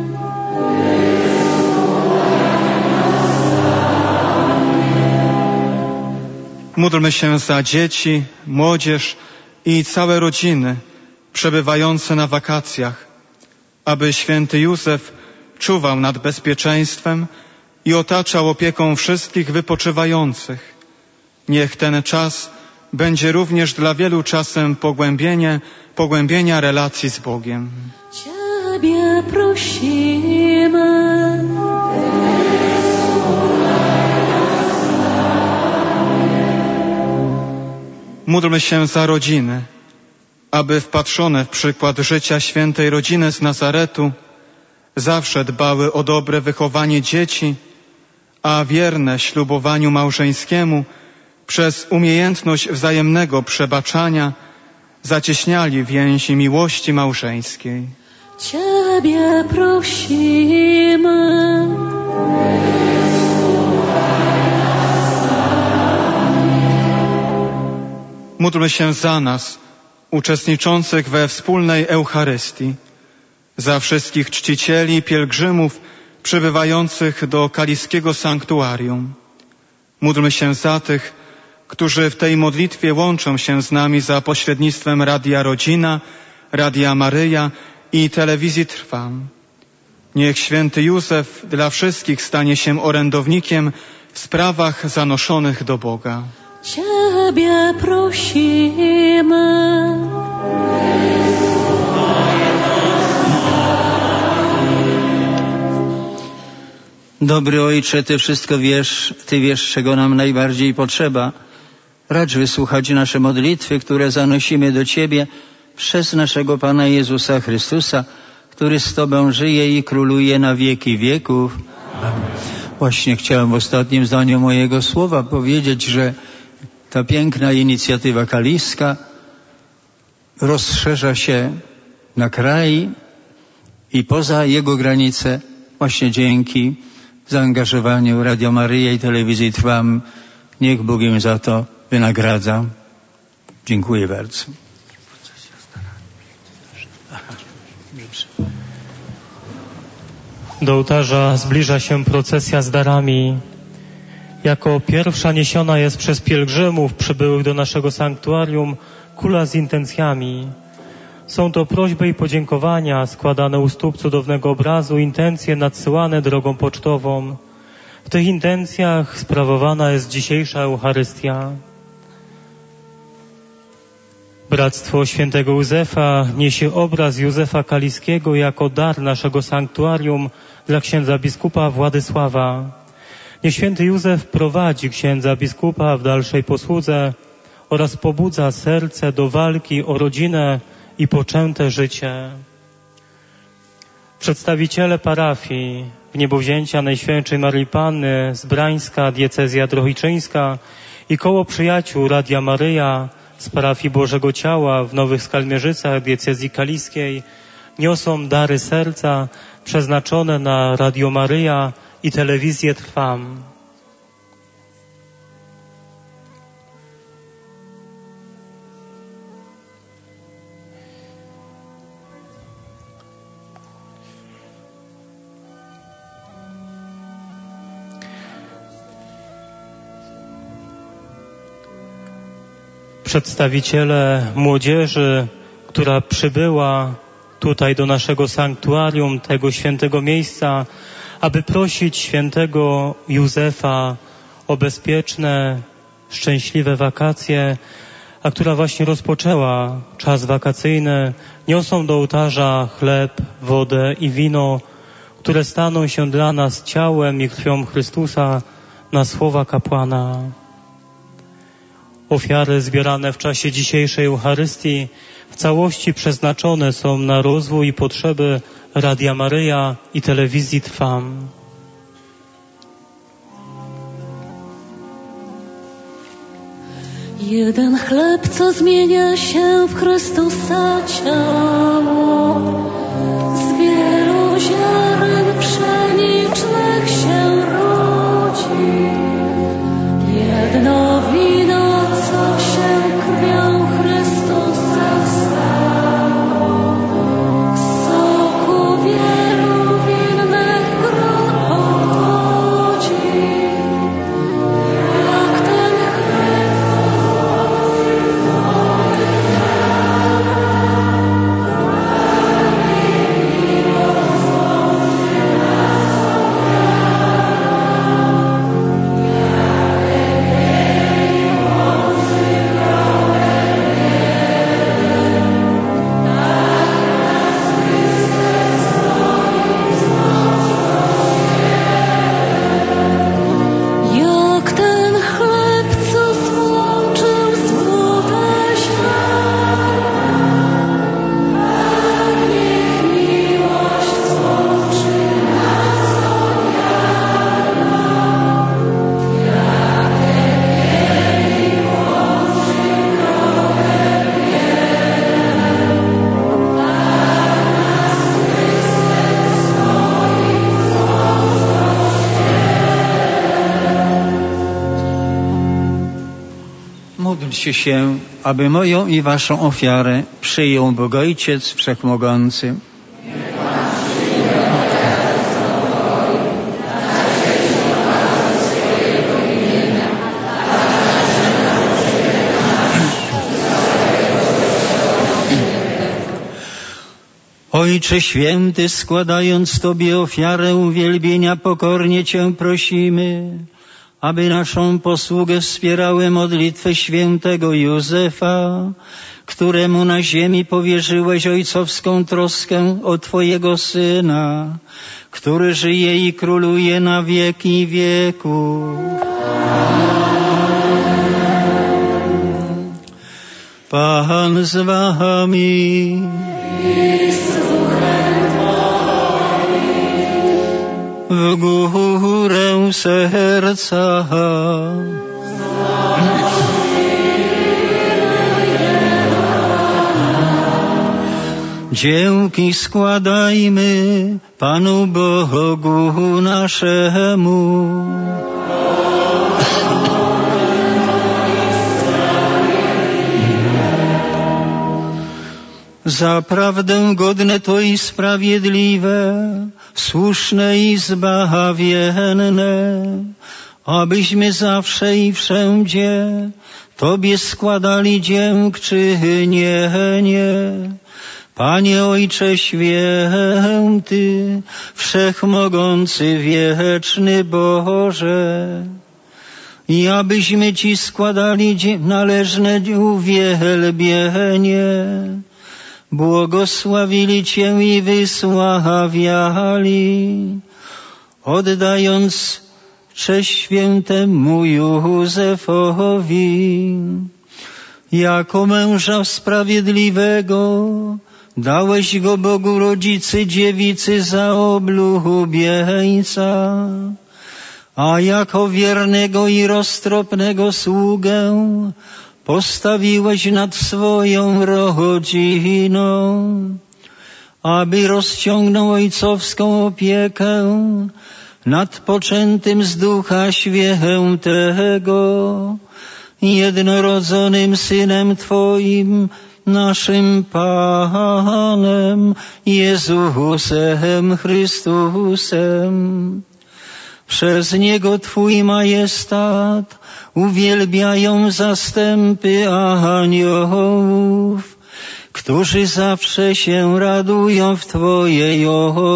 Módlmy się za dzieci, młodzież i całe rodziny przebywające na wakacjach, aby święty Józef czuwał nad bezpieczeństwem i otaczał opieką wszystkich wypoczywających. Niech ten czas będzie również dla wielu czasem pogłębienia relacji z Bogiem. Ciebie prosimy. Módlmy się za rodziny, aby wpatrzone w przykład życia świętej rodziny z Nazaretu zawsze dbały o dobre wychowanie dzieci, a wierne ślubowaniu małżeńskiemu przez umiejętność wzajemnego przebaczania zacieśniali więzi miłości małżeńskiej. Ciebie prosimy. Módlmy się za nas, uczestniczących we wspólnej Eucharystii, za wszystkich czcicieli i pielgrzymów przybywających do kaliskiego sanktuarium. Módlmy się za tych, którzy w tej modlitwie łączą się z nami za pośrednictwem Radia Rodzina, Radia Maryja i telewizji Trwam. Niech święty Józef dla wszystkich stanie się orędownikiem w sprawach zanoszonych do Boga. Ciebie prosimy. Dobry Ojcze, Ty wszystko wiesz, Ty wiesz, czego nam najbardziej potrzeba. Racz wysłuchać nasze modlitwy, które zanosimy do Ciebie przez naszego Pana Jezusa Chrystusa, który z Tobą żyje i króluje na wieki wieków. Amen. Właśnie chciałem w ostatnim zdaniu mojego słowa powiedzieć, że ta piękna inicjatywa kaliska rozszerza się na kraj i poza jego granice właśnie dzięki zaangażowaniu Radia Maryja i telewizji Trwam. Niech Bóg im za to wynagradza. Dziękuję bardzo. Do ołtarza zbliża się procesja z darami. Jako pierwsza niesiona jest przez pielgrzymów przybyłych do naszego sanktuarium kula z intencjami. Są to prośby i podziękowania składane u stóp cudownego obrazu, intencje nadsyłane drogą pocztową. W tych intencjach sprawowana jest dzisiejsza Eucharystia. Bractwo Świętego Józefa niesie obraz Józefa Kaliskiego jako dar naszego sanktuarium dla księdza biskupa Władysława. Niech święty Józef prowadzi księdza biskupa w dalszej posłudze oraz pobudza serce do walki o rodzinę i poczęte życie. Przedstawiciele parafii Wniebowzięcia Najświętszej Maryi Panny z Brańska, diecezja drohiczyńska i koło przyjaciół Radia Maryja z parafii Bożego Ciała w Nowych Skalmierzycach diecezji kaliskiej niosą dary serca przeznaczone na Radio Maryja i telewizję Trwam. Przedstawiciele młodzieży, która przybyła tutaj do naszego sanktuarium, tego świętego miejsca, aby prosić świętego Józefa o bezpieczne, szczęśliwe wakacje, a która właśnie rozpoczęła czas wakacyjny, niosą do ołtarza chleb, wodę i wino, które staną się dla nas ciałem i krwią Chrystusa na słowa kapłana. Ofiary zbierane w czasie dzisiejszej Eucharystii w całości przeznaczone są na rozwój i potrzeby Radia Maryja i Telewizji Trwam. Jeden chleb, co zmienia się w Chrystusa ciało, z wielu ziaren pszenicznych się rodzi. Jedno wino, co się krwią Chrystusa stało, z soku wielu winnych gron pochodzi. Jak ten chleb Módlcie się, aby moją i waszą ofiarę przyjął Bóg Ojciec Wszechmogący. Ojcze Święty, składając Tobie ofiarę uwielbienia, pokornie Cię prosimy, aby naszą posługę wspierały modlitwy świętego Józefa, któremu na ziemi powierzyłeś ojcowską troskę o Twojego Syna, który żyje i króluje na wieki wieków. Pan z wami. W górę serca. Dzięki składajmy Panu Bogu naszemu. Zaprawdę godne to i sprawiedliwe, słuszne i zbawienne, abyśmy zawsze i wszędzie Tobie składali dziękczynienie. Panie Ojcze Święty, Wszechmogący, Wieczny Boże, i abyśmy Ci składali należne uwielbienie, błogosławili Cię i wysławiali, oddając cześć świętemu Józefowi. Jako męża sprawiedliwego dałeś go Bogu Rodzicy Dziewicy za oblubieńca, a jako wiernego i roztropnego sługę postawiłeś nad swoją rodziną, aby rozciągnął ojcowską opiekę nad poczętym z Ducha Świętego, jednorodzonym Synem Twoim, naszym Panem Jezusem Chrystusem. Przez Niego Twój majestat uwielbiają zastępy aniołów, którzy zawsze się radują w Twojej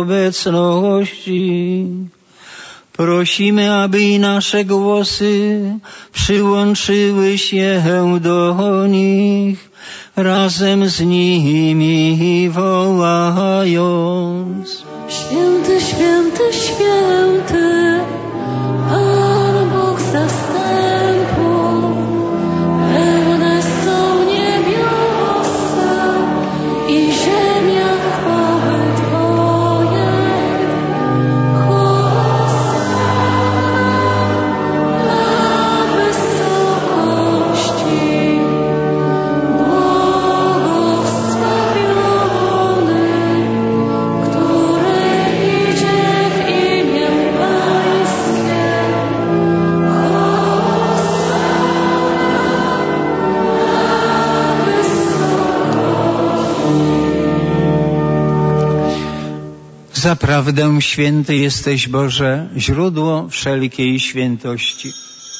obecności. Prosimy, aby i nasze głosy przyłączyły się do nich, razem z nimi wołając: Święty, święty, święty, Pan Bóg zastępów, pełne są niebiosa Zaprawdę święty jesteś, Boże, źródło wszelkiej świętości.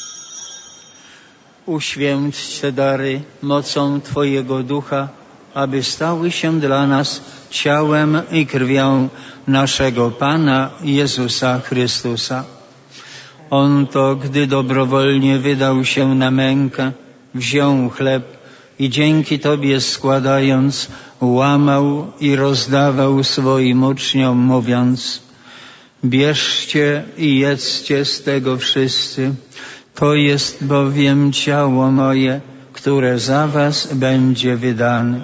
Uświęć te dary mocą Twojego Ducha, aby stały się dla nas ciałem i krwią naszego Pana Jezusa Chrystusa. On to, gdy dobrowolnie wydał się na mękę, wziął chleb i dzięki Tobie składając, łamał i rozdawał swoim uczniom, mówiąc: bierzcie i jedzcie z tego wszyscy, to jest bowiem ciało moje, które za was będzie wydane.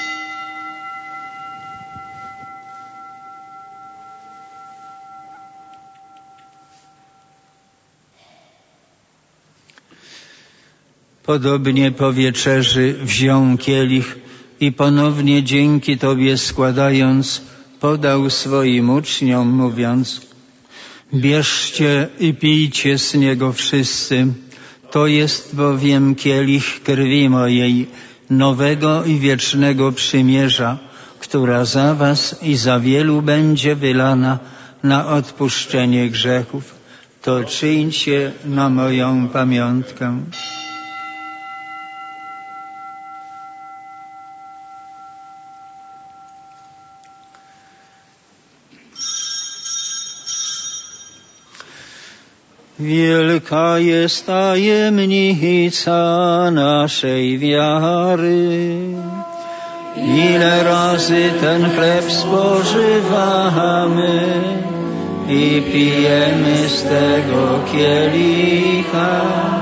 Podobnie po wieczerzy wziął kielich i ponownie dzięki Tobie składając, podał swoim uczniom, mówiąc: bierzcie i pijcie z niego wszyscy, to jest bowiem kielich krwi mojej, nowego i wiecznego przymierza, która za was i za wielu będzie wylana na odpuszczenie grzechów. To czyńcie na moją pamiątkę. Wielka jest tajemnica naszej wiary. Ile razy ten chleb spożywamy i pijemy z tego kielicha.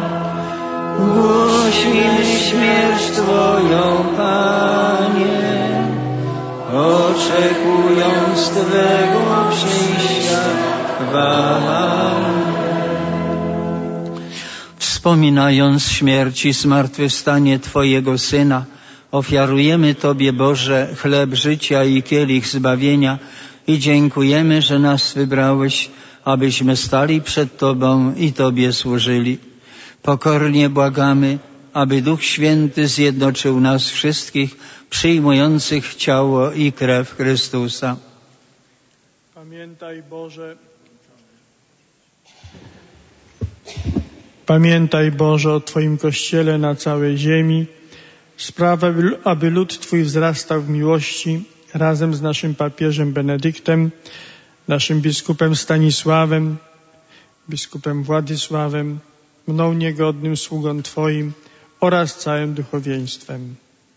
Głosimy śmierć Twoją, Panie, oczekując Twego przyjścia. Wspominając śmierć i zmartwychwstanie Twojego Syna, ofiarujemy Tobie, Boże, chleb życia i kielich zbawienia i dziękujemy, że nas wybrałeś, abyśmy stali przed Tobą i Tobie służyli. Pokornie błagamy, aby Duch Święty zjednoczył nas wszystkich, przyjmujących ciało i krew Chrystusa. Pamiętaj, Boże, o Twoim Kościele na całej ziemi. Spraw, aby lud Twój wzrastał w miłości razem z naszym papieżem Benedyktem, naszym biskupem Stanisławem, biskupem Władysławem, mną niegodnym sługą Twoim oraz całym duchowieństwem.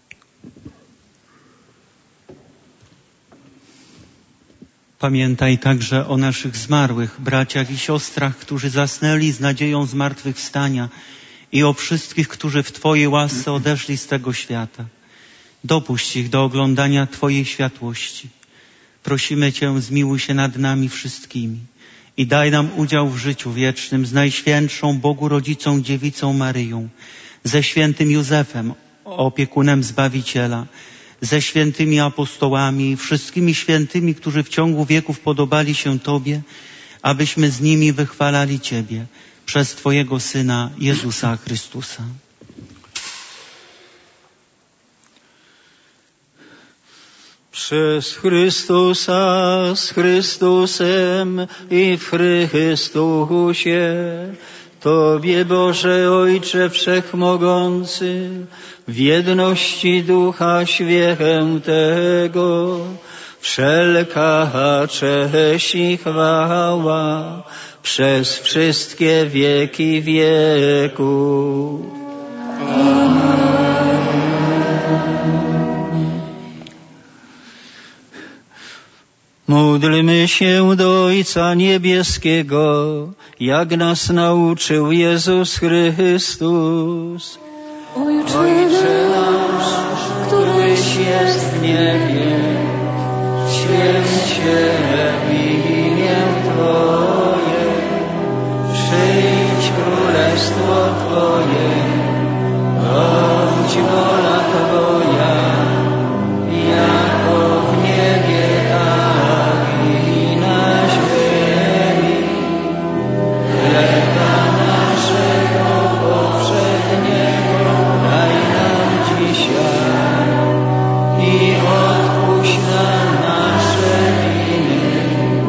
Pamiętaj także o naszych zmarłych braciach i siostrach, którzy zasnęli z nadzieją zmartwychwstania, i o wszystkich, którzy w Twojej łasce odeszli z tego świata. Dopuść ich do oglądania Twojej światłości. Prosimy Cię, zmiłuj się nad nami wszystkimi i daj nam udział w życiu wiecznym z Najświętszą Bogu Rodzicą Dziewicą Maryją, ze świętym Józefem, opiekunem Zbawiciela, ze świętymi apostołami i wszystkimi świętymi, którzy w ciągu wieków podobali się Tobie, abyśmy z nimi wychwalali Ciebie przez Twojego Syna Jezusa Chrystusa. Przez Chrystusa, z Chrystusem i w Chrystusie, Tobie, Boże Ojcze Wszechmogący, w jedności Ducha Świętego, wszelka cześć i chwała przez wszystkie wieki wieków. Módlmy się do Ojca Niebieskiego, jak nas nauczył Jezus Chrystus. Ojcze nasz, któryś jest w niebie, święć się imię Twoje, przyjdź królestwo Twoje, bądź wola Twoja, jako w niebie, tak i na ziemi. Chleba naszego powszedniego daj nam dzisiaj i odpuść nam nasze winy,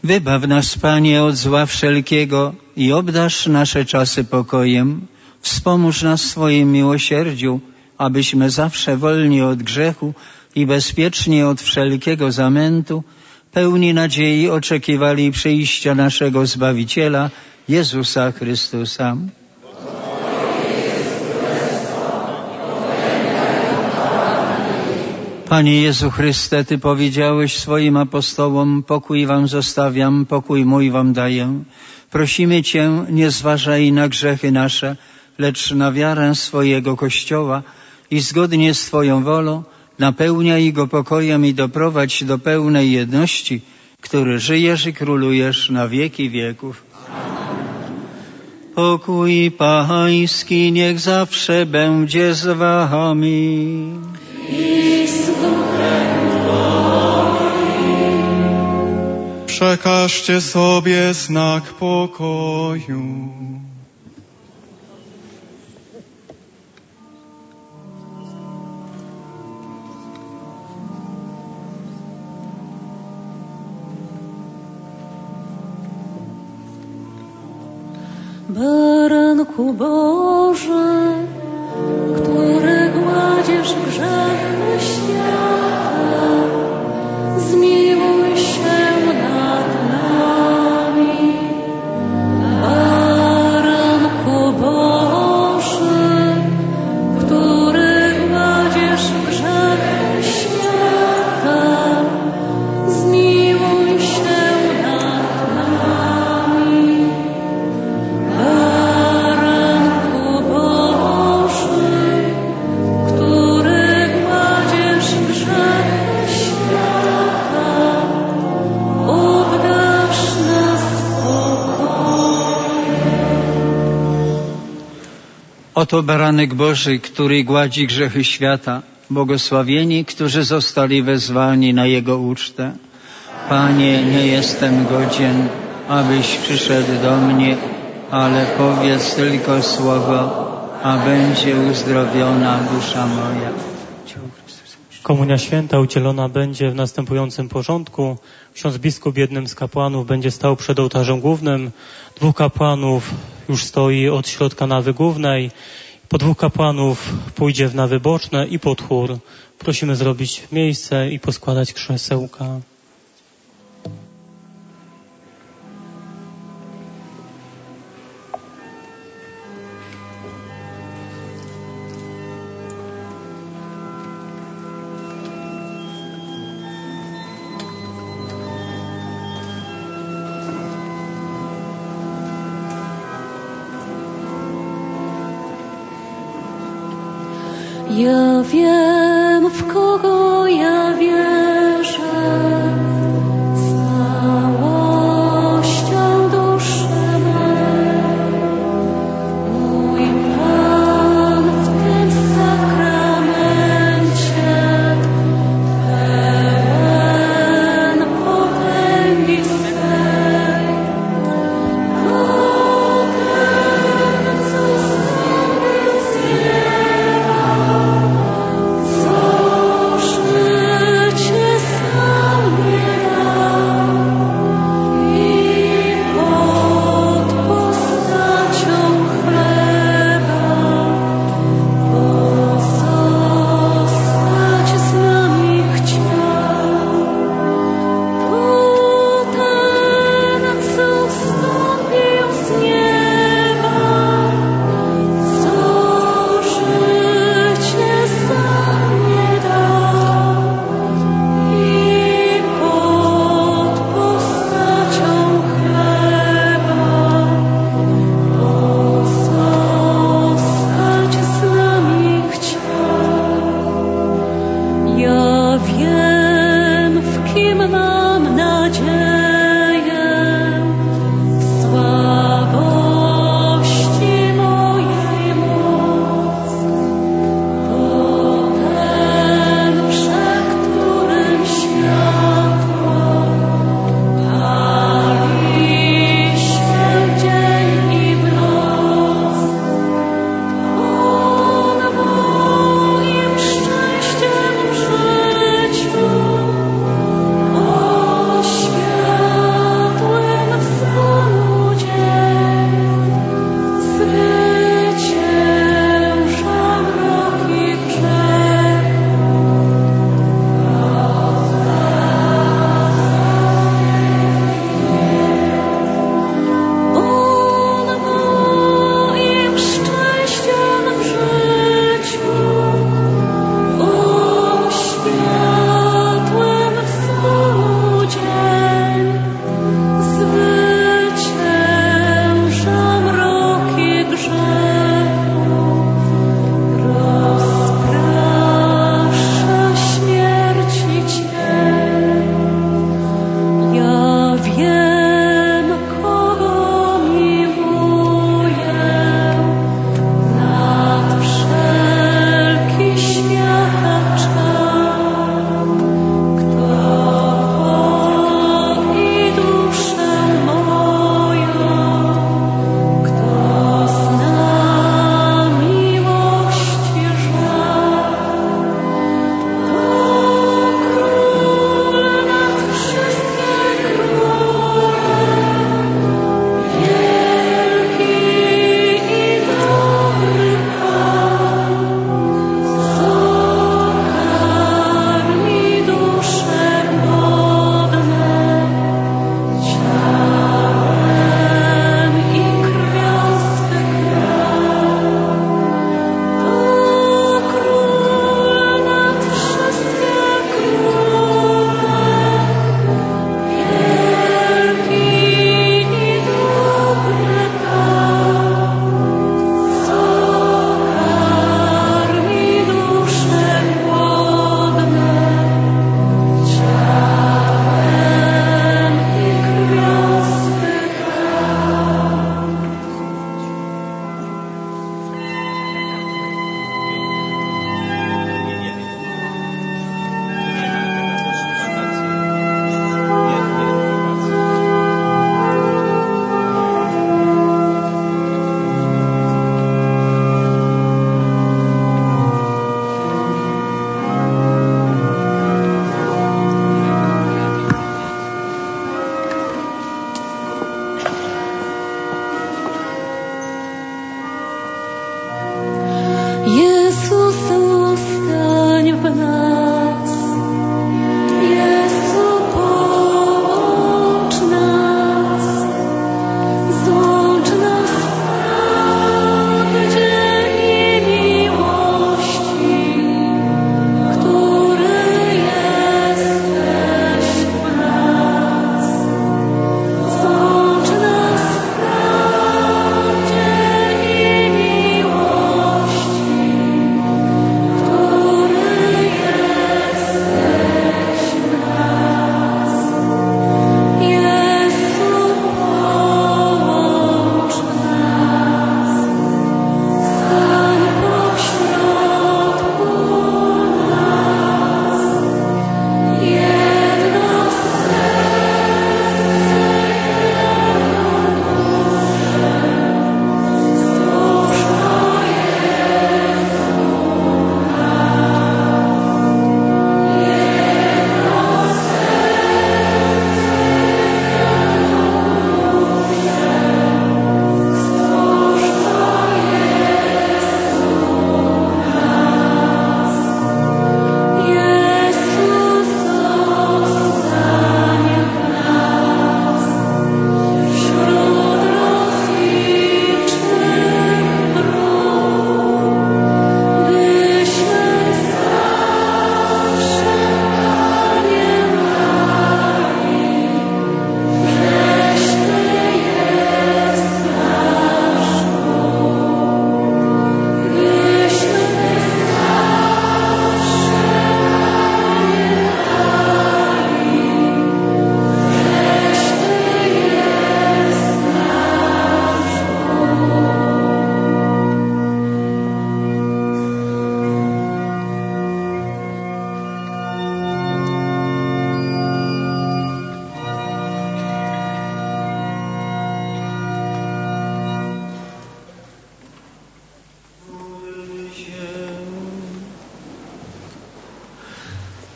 Wybaw nas, Panie, od zła wszelkiego i obdarz nasze czasy pokojem. Wspomóż nas w swoim miłosierdziu, abyśmy zawsze wolni od grzechu i bezpiecznie od wszelkiego zamętu, pełni nadziei oczekiwali przyjścia naszego Zbawiciela, Jezusa Chrystusa. Panie Jezu Chryste, Ty powiedziałeś swoim apostołom: pokój wam zostawiam, pokój mój wam daję. Prosimy Cię, nie zważaj na grzechy nasze, lecz na wiarę swojego Kościoła i zgodnie z Twoją wolą napełniaj go pokojem i doprowadź do pełnej jedności, który żyjesz i królujesz na wieki wieków. Pokój Pański niech zawsze będzie z wami. I z duchem Twoim. Przekażcie sobie znak pokoju. Baranku Boży, który gładziesz grzechy świata, zmiłuj się nad nami. Baranku Boży, który gładziesz grzechy świata, zmiłuj się nad nami. Baranku Boży, który gładziesz grzechy świata, obdarz nas spokojem. Oto baranek Boży, który gładzi grzechy świata. Błogosławieni, którzy zostali wezwani na Jego ucztę. Panie, nie jestem godzien, abyś przyszedł do mnie, ale powiedz tylko słowo, a będzie uzdrowiona dusza moja. Komunia Święta udzielona będzie w następującym porządku. Ksiądz biskup, jednym z kapłanów, będzie stał przed ołtarzem głównym. 2 kapłanów już stoi od środka nawy głównej. Po 2 kapłanów pójdzie w nawy boczne i pod chór. Prosimy zrobić miejsce i poskładać krzesełka. Ja wiem, w kogo ja wierzę, całością duszy mej. Mój Pan w tym sakramencie, pełen potęgi swej. Potem, co sobie zjęła, co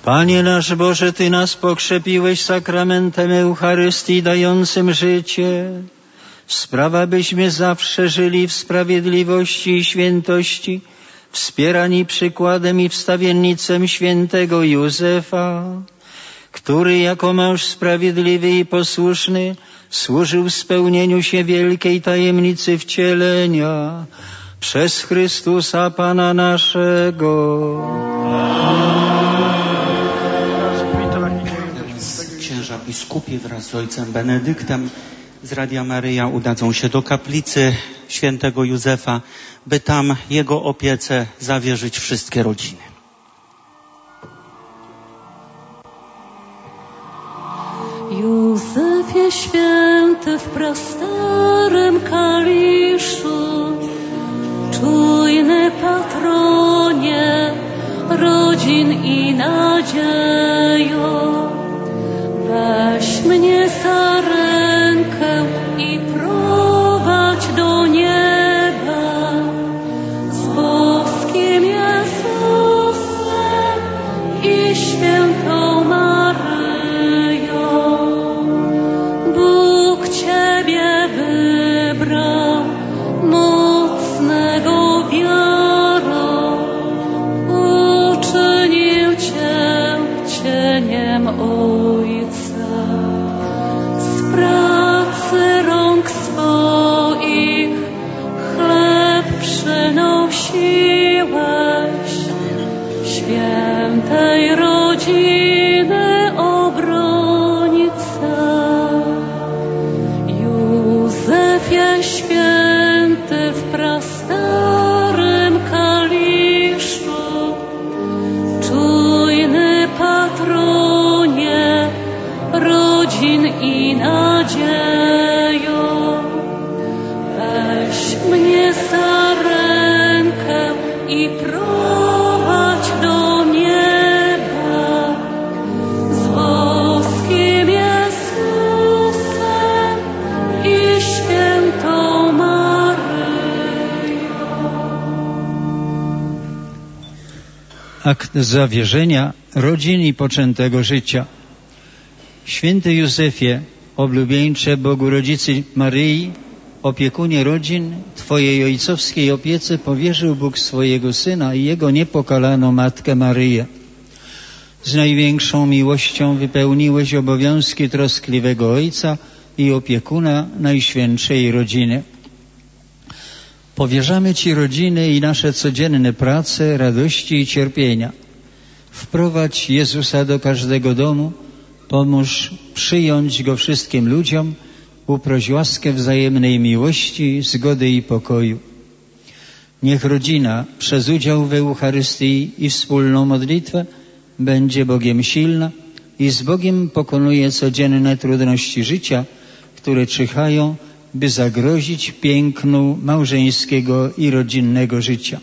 Panie nasz Boże, Ty nas pokrzepiłeś sakramentem Eucharystii dającym życie. Sprawa, byśmy zawsze żyli w sprawiedliwości i świętości, wspierani przykładem i wstawiennicem świętego Józefa, który jako mąż sprawiedliwy i posłuszny służył w spełnieniu się wielkiej tajemnicy wcielenia przez Chrystusa Pana naszego. Księża biskupi wraz z ojcem Benedyktem z Radia Maryja udadzą się do kaplicy świętego Józefa, by tam jego opiece zawierzyć wszystkie rodziny. Józefie święty w prastarym kaliszu, czujny patronie rodzin i nadziejo, weź mnie za rękę i prowadź do nieba z boskim Jezusem i świętą Maryją. Bóg Ciebie wybrał, mocnego wiarą, uczynił Cię cieniem Ojca. Z pracy rąk swoich chleb przynosiłeś, świętej rodziny obrońca. Józefie święty w prastarym kaliszu, czujny patronie rodzin i nadziejo, weź mnie za rękę i prowadź do nieba z boskim Jezusem i świętą Maryją. Akt zawierzenia rodzin i poczętego życia. Święty Józefie, oblubieńcze Bogu Rodzicy Maryi, opiekunie rodzin, Twojej ojcowskiej opiece powierzył Bóg swojego Syna i Jego niepokalaną Matkę Maryję. Z największą miłością wypełniłeś obowiązki troskliwego Ojca i opiekuna Najświętszej Rodziny. Powierzamy Ci rodziny i nasze codzienne prace, radości i cierpienia. Wprowadź Jezusa do każdego domu, pomóż przyjąć Go wszystkim ludziom, uproś łaskę wzajemnej miłości, zgody i pokoju. Niech rodzina przez udział w Eucharystii i wspólną modlitwę będzie Bogiem silna i z Bogiem pokonuje codzienne trudności życia, które czyhają, by zagrozić pięknu małżeńskiego i rodzinnego życia.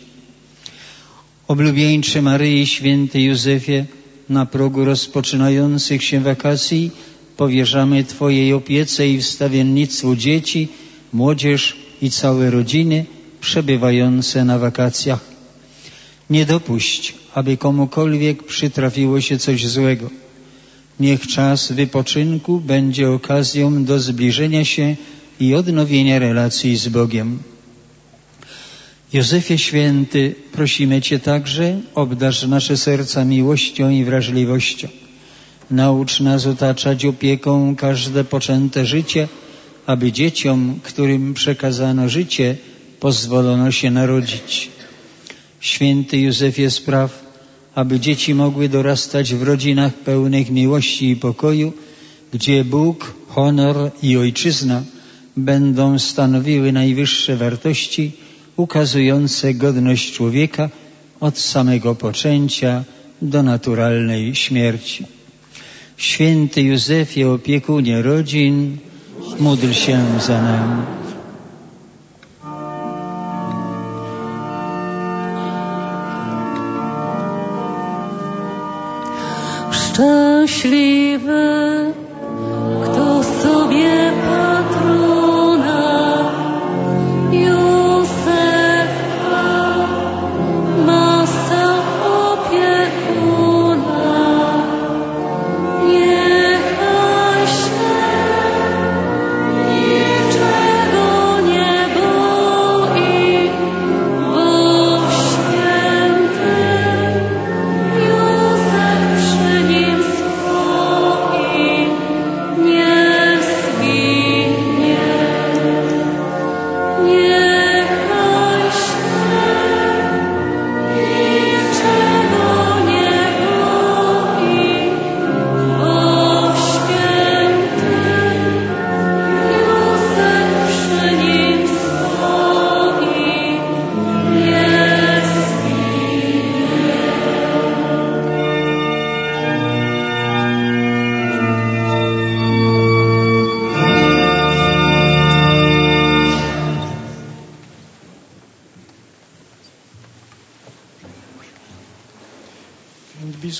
Oblubieńcze Maryi, święty Józefie, na progu rozpoczynających się wakacji powierzamy Twojej opiece i wstawiennictwu dzieci, młodzież i całe rodziny przebywające na wakacjach. Nie dopuść, aby komukolwiek przytrafiło się coś złego. Niech czas wypoczynku będzie okazją do zbliżenia się i odnowienia relacji z Bogiem. Józefie święty, prosimy Cię także, obdarz nasze serca miłością i wrażliwością. Naucz nas otaczać opieką każde poczęte życie, aby dzieciom, którym przekazano życie, pozwolono się narodzić. Święty Józefie, spraw, aby dzieci mogły dorastać w rodzinach pełnych miłości i pokoju, gdzie Bóg, honor i ojczyzna będą stanowiły najwyższe wartości ukazujące godność człowieka od samego poczęcia do naturalnej śmierci. Święty Józefie, opiekunie rodzin, módl się za nami. Szczęśliwy, kto sobie patrona Józefa ma za opiekuna.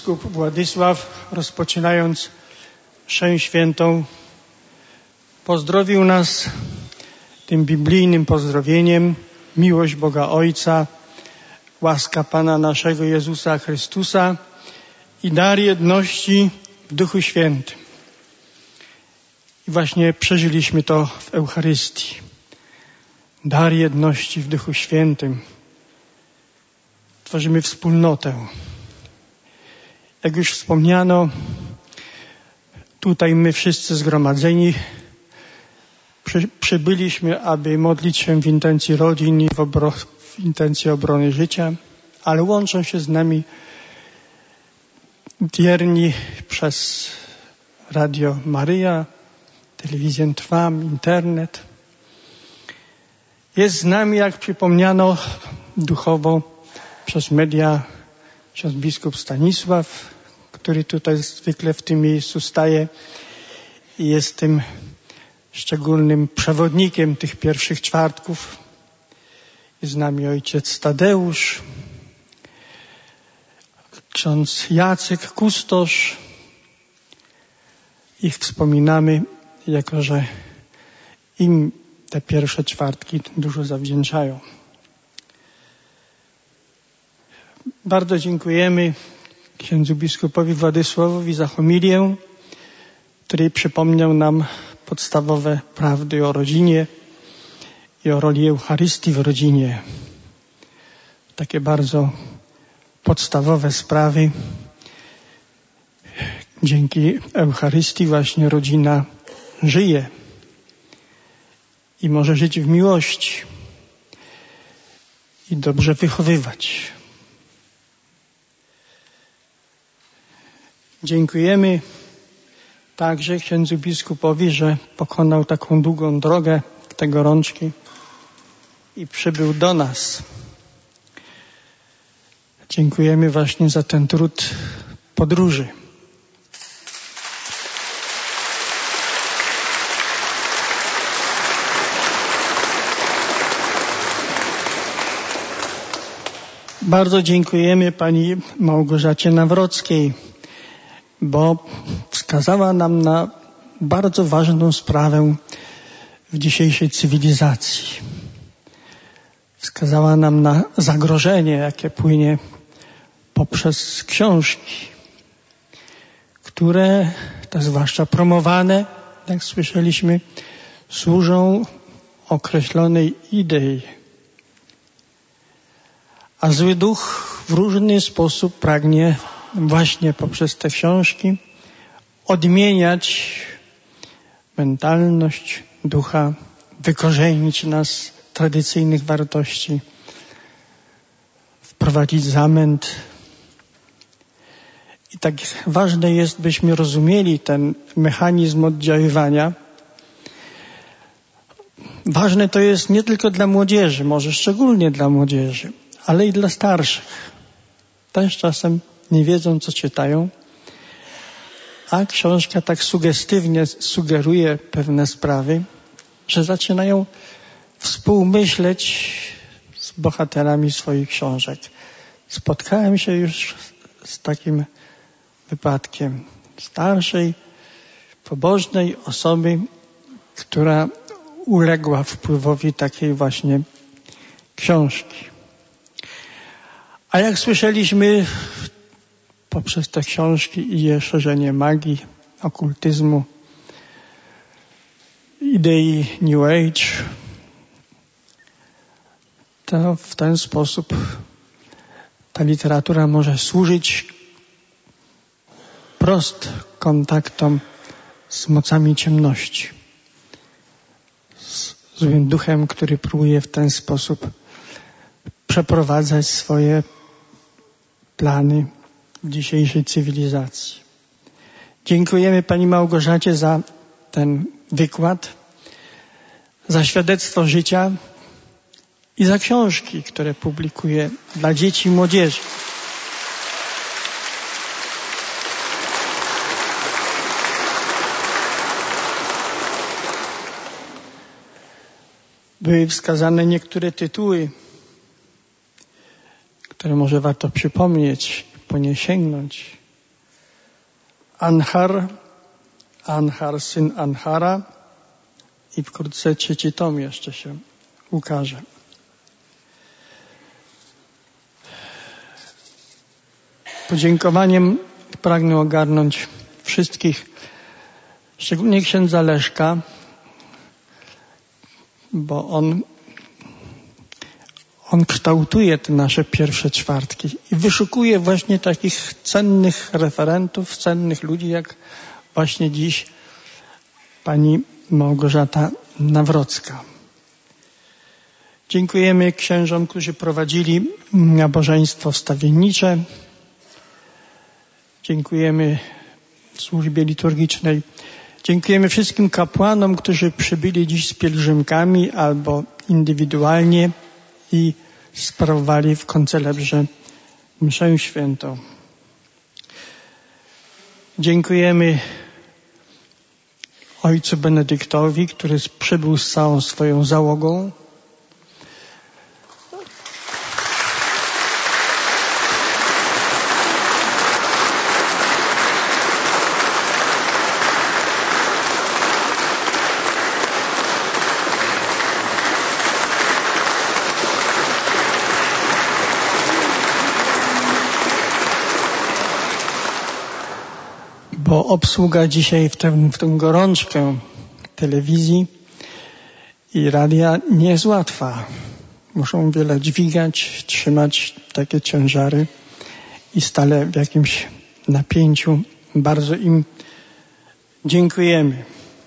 biskup Władysław, rozpoczynając mszę świętą, pozdrowił nas tym biblijnym pozdrowieniem: miłość Boga Ojca, łaska Pana naszego Jezusa Chrystusa i dar jedności w Duchu Świętym. I właśnie przeżyliśmy to w Eucharystii. Dar jedności w Duchu Świętym. Tworzymy wspólnotę. Jak już wspomniano, tutaj my wszyscy zgromadzeni przybyliśmy, aby modlić się w intencji rodzin i w intencji obrony życia, ale łączą się z nami wierni przez Radio Maryja, telewizję Trwam, internet. Jest z nami, jak przypomniano, duchowo przez media ksiądz biskup Stanisław, który tutaj zwykle w tym miejscu staje i jest tym szczególnym przewodnikiem tych pierwszych czwartków. Jest z nami ojciec Tadeusz, ksiądz Jacek, kustosz. Ich wspominamy, jako że im te pierwsze czwartki dużo zawdzięczają. Bardzo dziękujemy księdzu biskupowi Władysławowi za homilię, który przypomniał nam podstawowe prawdy o rodzinie i o roli Eucharystii w rodzinie. Takie bardzo podstawowe sprawy. Dzięki Eucharystii właśnie rodzina żyje i może żyć w miłości i dobrze wychowywać. Dziękujemy także księdzu biskupowi, że pokonał taką długą drogę, te gorączki i przybył do nas. Dziękujemy właśnie za ten trud podróży. Bardzo dziękujemy pani Małgorzacie Nawrockiej, bo wskazała nam na bardzo ważną sprawę w dzisiejszej cywilizacji. Wskazała nam na zagrożenie, jakie płynie poprzez książki, które, tak zwłaszcza promowane, jak słyszeliśmy, służą określonej idei. A zły duch w różny sposób pragnie właśnie poprzez te książki odmieniać mentalność ducha, wykorzenić nas z tradycyjnych wartości, wprowadzić zamęt. I tak ważne jest, byśmy rozumieli ten mechanizm oddziaływania. Ważne to jest nie tylko dla młodzieży, może szczególnie dla młodzieży, ale i dla starszych. Też czasem nie wiedzą, co czytają, a książka tak sugestywnie sugeruje pewne sprawy, że zaczynają współmyśleć z bohaterami swoich książek. Spotkałem się już z takim wypadkiem starszej, pobożnej osoby, która uległa wpływowi takiej właśnie książki. A jak słyszeliśmy, poprzez te książki idzie szerzenie magii, okultyzmu, idei New Age. To w ten sposób ta literatura może służyć prost kontaktom z mocami ciemności, z złym duchem, który próbuje w ten sposób przeprowadzać swoje plany w dzisiejszej cywilizacji. Dziękujemy pani Małgorzacie za ten wykład, za świadectwo życia i za książki, które publikuje dla dzieci i młodzieży. Były wskazane niektóre tytuły, które może warto przypomnieć, po nie sięgnąć. Anhar, syn Anhara i wkrótce 3 tom jeszcze się ukaże. Podziękowaniem pragnę ogarnąć wszystkich, szczególnie księdza Leszka, bo on kształtuje te nasze pierwsze czwartki i wyszukuje właśnie takich cennych referentów, cennych ludzi, jak właśnie dziś pani Małgorzata Nawrocka. Dziękujemy księżom, którzy prowadzili nabożeństwo wstawiennicze. Dziękujemy służbie liturgicznej. Dziękujemy wszystkim kapłanom, którzy przybyli dziś z pielgrzymkami albo indywidualnie i sprawowali w koncelebrze mszę świętą. Dziękujemy ojcu Benedyktowi, który przybył z całą swoją załogą. Bo obsługa dzisiaj w tę gorączkę telewizji i radia nie jest łatwa. Muszą wiele dźwigać, trzymać takie ciężary i stale w jakimś napięciu. Bardzo im dziękujemy.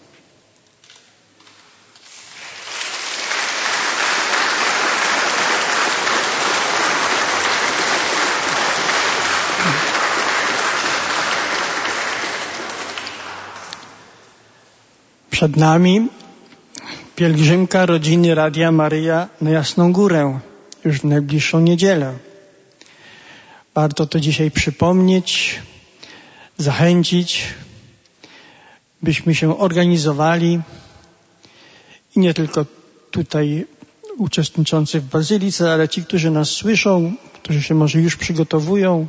Przed nami pielgrzymka rodziny Radia Maryja na Jasną Górę, już w najbliższą niedzielę. Warto to dzisiaj przypomnieć, zachęcić, byśmy się organizowali i nie tylko tutaj uczestniczący w Bazylice, ale ci, którzy nas słyszą, którzy się może już przygotowują.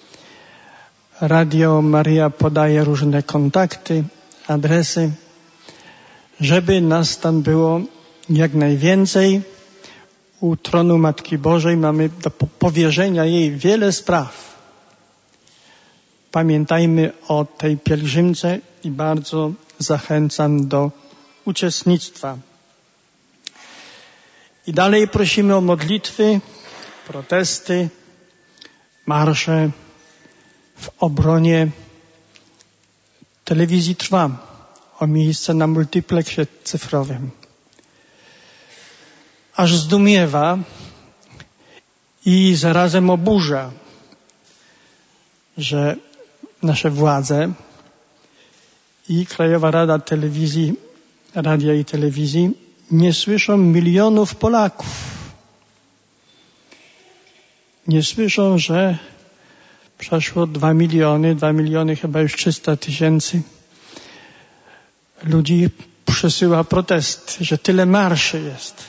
Radio Maryja podaje różne kontakty, adresy, żeby nas tam było jak najwięcej. U tronu Matki Bożej mamy do powierzenia jej wiele spraw. Pamiętajmy o tej pielgrzymce i bardzo zachęcam do uczestnictwa. I dalej prosimy o modlitwy, protesty, marsze w obronie telewizji Trwam, o miejsce na multipleksie cyfrowym. Aż zdumiewa i zarazem oburza, że nasze władze i Krajowa Rada Telewizji, Radia i Telewizji nie słyszą milionów Polaków. Nie słyszą, że przeszło 2 miliony, chyba już 300 000 ludzi przesyła protesty, że tyle marszy jest.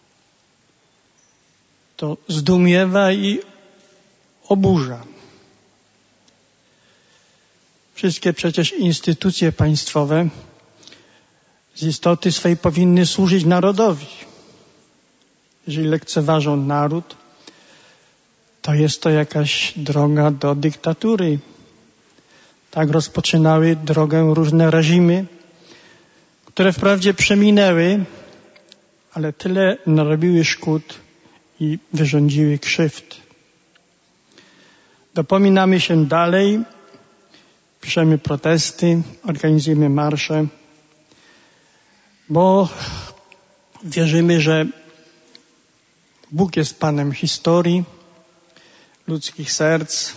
To zdumiewa i oburza. Wszystkie przecież instytucje państwowe z istoty swej powinny służyć narodowi. Jeżeli lekceważą naród, to jest to jakaś droga do dyktatury. Tak rozpoczynały drogę różne reżimy, które wprawdzie przeminęły, ale tyle narobiły szkód i wyrządziły krzywd. Dopominamy się dalej, piszemy protesty, organizujemy marsze, bo wierzymy, że Bóg jest Panem historii, ludzkich serc.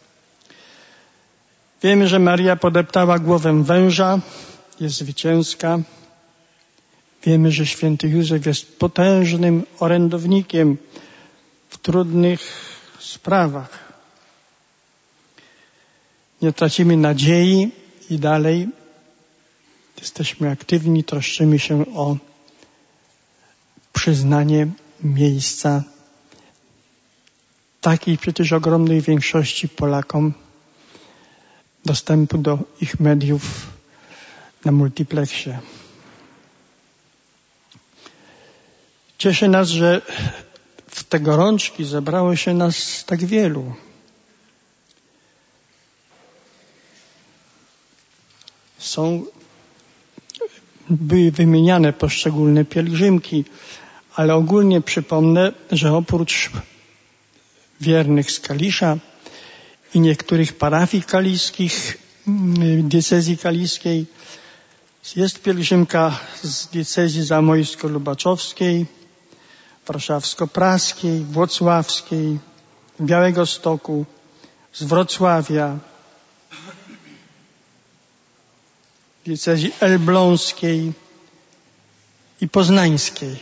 Wiemy, że Maria podeptała głowę węża, jest zwycięska. Wiemy, że święty Józef jest potężnym orędownikiem w trudnych sprawach. Nie tracimy nadziei i dalej jesteśmy aktywni, troszczymy się o przyznanie miejsca takiej przecież ogromnej większości Polakom dostępu do ich mediów na multiplexie. Cieszy nas, że w te gorączki zebrało się nas tak wielu. Były wymieniane poszczególne pielgrzymki, ale ogólnie przypomnę, że oprócz wiernych z Kalisza i niektórych parafii kaliskich, diecezji kaliskiej, jest pielgrzymka z diecezji zamojsko-lubaczowskiej, warszawsko-praskiej, włocławskiej, Białegostoku, z Wrocławia, diecezji elbląskiej i poznańskiej.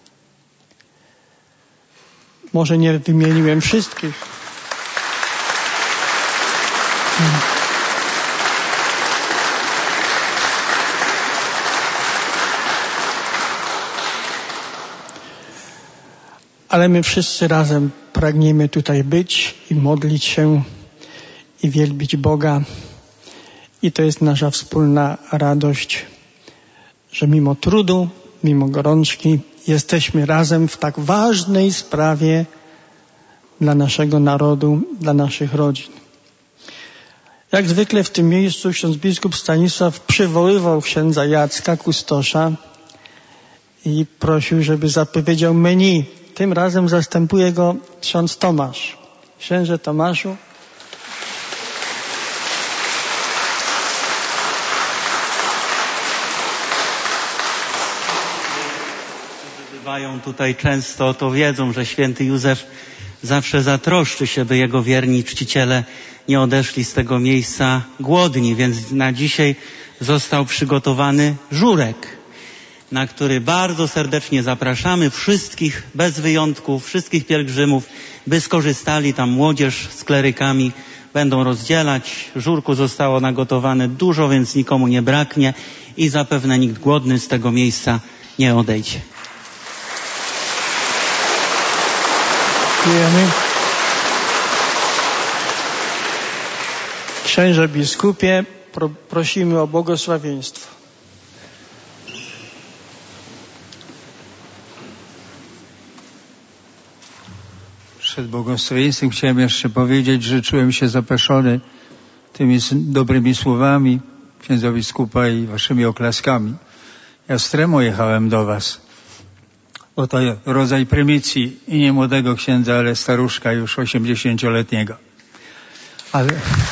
Może nie wymieniłem wszystkich. Ale my wszyscy razem pragniemy tutaj być i modlić się i wielbić Boga. I to jest nasza wspólna radość, że mimo trudu, mimo gorączki jesteśmy razem w tak ważnej sprawie dla naszego narodu, dla naszych rodzin. Jak zwykle w tym miejscu ksiądz biskup Stanisław przywoływał księdza Jacka, kustosza, i prosił, żeby zapowiedział menu. Tym razem zastępuje go ksiądz Tomasz. Księże Tomaszu. Bywają tutaj często, to wiedzą, że święty Józef zawsze zatroszczy się, by jego wierni czciciele nie odeszli z tego miejsca głodni, więc na dzisiaj został przygotowany żurek, na który bardzo serdecznie zapraszamy wszystkich, bez wyjątku, wszystkich pielgrzymów, by skorzystali. Tam młodzież z klerykami będą rozdzielać. Żurku zostało nagotowane dużo, więc nikomu nie braknie i zapewne nikt głodny z tego miejsca nie odejdzie. Dziękujemy. Księże biskupie, prosimy o błogosławieństwo. Przed błogosławieństwem chciałem jeszcze powiedzieć, że czułem się zapeszony tymi dobrymi słowami księdza biskupa i waszymi oklaskami. Ja z tremą jechałem do was. Oto rodzaj prymicji i nie młodego księdza, ale staruszka już 80-letniego. Ale...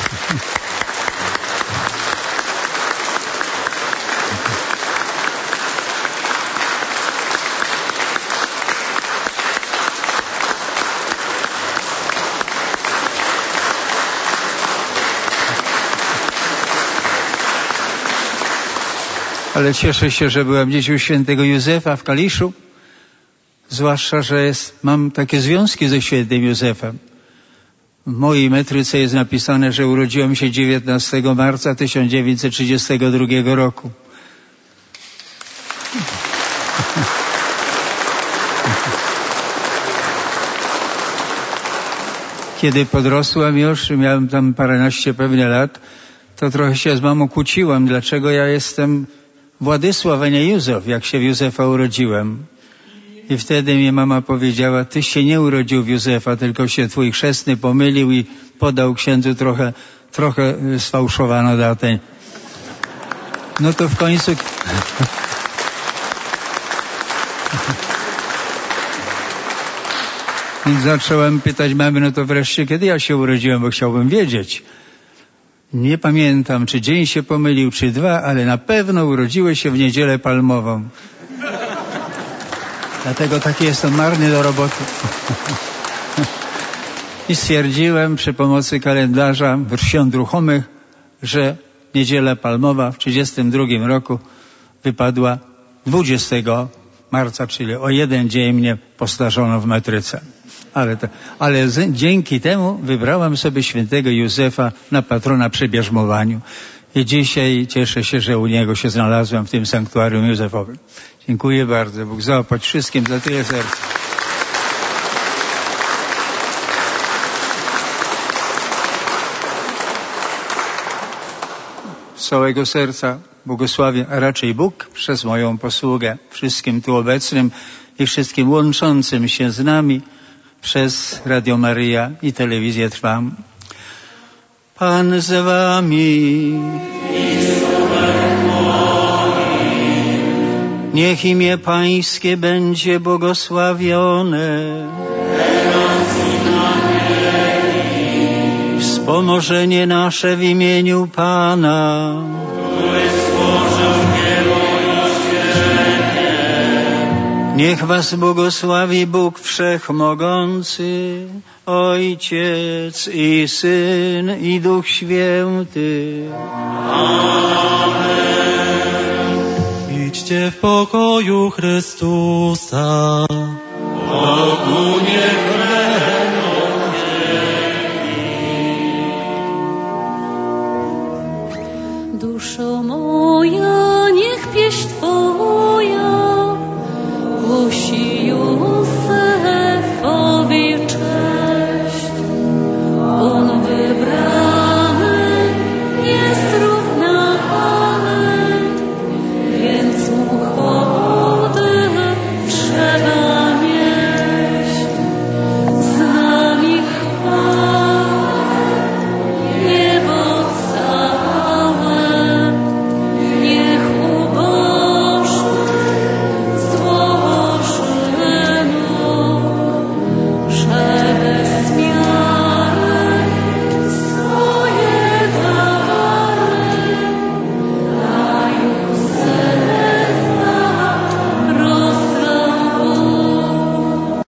Ale cieszę się, że byłem dziś u świętego Józefa w Kaliszu, zwłaszcza, że mam takie związki ze świętym Józefem. W mojej metryce jest napisane, że urodziłem się 19 marca 1932 roku. Kiedy podrosłem już, miałem tam paręnaście pewnie lat, to trochę się z mamą kłóciłem, dlaczego ja jestem Władysław, a nie Józef, jak się w Józefa urodziłem. I wtedy mi mama powiedziała, ty się nie urodził w Józefa, tylko się twój chrzestny pomylił i podał księdzu trochę sfałszowano datę. No to w końcu... Więc zacząłem pytać mamy, no to wreszcie kiedy ja się urodziłem, bo chciałbym wiedzieć. Nie pamiętam, czy dzień się pomylił, czy dwa, ale na pewno urodziłeś się w niedzielę palmową. Dlatego taki jestem marny do roboty. I stwierdziłem przy pomocy kalendarza świąt ruchomych, że niedziela palmowa w 1932 roku wypadła 20 marca, czyli o jeden dzień mnie postarzono w metryce. Ale dzięki temu wybrałem sobie świętego Józefa na patrona przy bierzmowaniu. I dzisiaj cieszę się, że u niego się znalazłem w tym sanktuarium Józefowym. Dziękuję bardzo. Bóg zapłać wszystkim za tyle serca. całego serca błogosławię, a raczej Bóg przez moją posługę wszystkim tu obecnym i wszystkim łączącym się z nami przez Radio Maryja i Telewizję Trwam. Pan z wami. Niech imię Pańskie będzie błogosławione. Wspomożenie nasze w imieniu Pana. Niech was błogosławi Bóg Wszechmogący, Ojciec i Syn i Duch Święty. Idźcie w pokoju Chrystusa. Bogu niech będą dzięki. Duszo moja, niech pieśń Twoja głosi ją serce.